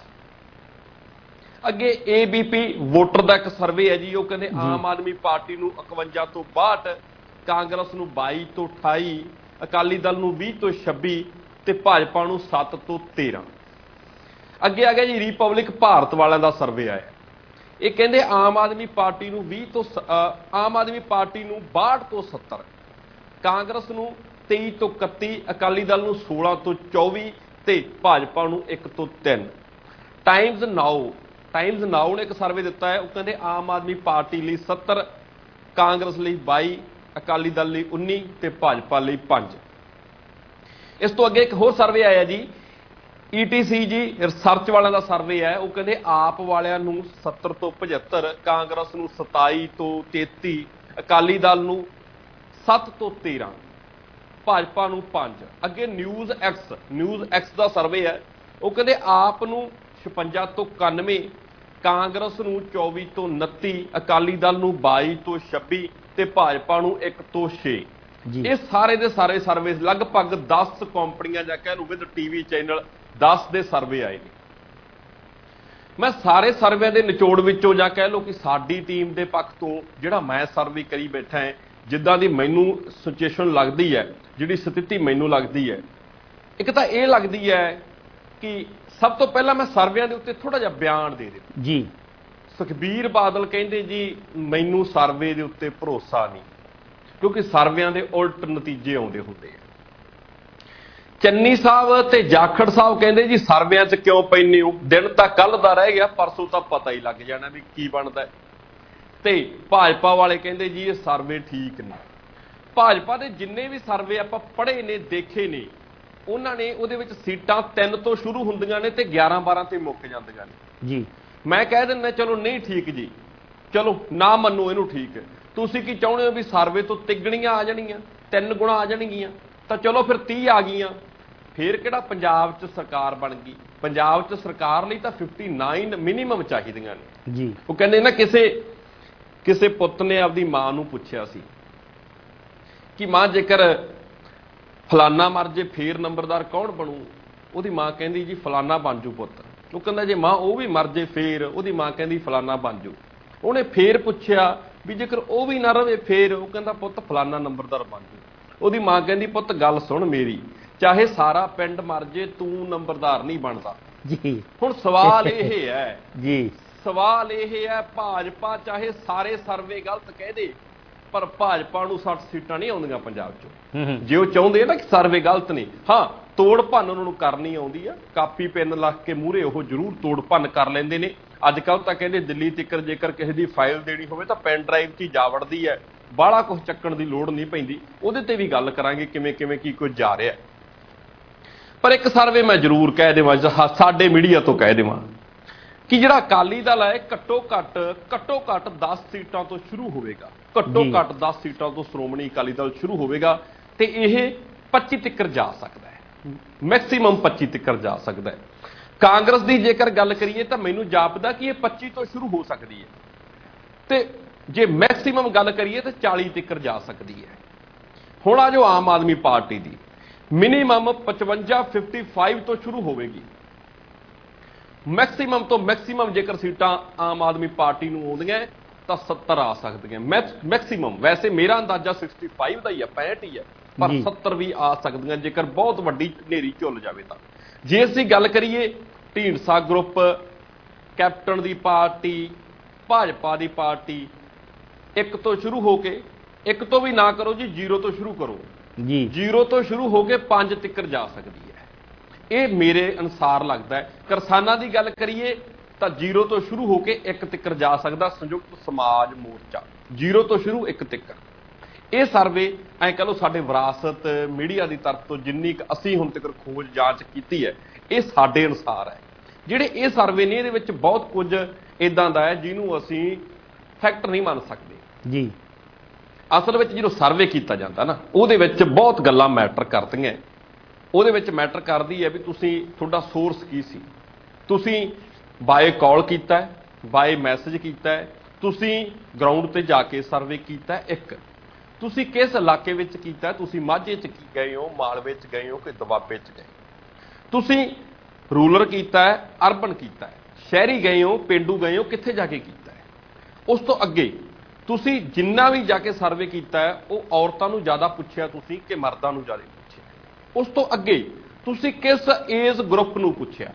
ਅੱਗੇ ਏ ਬੀ ਪੀ ਵੋਟਰ ਦਾ ਇੱਕ ਸਰਵੇ ਹੈ ਜੀ, ਉਹ ਕਹਿੰਦੇ ਆਮ ਆਦਮੀ ਪਾਰਟੀ ਨੂੰ ਇਕਵੰਜਾ ਤੋਂ ਬਾਹਠ, ਕਾਂਗਰਸ ਨੂੰ ਬਾਈ ਤੋਂ ਅਠਾਈ, ਅਕਾਲੀ ਦਲ ਨੂੰ ਵੀਹ ਤੋਂ ਛੱਬੀ ਤੇ ਭਾਜਪਾ ਨੂੰ ਸੱਤ ਤੋਂ ਤੇਰਾਂ। ਅੱਗੇ ਆ ਗਿਆ ਜੀ ਰਿਪਬਲਿਕ ਭਾਰਤ ਵਾਲਿਆਂ ਦਾ ਸਰਵੇ ਆਇਆ, ਇਹ ਕਹਿੰਦੇ ਆਮ ਆਦਮੀ ਪਾਰਟੀ ਨੂੰ ਵੀਹ ਤੋਂ ਆਮ ਆਦਮੀ ਪਾਰਟੀ ਨੂੰ ਬਾਹਠ ਤੋਂ ਸੱਤਰ, ਕਾਂਗਰਸ ਨੂੰ ਤੇਈ ਤੋਂ ਇਕੱਤੀ, ਅਕਾਲੀ ਦਲ ਨੂੰ ਸੋਲਾਂ ਤੋਂ ਚੌਵੀ ਤੇ ਭਾਜਪਾ ਨੂੰ ਇੱਕ ਤੋਂ ਤਿੰਨ। ਟਾਈਮਜ਼ ਨਾਓ ਟਾਈਮਜ਼ ਨਾਓ ਨੇ ਇੱਕ ਸਰਵੇ ਦਿੱਤਾ ਹੈ, ਉਹ ਕਹਿੰਦੇ ਆਮ ਆਦਮੀ ਪਾਰਟੀ ਲਈ ਸੱਤਰ, ਕਾਂਗਰਸ ਲਈ ਬਾਈ, ਅਕਾਲੀ ਦਲ ਲਈ ਉੱਨੀ ਤੇ ਭਾਜਪਾ ਲਈ ਪੰਜ। ਇਸ ਤੋਂ ਅੱਗੇ ਇੱਕ ਹੋਰ ਸਰਵੇ ਆਇਆ ਜੀ, ਈ ਟੀ ਸੀ ਜੀ ਰਿਸਰਚ ਵਾਲਿਆਂ ਦਾ ਸਰਵੇ ਹੈ, ਉਹ ਕਹਿੰਦੇ ਆਪ ਵਾਲਿਆਂ ਨੂੰ ਸੱਤਰ ਤੋਂ ਪਝੱਤਰ, ਕਾਂਗਰਸ ਨੂੰ ਸਤਾਈ ਤੋਂ ਤੇਤੀ, ਅਕਾਲੀ ਦਲ ਨੂੰ ਸੱਤ ਤੋਂ ਤੇਰਾਂ, ਭਾਜਪਾ ਨੂੰ ਪੰਜ। ਅੱਗੇ ਨਿਊਜ਼ ਐਕਸ ਨਿਊਜ਼ ਐਕਸ ਦਾ ਸਰਵੇ ਹੈ, ਉਹ ਕਹਿੰਦੇ ਆਪ ਨੂੰ ਛਪੰਜਾ ਤੋਂ ਇਕਾਨਵੇਂ, ਕਾਂਗਰਸ ਨੂੰ ਚੌਵੀ ਤੋਂ ਉਨੱਤੀ, ਅਕਾਲੀ ਦਲ ਨੂੰ ਬਾਈ ਤੋਂ ਛੱਬੀ ਤੇ ਭਾਜਪਾ ਨੂੰ ਇੱਕ ਤੋਂ ਛੇ। ਇਹ ਸਾਰੇ ਦੇ ਸਾਰੇ ਸਰਵੇ ਲਗਭਗ ਦਸ ਕੰਪਨੀਆਂ ਜਾਂ ਕਹਿ ਲਓ ਵਿਦ ਟੀਵੀ ਚੈਨਲ ਦਸ ਦੇ ਸਰਵੇ ਆਏ ਨੇ। ਮੈਂ ਸਾਰੇ ਸਰਵੇ ਦੇ ਨਿਚੋੜ ਵਿੱਚੋਂ ਜਾਂ ਕਹਿ ਲਓ ਕਿ ਸਾਡੀ ਟੀਮ ਦੇ ਪੱਖ ਤੋਂ ਜਿਹੜਾ ਮੈਂ ਸਰਵੇ ਕਰੀ ਬੈਠਾ ਹੈ, ਜਿੱਦਾਂ ਦੀ ਮੈਨੂੰ ਸਿਚੁਏਸ਼ਨ ਲੱਗਦੀ ਹੈ, ਜਿਹੜੀ ਸਥਿਤੀ ਮੈਨੂੰ ਲੱਗਦੀ ਹੈ, ਇੱਕ ਤਾਂ ਇਹ ਲੱਗਦੀ ਹੈ ਕਿ ਸਭ ਤੋਂ ਪਹਿਲਾਂ ਮੈਂ ਸਰਵਿਆਂ ਦੇ ਉੱਤੇ ਥੋੜਾ ਜਿਹਾ ਬਿਆਨ ਦੇ ਦਿੱਤਾ ਜੀ। ਸੁਖਬੀਰ ਬਾਦਲ ਕਹਿੰਦੇ ਜੀ ਮੈਨੂੰ ਸਰਵੇ ਦੇ ਉੱਤੇ ਭਰੋਸਾ ਨਹੀਂ, ਕਿਉਂਕਿ ਸਰਵਿਆਂ ਦੇ ਉਲਟ ਨਤੀਜੇ ਆਉਂਦੇ ਹੁੰਦੇ ਆ। ਚੰਨੀ ਸਾਹਿਬ ਤੇ ਜਾਖੜ ਸਾਹਿਬ ਕਹਿੰਦੇ ਜੀ ਸਰਵਿਆਂ 'ਚ ਕਿਉਂ ਪੈਂਦੇ ਹੋ, ਦਿਨ ਤਾਂ ਕੱਲ ਦਾ ਰਹਿ ਗਿਆ, ਪਰਸੋਂ ਤਾਂ ਪਤਾ ਹੀ ਲੱਗ ਜਾਣਾ ਵੀ ਕੀ ਬਣਦਾ। ਤੇ ਭਾਜਪਾ ਵਾਲੇ ਕਹਿੰਦੇ ਜੀ ਇਹ ਸਰਵੇ ਠੀਕ ਨਹੀਂ। ਭਾਜਪਾ ਦੇ ਜਿੰਨੇ ਵੀ ਸਰਵੇ ਆਪਾਂ ਪੜ੍ਹੇ ਨੇ, ਦੇਖੇ ਨੇ, ਉਹਨਾਂ ਨੇ ਉਹਦੇ ਵਿੱਚ ਸੀਟਾਂ ਤਿੰਨ ਤੋਂ ਸ਼ੁਰੂ ਹੁੰਦੀਆਂ ਨੇ ਤੇ ਗਿਆਰਾਂ ਬਾਰਾਂ ਤੇ ਮੁੱਕ ਜਾਂਦੀਆਂ ਨੇ ਜੀ। ਮੈਂ ਕਹਿ ਦਿੰਦਾ ਚਲੋ ਨਹੀਂ ਠੀਕ ਜੀ, ਚਲੋ ਨਾ ਮੰਨੋ ਇਹਨੂੰ ਠੀਕ। ਤੁਸੀਂ ਕੀ ਚਾਹੁੰਦੇ ਹੋ ਵੀ ਸਰਵੇ ਤੋਂ ਤਿੱਗਣੀਆਂ ਆ ਜਾਣਗੀਆਂ, ਤਿੰਨ ਗੁਣਾ ਆ ਜਾਣਗੀਆਂ, ਤਾਂ ਚਲੋ ਫਿਰ ਤੀਹ ਆ ਗਈਆਂ, ਫਿਰ ਕਿਹੜਾ ਪੰਜਾਬ 'ਚ ਸਰਕਾਰ ਬਣ ਗਈ। ਪੰਜਾਬ 'ਚ ਸਰਕਾਰ ਲਈ ਤਾਂ ਉਨਸਠ ਮਿਨੀਮਮ ਚਾਹੀਦੀਆਂ ਨੇ ਜੀ। ਉਹ ਕਹਿੰਦੇ ਨਾ ਕਿਸੇ ਕਿਸੇ ਪੁੱਤ ਨੇ ਆਪਦੀ ਮਾਂ ਨੂੰ ਪੁੱਛਿਆ ਸੀ ਕਿ ਮਾਂ ਜੇਕਰ ਫਲਾਨਾ ਮਰ ਜੇ ਫੇਰ ਨੰਬਰਦਾਰ ਕੌਣ ਬਣੂ। ਉਹਦੀ ਮਾਂ ਕਹਿੰਦੀ ਜੀ ਫਲਾਨਾ ਬਣ ਜੂ ਪੁੱਤ। ਉਹ ਕਹਿੰਦਾ ਜੇ ਮਾਂ ਉਹ ਵੀ ਮਰ ਜੇ ਫੇਰ। ਉਹਦੀ ਮਾਂ ਕਹਿੰਦੀ ਫਲਾਨਾ ਬਣ ਜੂ। ਉਹਨੇ ਫੇਰ ਪੁੱਛਿਆ ਵੀ ਜੇਕਰ ਉਹ ਵੀ ਨਾ ਰਵੇ ਫੇਰ। ਉਹ ਕਹਿੰਦਾ ਪੁੱਤ ਫਲਾਨਾ ਨੰਬਰਦਾਰ ਬਣ ਜੂ। ਉਹਦੀ ਮਾਂ ਕਹਿੰਦੀ ਪੁੱਤ ਗੱਲ ਸੁਣ ਮੇਰੀ, ਚਾਹੇ ਸਾਰਾ ਪਿੰਡ ਮਰ ਜੇ ਤੂੰ ਨੰਬਰਦਾਰ ਨਹੀਂ ਬਣਦਾ ਜੀ। ਹੁਣ ਸਵਾਲ ਇਹ ਹੈ ਜੀ, ਸਵਾਲ ਇਹ ਹੈ ਭਾਜਪਾ ਚਾਹੇ ਸਾਰੇ ਸਰਵੇ ਗਲਤ ਕਹਿ ਦੇ, ਪਰ ਭਾਜਪਾ ਨੂੰ ਸੱਠ ਸੀਟਾਂ ਨਹੀਂ ਆਉਂਦੀਆਂ ਪੰਜਾਬ 'ਚੋਂ। ਜੇ ਉਹ ਚਾਹੁੰਦੇ ਆ ਨਾ ਕਿ ਸਰਵੇ ਗਲਤ ਨਹੀਂ, ਹਾਂ ਤੋੜ ਭੰਨ ਉਹਨਾਂ ਨੂੰ ਕਰਨੀ ਆਉਂਦੀ ਆ। ਕਾਪੀ ਪੈਨ ਲੱਗ ਕੇ ਮੂਹਰੇ ਉਹ ਜ਼ਰੂਰ ਤੋੜ ਭੰਨ ਕਰ ਲੈਂਦੇ ਨੇ। ਅੱਜ ਕੱਲ੍ਹ ਤਾਂ ਕਹਿੰਦੇ ਦਿੱਲੀ ਤੱਕਰ ਜੇਕਰ ਕਿਸੇ ਦੀ ਫਾਈਲ ਦੇਣੀ ਹੋਵੇ ਤਾਂ ਪੈਨ ਡਰਾਈਵ 'ਚ ਹੀ ਜਾ ਵੜਦੀ ਹੈ, ਬਾਹਲਾ ਕੁਛ ਚੱਕਣ ਦੀ ਲੋੜ ਨਹੀਂ ਪੈਂਦੀ। ਉਹਦੇ ਤੇ ਵੀ ਗੱਲ ਕਰਾਂਗੇ ਕਿਵੇਂ ਕਿਵੇਂ ਕੀ ਕੁਝ ਜਾ ਰਿਹਾ। ਪਰ ਇੱਕ ਸਰਵੇ ਮੈਂ ਜ਼ਰੂਰ ਕਹਿ ਦੇਵਾਂ, ਸਾਡੇ ਮੀਡੀਆ ਤੋਂ ਕਹਿ ਦੇਵਾਂ ਕਿ ਜਿਹੜਾ ਅਕਾਲੀ ਦਲ ਹੈ ਘੱਟੋ ਘੱਟ ਘੱਟੋ ਘੱਟ ਦਸ ਸੀਟਾਂ ਤੋਂ ਸ਼ੁਰੂ ਹੋਵੇਗਾ। ਘੱਟੋ ਘੱਟ ਦਸ ਸੀਟਾਂ ਤੋਂ ਸ਼੍ਰੋਮਣੀ ਅਕਾਲੀ ਦਲ ਸ਼ੁਰੂ ਹੋਵੇਗਾ ਤੇ ਇਹ ਪੱਚੀ ਤੱਕ ਜਾ ਸਕਦਾ ਹੈ, ਮੈਕਸੀਮਮ ਪੱਚੀ ਤੱਕ ਜਾ ਸਕਦਾ ਹੈ। ਕਾਂਗਰਸ ਦੀ ਜੇਕਰ ਗੱਲ ਕਰੀਏ ਤਾਂ ਮੈਨੂੰ ਜਾਪਦਾ ਕਿ ਇਹ ਪੱਚੀ ਤੋਂ ਸ਼ੁਰੂ ਹੋ ਸਕਦੀ ਹੈ ਤੇ ਜੇ ਮੈਕਸੀਮਮ ਗੱਲ ਕਰੀਏ ਤਾਂ ਚਾਲੀ ਤੱਕ ਜਾ ਸਕਦੀ ਹੈ। ਹੁਣ ਆ ਜੋ ਆਮ ਆਦਮੀ ਪਾਰਟੀ ਦੀ ਮਿਨੀਮਮ ਪਚਵੰਜਾ ਪਚਪਨ ਤੋਂ ਸ਼ੁਰੂ ਹੋਵੇਗੀ। ਮੈਕਸੀਮਮ ਤੋਂ ਮੈਕਸੀਮਮ ਜੇਕਰ ਸੀਟਾਂ ਆਮ ਆਦਮੀ ਪਾਰਟੀ ਨੂੰ ਆਉਂਦੀਆਂ ਤਾਂ ਸੱਤਰ ਆ ਸਕਦੀਆਂ ਮੈਕਸੀਮਮ। ਵੈਸੇ ਮੇਰਾ ਅੰਦਾਜ਼ਾ ਪੈਂਸਠ ਦਾ ਹੀ ਹੈ, ਪੈਂਹਠ ਹੀ ਹੈ, ਪਰ ਸੱਤਰ ਵੀ ਆ ਸਕਦੀਆਂ ਜੇਕਰ ਬਹੁਤ ਵੱਡੀ ਹਨੇਰੀ ਝੁੱਲ ਜਾਵੇ ਤਾਂ। ਜੇ ਅਸੀਂ ਗੱਲ ਕਰੀਏ ਢੀਂਡਸਾ ਗਰੁੱਪ, ਕੈਪਟਨ ਦੀ ਪਾਰਟੀ, ਭਾਜਪਾ ਦੀ ਪਾਰਟੀ, ਇੱਕ ਤੋਂ ਸ਼ੁਰੂ ਹੋ ਕੇ, ਇੱਕ ਤੋਂ ਵੀ ਨਾ ਕਰੋ ਜੀ, ਜ਼ੀਰੋ ਤੋਂ ਸ਼ੁਰੂ ਕਰੋ ਜੀ, ਜ਼ੀਰੋ ਤੋਂ ਸ਼ੁਰੂ ਹੋ ਕੇ ਪੰਜ ਤੱਕ ਜਾ ਸਕਦੀ ਹੈ। ਇਹ ਮੇਰੇ ਅਨੁਸਾਰ ਲੱਗਦਾ ਹੈ। ਕਿਸਾਨਾਂ ਦੀ ਗੱਲ ਕਰੀਏ ਤਾਂ ਜ਼ੀਰੋ ਤੋਂ ਸ਼ੁਰੂ ਹੋ ਕੇ ਇੱਕ ਤੱਕ ਜਾ ਸਕਦਾ ਸੰਯੁਕਤ ਸਮਾਜ ਮੋਰਚਾ, ਜ਼ੀਰੋ ਤੋਂ ਸ਼ੁਰੂ ਇੱਕ ਤੱਕ। ਇਹ ਸਰਵੇ ਐਂ ਕਹ ਲਓ ਸਾਡੇ ਵਿਰਾਸਤ ਮੀਡੀਆ ਦੀ ਤਰਫ ਤੋਂ ਜਿੰਨੀ ਕੁ ਅਸੀਂ ਹੁਣ ਤੱਕ ਖੋਜ ਜਾਂਚ ਕੀਤੀ ਹੈ, ਇਹ ਸਾਡੇ ਅਨੁਸਾਰ ਹੈ। ਜਿਹੜੇ ਇਹ ਸਰਵੇ ਨੇ ਇਹਦੇ ਵਿੱਚ ਬਹੁਤ ਕੁਝ ਇਦਾਂ ਦਾ ਹੈ ਜਿਹਨੂੰ ਅਸੀਂ ਫੈਕਟ ਨਹੀਂ ਮੰਨ ਸਕਦੇ ਜੀ। ਅਸਲ ਵਿੱਚ ਜਦੋਂ ਸਰਵੇ ਕੀਤਾ ਜਾਂਦਾ ਨਾ ਉਹਦੇ ਵਿੱਚ ਬਹੁਤ ਗੱਲਾਂ ਮੈਟਰ ਕਰਦੀਆਂ। ਉਹਦੇ ਵਿੱਚ ਮੈਟਰ ਕਰਦੀ ਹੈ ਵੀ ਤੁਸੀਂ ਤੁਹਾਡਾ ਸੋਰਸ ਕੀ ਸੀ, ਤੁਸੀਂ ਬਾਏ ਕਾਲ ਕੀਤਾ, ਬਾਏ ਮੈਸੇਜ ਕੀਤਾ, ਤੁਸੀਂ ਗਰਾਊਂਡ ਤੇ ਜਾ ਕੇ ਸਰਵੇ ਕੀਤਾ, ਇੱਕ ਤੁਸੀਂ ਕਿਸ ਇਲਾਕੇ ਵਿੱਚ ਕੀਤਾ, ਤੁਸੀਂ ਮਾਝੇ 'ਚ ਕੀ ਗਏ ਹੋ, ਮਾਲਵੇ 'ਚ ਗਏ ਹੋ ਕਿ ਦੁਆਬੇ 'ਚ ਗਏ, ਤੁਸੀਂ ਰੂਰਲ ਕੀਤਾ ਹੈ, ਅਰਬਨ ਕੀਤਾ ਹੈ, ਸ਼ਹਿਰੀ ਗਏ ਹੋ, ਪੇਂਡੂ ਗਏ ਹੋ, ਕਿੱਥੇ ਜਾ ਕੇ ਕੀਤਾ ਹੈ। ਉਸ ਤੋਂ ਅੱਗੇ ਤੁਸੀਂ ਜਿੰਨਾ ਵੀ ਜਾ ਕੇ ਸਰਵੇ ਕੀਤਾ ਹੈ ਉਹ ਔਰਤਾਂ ਨੂੰ ਜ਼ਿਆਦਾ ਪੁੱਛਿਆ ਤੁਸੀਂ ਕਿ ਮਰਦਾਂ ਨੂੰ ਜ਼ਿਆਦਾ ਪੁੱਛਿਆ। ਉਸ ਤੋਂ ਅੱਗੇ ਤੁਸੀਂ ਕਿਸ ਏਜ ਗਰੁੱਪ ਨੂੰ ਪੁੱਛਿਆ,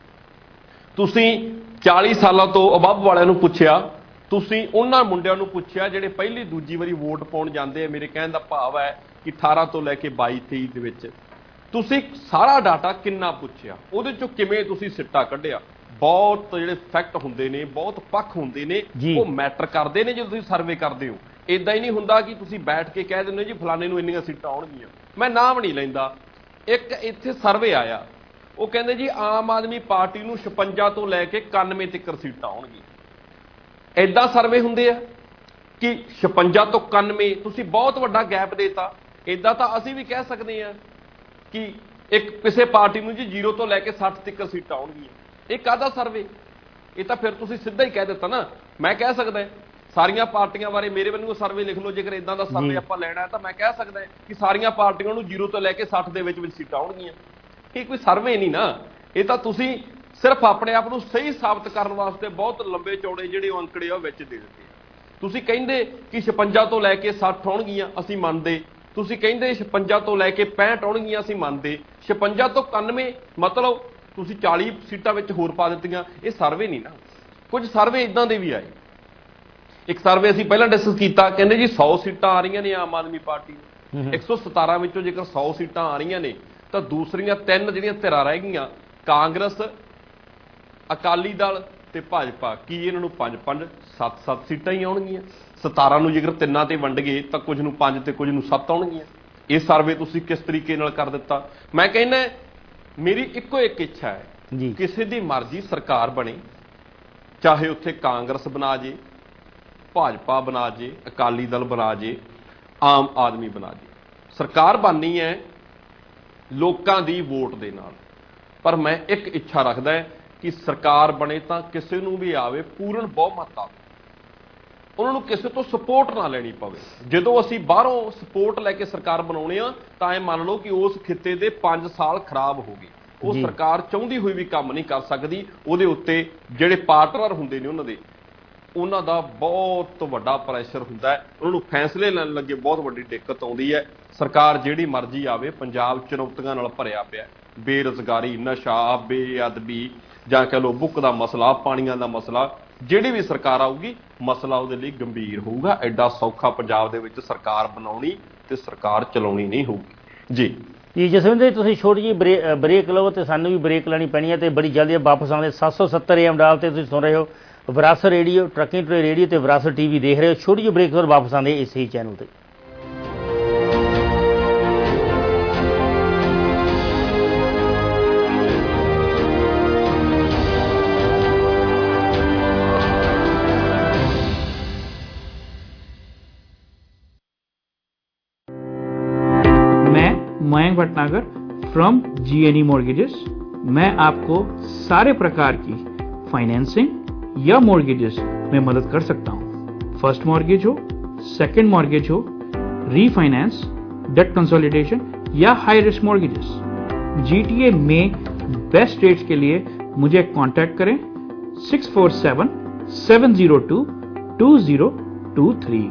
ਤੁਸੀਂ ਚਾਲੀ ਸਾਲਾਂ ਤੋਂ ਅਬਵ ਵਾਲਿਆਂ ਨੂੰ ਪੁੱਛਿਆ, ਤੁਸੀਂ ਉਹਨਾਂ ਮੁੰਡਿਆਂ ਨੂੰ ਪੁੱਛਿਆ ਜਿਹੜੇ ਪਹਿਲੀ ਦੂਜੀ ਵਾਰੀ ਵੋਟ ਪਾਉਣ ਜਾਂਦੇ ਆ। ਮੇਰੇ ਕਹਿਣ ਦਾ ਭਾਵ ਹੈ ਕਿ ਅਠਾਰਾਂ ਤੋਂ ਲੈ ਕੇ ਬਾਈ ਤੇਈ ਦੇ ਵਿੱਚ ਤੁਸੀਂ ਸਾਰਾ ਡਾਟਾ ਕਿੰਨਾ ਪੁੱਛਿਆ, ਉਹਦੇ ਚੋਂ ਕਿਵੇਂ ਤੁਸੀਂ ਸਿੱਟਾ ਕੱਢਿਆ। ਬਹੁਤ ਜਿਹੜੇ ਫੈਕਟ ਹੁੰਦੇ ਨੇ, ਬਹੁਤ ਪੱਖ ਹੁੰਦੇ ਨੇ, ਉਹ ਮੈਟਰ ਕਰਦੇ ਨੇ ਜਦੋਂ ਤੁਸੀਂ ਸਰਵੇ ਕਰਦੇ ਹੋ। ਇਦਾਂ ਹੀ ਨਹੀਂ ਹੁੰਦਾ ਕਿ ਤੁਸੀਂ ਬੈਠ ਕੇ ਕਹਿ ਦਿੰਦੇ ਹੋ ਜੀ ਫਲਾਣੇ ਨੂੰ ਇੰਨੀਆਂ ਸੀਟਾਂ ਆਉਣਗੀਆਂ। ਮੈਂ ਨਾਮ ਨਹੀਂ ਲੈਂਦਾ। ਇੱਕ ਇੱਥੇ ਸਰਵੇ ਆਇਆ, ਉਹ ਕਹਿੰਦੇ ਜੀ ਆਮ ਆਦਮੀ ਪਾਰਟੀ ਨੂੰ ਛਪੰਜਾ ਤੋਂ ਲੈ ਕੇ ਇਕਾਨਵੇਂ ਤੱਕ ਸੀਟਾਂ ਆਉਣਗੀਆਂ। ਏਦਾਂ ਸਰਵੇ ਹੁੰਦੇ ਆ। ਕਿ ਛਪੰਜਾ ਤੋਂ ਇਕਾਨਵੇਂ ਤੁਸੀਂ ਬਹੁਤ ਵੱਡਾ ਗੈਪ ਦੇਤਾ। ਇਦਾਂ ਤਾਂ ਅਸੀਂ ਵੀ ਕਹਿ ਸਕਦੇ ਹਾਂ ਕਿ ਇੱਕ ਕਿਸੇ ਪਾਰਟੀ ਨੂੰ ਜੀ ਜ਼ੀਰੋ ਤੋਂ ਲੈ ਕੇ ਸੱਠ ਤੱਕ ਸੀਟਾਂ ਆਉਣਗੀਆਂ। ਇਹ ਕਾਹਦਾ ਸਰਵੇ? ਇਹ ਤਾਂ ਫਿਰ ਤੁਸੀਂ ਸਿੱਧਾ ਹੀ ਕਹਿ ਦਿੱਤਾ ਨਾ। ਮੈਂ ਕਹਿ ਸਕਦਾ ਸਾਰੀਆਂ ਪਾਰਟੀਆਂ ਬਾਰੇ ਮੇਰੇ ਵੱਲੋਂ ਸਰਵੇ ਲਿਖ ਲਓ, ਜੇਕਰ ਇਦਾਂ ਦਾ ਸਰਵੇ ਆਪਾਂ ਲੈਣਾ ਤਾਂ ਮੈਂ ਕਹਿ ਸਕਦਾ ਕਿ ਸਾਰੀਆਂ ਪਾਰਟੀਆਂ ਨੂੰ ਜ਼ੀਰੋ ਤੋਂ ਲੈ ਕੇ ਸੱਠ ਦੇ ਵਿੱਚ ਵਿੱਚ ਸੀਟਾਂ ਆਉਣਗੀਆਂ। ਇਹ ਕੋਈ ਸਰਵੇ ਨਹੀਂ ਨਾ, ਇਹ ਤਾਂ ਤੁਸੀਂ ਸਿਰਫ ਆਪਣੇ ਆਪ ਨੂੰ ਸਹੀ ਸਾਬਤ ਕਰਨ ਵਾਸਤੇ ਬਹੁਤ ਲੰਬੇ ਚੌੜੇ ਜਿਹੜੇ ਅੰਕੜੇ ਆ ਵਿੱਚ ਦੇ ਦਿੱਤੇ। ਤੁਸੀਂ ਕਹਿੰਦੇ ਕਿ ਛਪੰਜਾ ਤੋਂ ਲੈ ਕੇ ਸੱਠ ਆਉਣਗੀਆਂ, ਅਸੀਂ ਮੰਨਦੇ। ਤੁਸੀਂ ਕਹਿੰਦੇ ਛਪੰਜਾ ਤੋਂ ਲੈ ਕੇ ਪੈਂਹਠ ਆਉਣਗੀਆਂ, ਅਸੀਂ ਮੰਨਦੇ। ਛਪੰਜਾ ਤੋਂ ਇਕਾਨਵੇਂ ਮਤਲਬ ਤੁਸੀਂ ਚਾਲੀ ਸੀਟਾਂ ਵਿੱਚ ਹੋਰ ਪਾ ਦਿੱਤੀਆਂ। ਇਹ ਸਰਵੇ ਨਹੀਂ ਨਾ। ਕੁਝ ਸਰਵੇ ਇਦਾਂ ਦੇ ਵੀ ਆਏ। ਇੱਕ ਸਰਵੇ ਅਸੀਂ ਪਹਿਲਾਂ ਡਿਸਕਸ ਕੀਤਾ, ਕਹਿੰਦੇ ਜੀ ਸੌ ਸੀਟਾਂ ਆ ਰਹੀਆਂ ਨੇ ਆਮ ਆਦਮੀ ਪਾਰਟੀ ਨੂੰ, ਇੱਕ ਸੌ ਸਤਾਰਾਂ ਵਿੱਚੋਂ ਜੇਕਰ ਸੌ ਸੀਟਾਂ ਆ ਰਹੀਆਂ ਨੇ ਤਾਂ ਦੂਸਰੀਆਂ ਤਿੰਨ ਜਿਹੜੀਆਂ ਧਿਰਾਂ ਰਹਿ ਗਈਆਂ, ਕਾਂਗਰਸ, ਅਕਾਲੀ ਦਲ ਤੇ ਭਾਜਪਾ, ਕੀ ਇਹਨਾਂ ਨੂੰ ਪੰਜ ਪੰਜ ਸੱਤ ਸੱਤ ਸੀਟਾਂ ਹੀ ਆਉਣਗੀਆਂ? ਸਤਾਰਾਂ ਨੂੰ ਜੇਕਰ ਤਿੰਨਾਂ ਤੇ ਵੰਡ ਗਏ ਤਾਂ ਕੁਝ ਨੂੰ ਪੰਜ ਤੇ ਕੁਝ ਨੂੰ ਸੱਤ ਆਉਣਗੀਆਂ। ਇਹ ਸਰਵੇ ਤੁਸੀਂ ਕਿਸ ਤਰੀਕੇ ਨਾਲ ਕਰ ਦਿੱਤਾ? ਮੈਂ ਕਹਿੰਦਾ ਮੇਰੀ ਇੱਕੋ ਇੱਕ ਇੱਛਾ ਹੈ, ਕਿਸੇ ਦੀ ਮਰਜ਼ੀ ਸਰਕਾਰ ਬਣੇ, ਚਾਹੇ ਉੱਥੇ ਕਾਂਗਰਸ ਬਣਾ ਜੇ, ਭਾਜਪਾ ਬਣਾ ਜੇ, ਅਕਾਲੀ ਦਲ ਬਣਾ ਜੇ, ਆਮ ਆਦਮੀ ਬਣਾ ਜੇ, ਸਰਕਾਰ ਬਣਨੀ ਹੈ ਲੋਕਾਂ ਦੀ ਵੋਟ ਦੇ ਨਾਲ। ਪਰ ਮੈਂ ਇੱਕ ਇੱਛਾ ਰੱਖਦਾ ਕਿ ਸਰਕਾਰ ਬਣੇ ਤਾਂ ਕਿਸੇ ਨੂੰ ਵੀ ਆਵੇ ਪੂਰਨ ਬਹੁਮਤ ਆਵੇ, ਉਹਨਾਂ ਨੂੰ ਕਿਸੇ ਤੋਂ ਸਪੋਰਟ ਨਾ ਲੈਣੀ ਪਵੇ। ਜਦੋਂ ਅਸੀਂ ਬਾਹਰੋਂ ਸਪੋਰਟ ਲੈ ਕੇ ਸਰਕਾਰ ਬਣਾਉਣੇ ਆ ਤਾਂ ਇਹ ਮੰਨ ਲਓ ਕਿ ਉਸ ਖਿੱਤੇ ਦੇ ਪੰਜ ਸਾਲ ਖਰਾਬ ਹੋ ਗਏ। ਉਹ ਸਰਕਾਰ ਚਾਹੁੰਦੀ ਹੋਈ ਵੀ ਕੰਮ ਨਹੀਂ ਕਰ ਸਕਦੀ। ਉਹਦੇ ਉੱਤੇ ਜਿਹੜੇ ਪਾਰਟਨਰ ਹੁੰਦੇ ਨੇ ਉਹਨਾਂ ਦੇ ਉਹਨਾਂ ਦਾ ਬਹੁਤ ਵੱਡਾ ਪ੍ਰੈਸ਼ਰ ਹੁੰਦਾ ਹੈ, ਉਹਨਾਂ ਨੂੰ ਫੈਸਲੇ ਲੈਣ ਲੱਗੇ ਬਹੁਤ ਵੱਡੀ ਦਿੱਕਤ ਆਉਂਦੀ ਹੈ। ਸਰਕਾਰ ਜਿਹੜੀ ਮਰਜ਼ੀ ਆਵੇ, ਪੰਜਾਬ ਚੁਣੌਤੀਆਂ ਨਾਲ ਭਰਿਆ ਪਿਆ, ਬੇਰੁਜ਼ਗਾਰੀ, ਨਸ਼ਾ, ਬੇਅਦਬੀ, ਜਾਂ ਕਹਿ ਲਓ ਬੁੱਕ ਦਾ ਮਸਲਾ, ਪਾਣੀਆਂ ਦਾ ਮਸਲਾ, ਜਿਹੜੀ ਵੀ ਸਰਕਾਰ ਆਊਗੀ ਮਸਲਾ ਉਹਦੇ ਲਈ ਗੰਭੀਰ ਹੋਊਗਾ। ਐਡਾ ਸੌਖਾ ਪੰਜਾਬ ਦੇ ਵਿੱਚ ਸਰਕਾਰ ਬਣਾਉਣੀ ਤੇ ਸਰਕਾਰ ਚਲਾਉਣੀ ਨਹੀਂ ਹੋਊਗੀ। ਜੀ ਜੀ ਜਸਵਿੰਦਰ ਜੀ, ਤੁਸੀਂ ਛੋਟੀ ਜਿਹੀ ਬ੍ਰੇ ਬ੍ਰੇਕ ਲਵੋ ਤੇ ਸਾਨੂੰ ਵੀ ਬ੍ਰੇਕ ਲੈਣੀ ਪੈਣੀ ਹੈ ਤੇ ਬੜੀ ਜਲਦੀ ਵਾਪਸ ਆਉਂਦੇ। ਸੱਤ ਸੌ ਸੱਤਰ ਏ ਐਮ ਡਾਲ ਤੇ ਤੁਸੀਂ ਸੁਣ ਰਹੇ ਹੋ Virasat radio, trucking today radio ਤੇ ਵਿਰਾਸਤ ਟੀ ਵੀ ਦੇਖ ਰਹੇ ਹੋ। ਛੋਟੀ ਜਿਹੀ ਬ੍ਰੇਕ ਤੋਂ ਵਾਪਸ ਆਉਂਦੇ ਇਸੇ ਹੀ ਚੈਨਲ ਤੇ। Mayank Bhatnagar from GNE mortgages. मैं आपको सारे प्रकार की फाइनेंसिंग या मॉर्गेजेस में मदद कर सकता हूं। फर्स्ट मॉर्गेज हो, सेकंड मॉर्गेज हो, रीफाइनेंस, डेट कंसोलिडेशन या हाई रिस्क मॉर्गेजेस। जीटीए में बेस्ट रेट्स के लिए मुझे कांटेक्ट करें six four seven seven zero two two zero two three.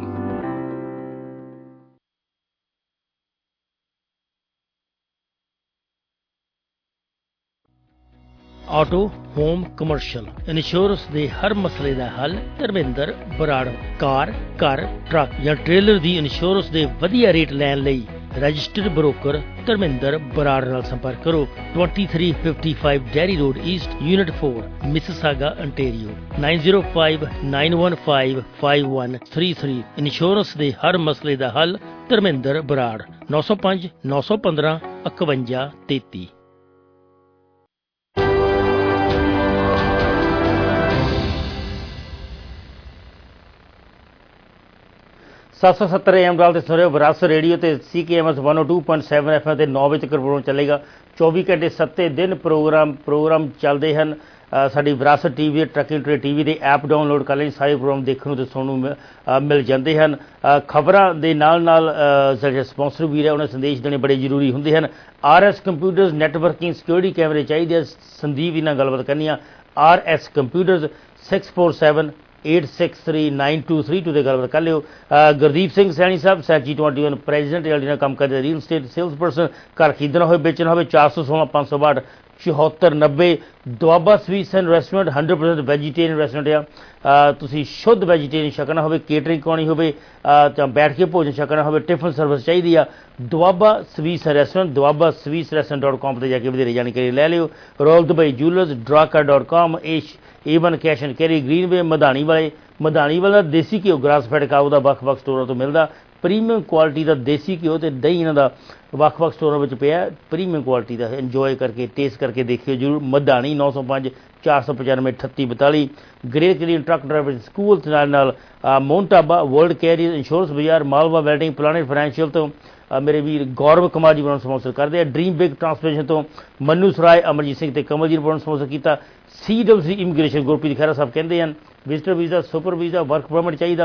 Auto home commercial insurance ਦੇ ਹਰ ਮਸਲੇ ਦਾ ਹੱਲ ਧਰਮਿੰਦਰ ਬਰਾੜ। ਕਾਰ, ਘਰ, ਟਰੱਕ ਜਾਂ ਟ੍ਰੇਲਰ ਦੀ ਇੰਸ਼ੋਰੈਂਸ ਦੇ ਵਧੀਆ ਰੇਟ ਲੈਣ ਲਈ ਰਜਿਸਟਰਡ ਬਰੋਕਰ ਧਰਮਿੰਦਰ ਬਰਾੜ ਨਾਲ ਸੰਪਰਕ ਕਰੋ। Twenty three fifty five Derry road East, unit four, Mississauga, Ontario. Nine zero five nine one five five one three three. Insurance ਦੇ ਹਰ ਮਸਲੇ ਦਾ ਹੱਲ ਧਰਮਿੰਦਰ ਬਰਾੜ। ਨੌ ਸੌ ਪੰਜ ਨੌ ਸੌ ਪੰਦਰਾਂ ਇਕਵੰਜਾ ਤੇਤੀ। ਸੱਤ ਸੌ ਸੱਤਰ ਏ ਐਮ ਡਾਲ ਤੇ ਸੁਣ ਰਹੇ ਹੋ ਵਿਰਾਸਤ ਰੇਡੀਓ ਤੇ C K M S one O two point seven F M ਤੇ ਨੌ ਵਜੇ ਤੱਕ ਪ੍ਰੋਗਰਾਮ ਚੱਲੇਗਾ। ਚੌਵੀ ਘੰਟੇ ਸੱਤੇ ਦਿਨ ਪ੍ਰੋਗਰਾਮ ਪ੍ਰੋਗਰਾਮ ਚੱਲਦੇ ਹਨ। ਸਾਡੀ Virasat T V, trucking today T V ਦੇ ਐਪ ਡਾਊਨਲੋਡ ਕਰ ਲੈਣ, ਸਾਰੇ ਪ੍ਰੋਗਰਾਮ ਦੇਖਣ ਨੂੰ ਤੇ ਸੁਣਨ ਨੂੰ ਮਿਲ ਜਾਂਦੇ ਹਨ। ਖਬਰਾਂ ਦੇ ਨਾਲ ਨਾਲ ਜਿਹੜੇ ਸਪਾਂਸਰ ਵੀਰ ਹੈ ਉਹਨਾਂ ਸੰਦੇਸ਼ ਦੇਣੇ ਬੜੇ ਜ਼ਰੂਰੀ ਹੁੰਦੇ ਹਨ। R S computers networking security ਕੈਮਰੇ ਚਾਹੀਦੇ ਆ। ਸੰਦੀਪ ਜੀ ਨਾਲ ਗੱਲਬਾਤ ਕਰਨੀ ਆ। R S computers six four seven eight six three nine two three two ਦੇ ਗੱਲਬਾਤ ਕਰ ਲਿਓ। ਗੁਰਦੀਪ ਸਿੰਘ ਸੈਣੀ ਸਾਹਿਬ ਸੈਚੀ twenty one president L D ਨਾਲ ਕੰਮ ਕਰਦੇ, ਰੀਅਲ ਸਟੇਟ ਸੇਲਸ ਪਰਸਨ। ਘਰ ਖਰੀਦਣਾ ਹੋਵੇ, ਵੇਚਣਾ ਹੋਵੇ, ਚਾਰ ਸੌ ਸੋਲਾਂ ਪੰਜ ਸੌ ਬਾਹਠ ਚੌਹੱਤਰ ਨੱਬੇ। Doaba sweets and restaurant hundred percent vegetarian restaurant ਆ। ਤੁਸੀਂ ਸ਼ੁੱਧ ਵੈਜੀਟੇਰੀਅਨ ਛਕਣਾ ਹੋਵੇ, ਕੇਟਰਿੰਗ ਕਰਾਉਣੀ ਹੋਵੇ ਤਾਂ ਬੈਠ ਕੇ ਭੋਜਨ ਛਕਣਾ ਹੋਵੇ, ਟਿਫਨ ਸਰਵਿਸ ਚਾਹੀਦੀ ਆ, Doaba sweets restaurant, Doaba sweets restaurant dot com 'ਤੇ ਜਾ ਕੇ ਵਧੇਰੇ ਜਾਣਕਾਰੀ ਲੈ ਲਿਓ। ਰੋਲ ਦੁਬਈ ਜੂਲਰਸ, ਡਰਾਕਾ ਡਾਟ ਕਾਮ, ਏਸ਼ even cash and carry, Greenway, Madhani ਵਾਲੇ ਮਧਾਣੀ ਵਾਲਾ ਦੇਸੀ ਘਿਓ ਗ੍ਰਾਸ ਫੈਡ ਕਾਊ ਦਾ ਵੱਖ ਵੱਖ ਸਟੋਰਾਂ ਤੋਂ ਮਿਲਦਾ। ਪ੍ਰੀਮੀਅਮ ਕੁਆਲਿਟੀ ਦਾ ਦੇਸੀ ਘਿਓ ਤੇ ਦਹੀਂ ਇਹਨਾਂ ਦਾ ਵੱਖ-ਵੱਖ ਸਟੋਰਾਂ ਵਿੱਚ ਪਿਆ, ਪ੍ਰੀਮੀਅਮ ਕੁਆਲਿਟੀ ਦਾ ਇੰਜੋਏ ਕਰਕੇ ਟੇਸਟ ਕਰਕੇ ਦੇਖਿਓ ਜ਼ਰੂਰ। ਮਧਾਣੀ ਨੌ ਸੌ ਪੰਜ ਚਾਰ ਸੌ ਪਚਾਨਵੇਂ ਅਠੱਤੀ ਬਤਾਲੀ, great clean truck driver school ਦੇ ਨਾਲ ਨਾਲ Mohan Dhaba, world carrier, insurance Bazaar, Malwa welding, ਪਲਾਨਟ financial ਤੋਂ ਮੇਰੇ ਵੀਰ ਗੌਰਵ ਕੁਮਾਰ ਜੀ ਬਣਾਉਣ ਸਪਾਂਸਰ ਕਰਦੇ ਆ। ਡ੍ਰੀਮ ਬਿਗ ਟਰਾਂਸਪੋਰਟੇਸ਼ਨ ਤੋਂ ਮਨੂ ਸਰਾਏ, ਅਮਰਜੀਤ ਸਿੰਘ ਤੇ ਕਮਲ ਜੀ ਬਣਾਉਣ ਸਪਾਂਸਰ ਕੀਤਾ। C W C immigration Gurpreet Khaira Sahib ਕਹਿੰਦੇ ਹਨ visitor visa, super visa, work permit ਚਾਹੀਦਾ,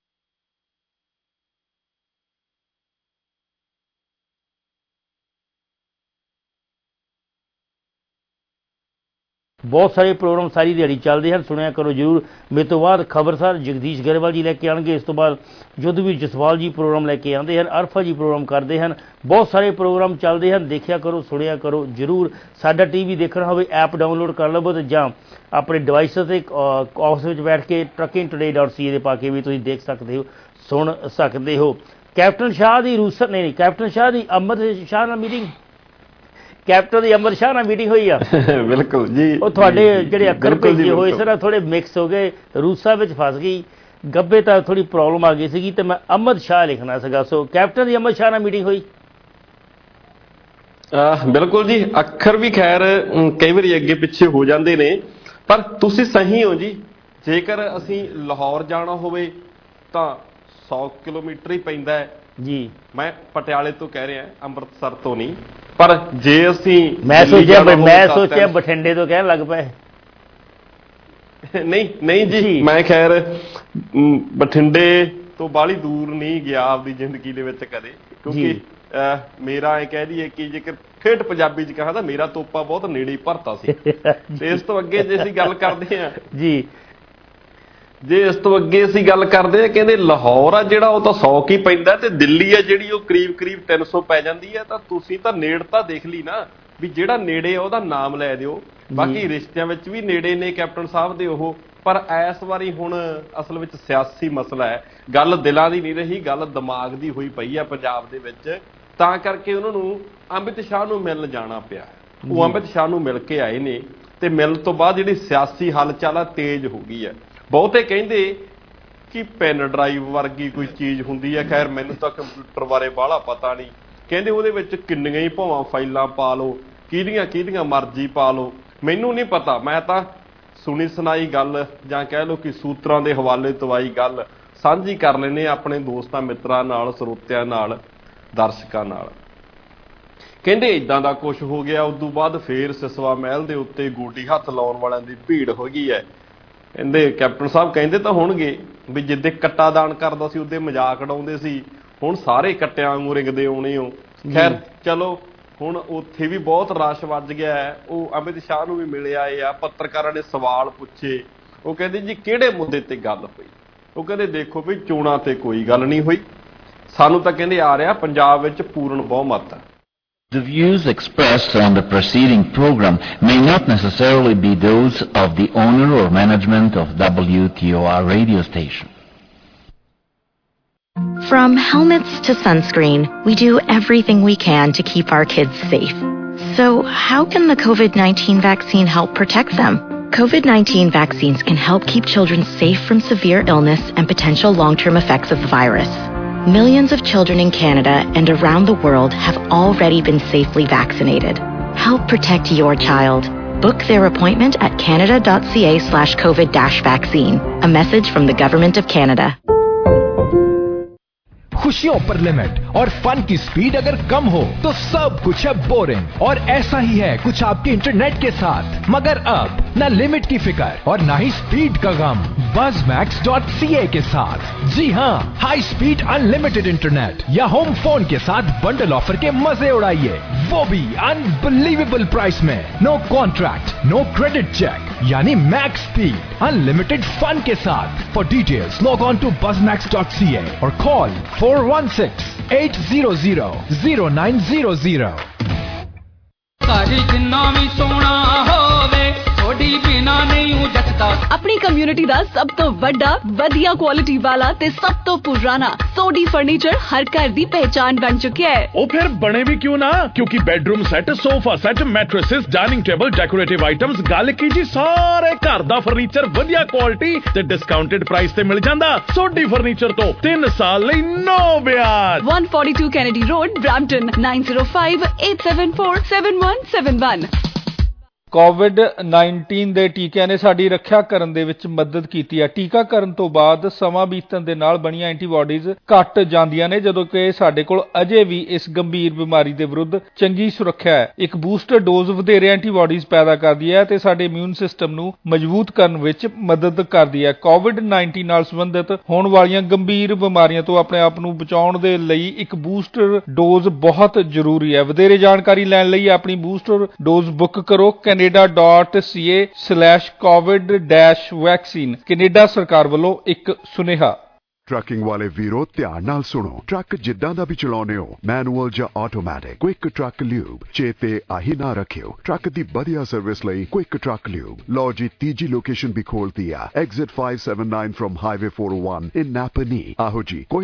ਬਹੁਤ ਸਾਰੇ ਪ੍ਰੋਗਰਾਮ ਸਾਰੀ ਦਿਹਾੜੀ ਚੱਲਦੇ ਹਨ, ਸੁਣਿਆ ਕਰੋ ਜ਼ਰੂਰ। ਮੇਰੇ ਤੋਂ ਬਾਅਦ ਖਬਰਸਾਰ ਜਗਦੀਸ਼ ਗਰੇਵਾਲ ਜੀ ਲੈ ਕੇ ਆਉਣਗੇ, ਇਸ ਤੋਂ ਬਾਅਦ ਯੁੱਧਵੀਰ ਜਸਵਾਲ ਜੀ ਪ੍ਰੋਗਰਾਮ ਲੈ ਕੇ ਆਉਂਦੇ ਹਨ, ਅਰਫਾ ਜੀ ਪ੍ਰੋਗਰਾਮ ਕਰਦੇ ਹਨ, ਬਹੁਤ ਸਾਰੇ ਪ੍ਰੋਗਰਾਮ ਚੱਲਦੇ ਹਨ, ਦੇਖਿਆ ਕਰੋ, ਸੁਣਿਆ ਕਰੋ ਜ਼ਰੂਰ। ਸਾਡਾ ਟੀ ਵੀ ਦੇਖਣਾ ਹੋਵੇ ਐਪ ਡਾਊਨਲੋਡ ਕਰ ਲਵੋ ਤੇ ਜਾਂ ਆਪਣੇ ਡਿਵਾਈਸ 'ਤੇ ਆਫਿਸ ਵਿੱਚ ਬੈਠ ਕੇ trucking today dot C A ਦੇ ਪਾ ਕੇ ਵੀ ਤੁਸੀਂ ਦੇਖ ਸਕਦੇ ਹੋ, ਸੁਣ ਸਕਦੇ ਹੋ। ਕੈਪਟਨ ਸ਼ਾਹ ਦੀ ਰੂਸਤ ਨਹੀਂ ਨਹੀਂ ਕੈਪਟਨ ਸ਼ਾਹ ਦੀ ਅੰਮ੍ਰਿਤ ਸ਼ਾਹ ਨਾਲ ਮੀਟਿੰਗ ਕੈਪਟਨ ਦੀ ਅੰਮ੍ਰਿਤ ਸ਼ਾਹ ਨਾਲ ਮੀਟਿੰਗ ਹੋਈ ਆ। ਬਿਲਕੁਲ ਜੀ, ਉਹ ਤੁਹਾਡੇ ਜਿਹੜੇ ਅੱਖਰ ਭੇਜੇ ਹੋਏ ਸਰ ਥੋੜੇ ਮਿਕਸ ਹੋ ਗਏ, ਰੂਸਾ ਵਿੱਚ ਫਸ ਗਈ, ਗੱਬੇ ਤਾਂ ਥੋੜੀ ਪ੍ਰੋਬਲਮ ਆ ਗਈ ਸੀਗੀ ਤੇ ਮੈਂ ਅੰਮ੍ਰਿਤ ਸ਼ਾਹ ਲਿਖਣਾ ਸੀਗਾ। ਸੋ ਕੈਪਟਨ ਦੀ ਅੰਮ੍ਰਿਤ ਸ਼ਾਹ ਨਾਲ ਮੀਟਿੰਗ ਹੋਈ। ਬਿਲਕੁਲ ਜੀ, ਅੱਖਰ ਵੀ ਖੈਰ ਕਈ ਵਾਰੀ ਅੱਗੇ ਪਿੱਛੇ ਹੋ ਜਾਂਦੇ ਨੇ, ਪਰ ਤੁਸੀਂ ਸਹੀ ਹੋ ਜੀ। ਜੇਕਰ ਅਸੀਂ ਲਾਹੌਰ ਜਾਣਾ ਹੋਵੇ ਤਾਂ ਸੌ ਕਿਲੋਮੀਟਰ ਹੀ ਪੈਂਦਾ ਹੈ ਜੀ। ਮੈਂ ਪਟਿਆਲੇ ਤੋਂ ਕਹਿ ਰਿਹਾ, ਅੰਮ੍ਰਿਤਸਰ ਤੋਂ ਨਹੀਂ। ਪਰ ਜੇ ਅਸੀਂ ਮੈਂ ਸੋਚਿਆ ਮੈਂ ਸੋਚਿਆ ਬਠਿੰਡੇ ਤੋਂ ਕਹਿਣ ਲੱਗ ਪਏ। ਨਹੀਂ ਨਹੀਂ ਜੀ, ਮੈਂ ਖੈਰ ਬਠਿੰਡੇ ਤੋਂ ਬਾਹਲੀ ਦੂਰ ਨਹੀਂ ਗਿਆ ਆਪਦੀ ਜ਼ਿੰਦਗੀ ਦੇ ਵਿੱਚ ਕਦੇ, ਕਿਉਂਕਿ ਮੇਰਾ ਇਹ ਕਹਿ ਦਈਏ ਕਿ ਜੇਕਰ ਠੇਠ ਪੰਜਾਬੀ ਚ ਕਹਾਂ ਤਾਂ ਮੇਰਾ ਤੋਪਾ ਬਹੁਤ ਨੇੜੇ ਭਰਤਾ ਸੀ। ਤੇ ਇਸ ਤੋਂ ਅੱਗੇ ਜੇ ਅਸੀਂ ਗੱਲ ਕਰਦੇ ਹਾਂ ਜੀ ਜੇ ਇਸ ਤੋਂ ਅੱਗੇ ਅਸੀਂ ਗੱਲ ਕਰਦੇ ਹਾਂ, ਕਹਿੰਦੇ ਲਾਹੌਰ ਆ ਜਿਹੜਾ ਉਹ ਤਾਂ ਸੌ ਕੀ ਪੈਂਦਾ ਤੇ ਦਿੱਲੀ ਆ ਜਿਹੜੀ ਉਹ ਕਰੀਬ ਕਰੀਬ ਤਿੰਨ ਸੌ ਪੈ ਜਾਂਦੀ ਹੈ। ਤਾਂ ਤੁਸੀਂ ਤਾਂ ਨੇੜਤਾ ਦੇਖ ਲਈ ਨਾ ਵੀ ਜਿਹੜਾ ਨੇੜੇ ਆ ਉਹਦਾ ਨਾਮ ਲੈ ਦਿਓ। ਬਾਕੀ ਰਿਸ਼ਤਿਆਂ ਵਿੱਚ ਵੀ ਨੇੜੇ ਨੇ ਕੈਪਟਨ ਸਾਹਿਬ ਦੇ ਉਹ, ਪਰ ਇਸ ਵਾਰੀ ਹੁਣ ਅਸਲ ਵਿੱਚ ਸਿਆਸੀ ਮਸਲਾ ਹੈ, ਗੱਲ ਦਿਲਾਂ ਦੀ ਨਹੀਂ ਰਹੀ, ਗੱਲ ਦਿਮਾਗ ਦੀ ਹੋਈ ਪਈ ਆ ਪੰਜਾਬ ਦੇ ਵਿੱਚ। ਤਾਂ ਕਰਕੇ ਉਹਨਾਂ ਨੂੰ ਅੰਮ੍ਰਿਤ ਸ਼ਾਹ ਨੂੰ ਮਿਲਣ ਜਾਣਾ ਪਿਆ। ਉਹ ਅੰਮ੍ਰਿਤ ਸ਼ਾਹ ਨੂੰ ਮਿਲ ਕੇ ਆਏ ਨੇ ਤੇ ਮਿਲਣ ਤੋਂ ਬਾਅਦ ਜਿਹੜੀ ਸਿਆਸੀ ਹਲਚਲ ਆ ਤੇਜ਼ ਹੋ ਗਈ ਹੈ। ਬਹੁਤੇ ਕਹਿੰਦੇ ਕਿ ਪੈਨ ਡਰਾਈਵ ਵਰਗੀ ਕੋਈ ਚੀਜ਼ ਹੁੰਦੀ ਹੈ, ਖੈਰ ਮੈਨੂੰ ਤਾਂ ਕੰਪਿਊਟਰ ਬਾਰੇ ਬਾਹਲਾ ਪਤਾ ਨਹੀਂ। ਕਹਿੰਦੇ ਉਹਦੇ ਵਿੱਚ ਕਿੰਨੀਆਂ ਹੀ ਭਾਵਾਂ ਫਾਈਲਾਂ ਪਾ ਲਓ, ਕਿਹਦੀਆਂ ਕਿਹਦੀਆਂ ਮਰਜ਼ੀ ਪਾ ਲਓ, ਮੈਨੂੰ ਨਹੀਂ ਪਤਾ। ਮੈਂ ਤਾਂ ਸੁਣੀ ਸੁਣਾਈ ਗੱਲ ਜਾਂ ਕਹਿ ਲਓ ਕਿ ਸੂਤਰਾਂ ਦੇ ਹਵਾਲੇ ਤੋਂ ਆਈ ਗੱਲ ਸਾਂਝੀ ਕਰ ਲੈਂਦੇ ਆਪਣੇ ਦੋਸਤਾਂ ਮਿੱਤਰਾਂ ਨਾਲ, ਸਰੋਤਿਆਂ ਨਾਲ, ਦਰਸ਼ਕਾਂ ਨਾਲ। ਕਹਿੰਦੇ ਇਦਾਂ ਦਾ ਕੁਛ ਹੋ ਗਿਆ। ਉਦੋਂ ਬਾਅਦ ਫੇਰ ਸਿਸਵਾ ਮਹਿਲ ਦੇ ਉੱਤੇ ਗੋਡੀ ਹੱਥ ਲਾਉਣ ਵਾਲਿਆਂ ਦੀ ਭੀੜ ਹੋ ਗਈ ਹੈ। ਕਹਿੰਦੇ ਕੈਪਟਨ ਸਾਹਿਬ ਕਹਿੰਦੇ ਤਾਂ ਹੋਣਗੇ ਵੀ ਜਿੱਦੇ ਕੱਟਾ ਦਾਨ ਕਰਦਾ ਸੀ ਉਹਦੇ ਮਜ਼ਾਕ ਉਡਾਉਂਦੇ ਸੀ, ਹੁਣ ਸਾਰੇ ਕੱਟਿਆਂ ਵਾਂਗੂ ਰਿੰਗਦੇ ਆਉਣੇ ਹੋ। ਖੈਰ ਚਲੋ ਹੁਣ ਉੱਥੇ ਵੀ ਬਹੁਤ ਰਸ਼ ਵੱਜ ਗਿਆ ਹੈ। ਉਹ ਅਮਿਤ ਸ਼ਾਹ ਨੂੰ ਵੀ ਮਿਲੇ ਆਏ ਆ, ਪੱਤਰਕਾਰਾਂ ਨੇ ਸਵਾਲ ਪੁੱਛੇ। ਉਹ ਕਹਿੰਦੇ ਜੀ ਕਿਹੜੇ ਮੁੱਦੇ ਤੇ ਗੱਲ ਹੋਈ? ਉਹ ਕਹਿੰਦੇ ਦੇਖੋ ਵੀ ਚੋਣਾਂ ਤੇ ਕੋਈ ਗੱਲ ਨਹੀਂ ਹੋਈ, ਸਾਨੂੰ ਤਾਂ ਕਹਿੰਦੇ ਆ ਰਿਹਾ ਪੰਜਾਬ ਵਿੱਚ ਪੂਰਨ ਬਹੁਮਤ ਹੈ। The views expressed on the preceding program may not necessarily be those of the owner or management of W T O R radio station. From helmets to sunscreen, we do everything we can to keep our kids safe. So how can the COVID nineteen vaccine help protect them? COVID nineteen vaccines can help keep children safe from severe illness and potential long-term effects of the virus. Millions of children in Canada and around the world have already been safely vaccinated. Help protect your child. Book their appointment at canada.ca slash COVID dash vaccine. A message from the Government of Canada. खुशियों पर limit और fun की speed अगर कम हो तो सब कुछ है बोरिंग, और ऐसा ही है कुछ आपके इंटरनेट के साथ। मगर अब न लिमिट की फिक्र और न ही स्पीड का गम Buzz Max dot C A के साथ। जी हाँ, हाई स्पीड अनलिमिटेड इंटरनेट या होम फोन के साथ बंडल ऑफर के मजे उड़ाइए, वो भी अनबिलीवेबल प्राइस में। No contract, no credit check, यानी मैक्स स्पीड अनलिमिटेड फन के साथ। For details log on to Buzz Max dot C A और call four one six eight zero zero zero nine zero zero। ਸਾਡੀ ਜਿੰਨਾ ਵੀ ਸੋਹਣਾ ਹੋਵੇ ਥੋੜੀ बिना नहीं हूँ जचता। अपनी कम्युनिटी दा सब तो वड्डा वधिया क्वालिटी वाला ते सब तो पुराना सोडी फर्नीचर हर घर दी पहचान बन चुका है। ओ फिर बने भी क्यों ना, क्योंकि bedroom set, sofa set, mattresses, dining table, decorative items, गल की जी सारे घर दा फर्नीचर वधिया क्वालिटी ते डिस्काउंटेड प्राइस ते मिल जांदा। सोडी फर्नीचर तो तीन साल लई नो ब्याज। one forty-two Kennedy Road, Brampton, nine zero five, eight seven four, seven one seven one। COVID nineteen ਦੇ ਟੀਕਿਆਂ ਨੇ ਸਾਡੀ ਰੱਖਿਆ ਕਰਨ ਦੇ ਵਿੱਚ ਮਦਦ ਕੀਤੀ ਹੈ। ਟੀਕਾਕਰਨ ਤੋਂ ਬਾਅਦ ਸਮਾਂ ਬੀਤਣ ਦੇ ਨਾਲ ਬਣੀਆਂ ਐਂਟੀਬਾਡੀਜ਼ ਘਟ ਜਾਂਦੀਆਂ ਨੇ, ਜਦੋਂ ਕਿ ਸਾਡੇ ਕੋਲ ਅਜੇ ਵੀ ਇਸ ਗੰਭੀਰ ਬਿਮਾਰੀ ਦੇ ਵਿਰੁੱਧ ਚੰਗੀ ਸੁਰੱਖਿਆ ਹੈ। ਇੱਕ ਬੂਸਟਰ ਡੋਜ਼ ਵਧੇਰੇ ਐਂਟੀਬਾਡੀਜ਼ ਪੈਦਾ ਕਰਦੀ ਹੈ ਤੇ ਸਾਡੇ ਇਮਿਊਨ ਸਿਸਟਮ ਨੂੰ ਮਜ਼ਬੂਤ ਕਰਨ ਵਿੱਚ ਮਦਦ ਕਰਦੀ ਹੈ। ਕੋਵਿਡ ਨਾਈਨਟੀਨ ਨਾਲ ਸੰਬੰਧਿਤ ਹੋਣ ਵਾਲੀਆਂ ਗੰਭੀਰ ਬਿਮਾਰੀਆਂ ਤੋਂ ਆਪਣੇ ਆਪ ਨੂੰ ਬਚਾਉਣ ਦੇ ਲਈ ਇੱਕ ਬੂਸਟਰ ਡੋਜ਼ ਬਹੁਤ ਜ਼ਰੂਰੀ ਹੈ। ਵਧੇਰੇ ਜਾਣਕਾਰੀ ਲੈਣ ਲਈ ਆਪਣੀ ਬੂਸਟਰ ਡੋਜ਼ ਬੁੱਕ ਕਰੋ canada dot c a slash covid dash vaccine। Canada ਸਰਕਾਰ ਵੱਲੋਂ ਇੱਕ ਸੁਨੇਹਾ। ਟਰੱਕਿੰਗ ਵਾਲੇ ਵੀਰੋ ਧਿਆਨ ਨਾਲ ਸੁਣੋ, ਟਰੱਕ ਜਿੱਦਾਂ ਦਾ ਵੀ ਚਲਾਉਂਦੇ ਹੋ, ਮੈਨੂਅਲ ਜਾਂ ਆਟੋਮੈਟਿਕ, ਕੁਇਕ ਟਰੱਕ ਲਿਊਬ ਚੇਤੇ ਆਹੀ ਨਾ ਰੱਖਿਓ। ਟਰੱਕ ਦੀ ਵਧੀਆ ਸਰਵਿਸ ਲਈ ਕੁਇਕ ਟਰੱਕ ਲਿਊਬ। ਲਓ ਜੀ ਤੀਜੀ ਲੋਕੇਸ਼ਨ ਵੀ ਖੋਲਤੀ ਆ, exit five seven nine from highway four oh one in Napanee। ਆਹੋ ਜੀ ਕੋਈ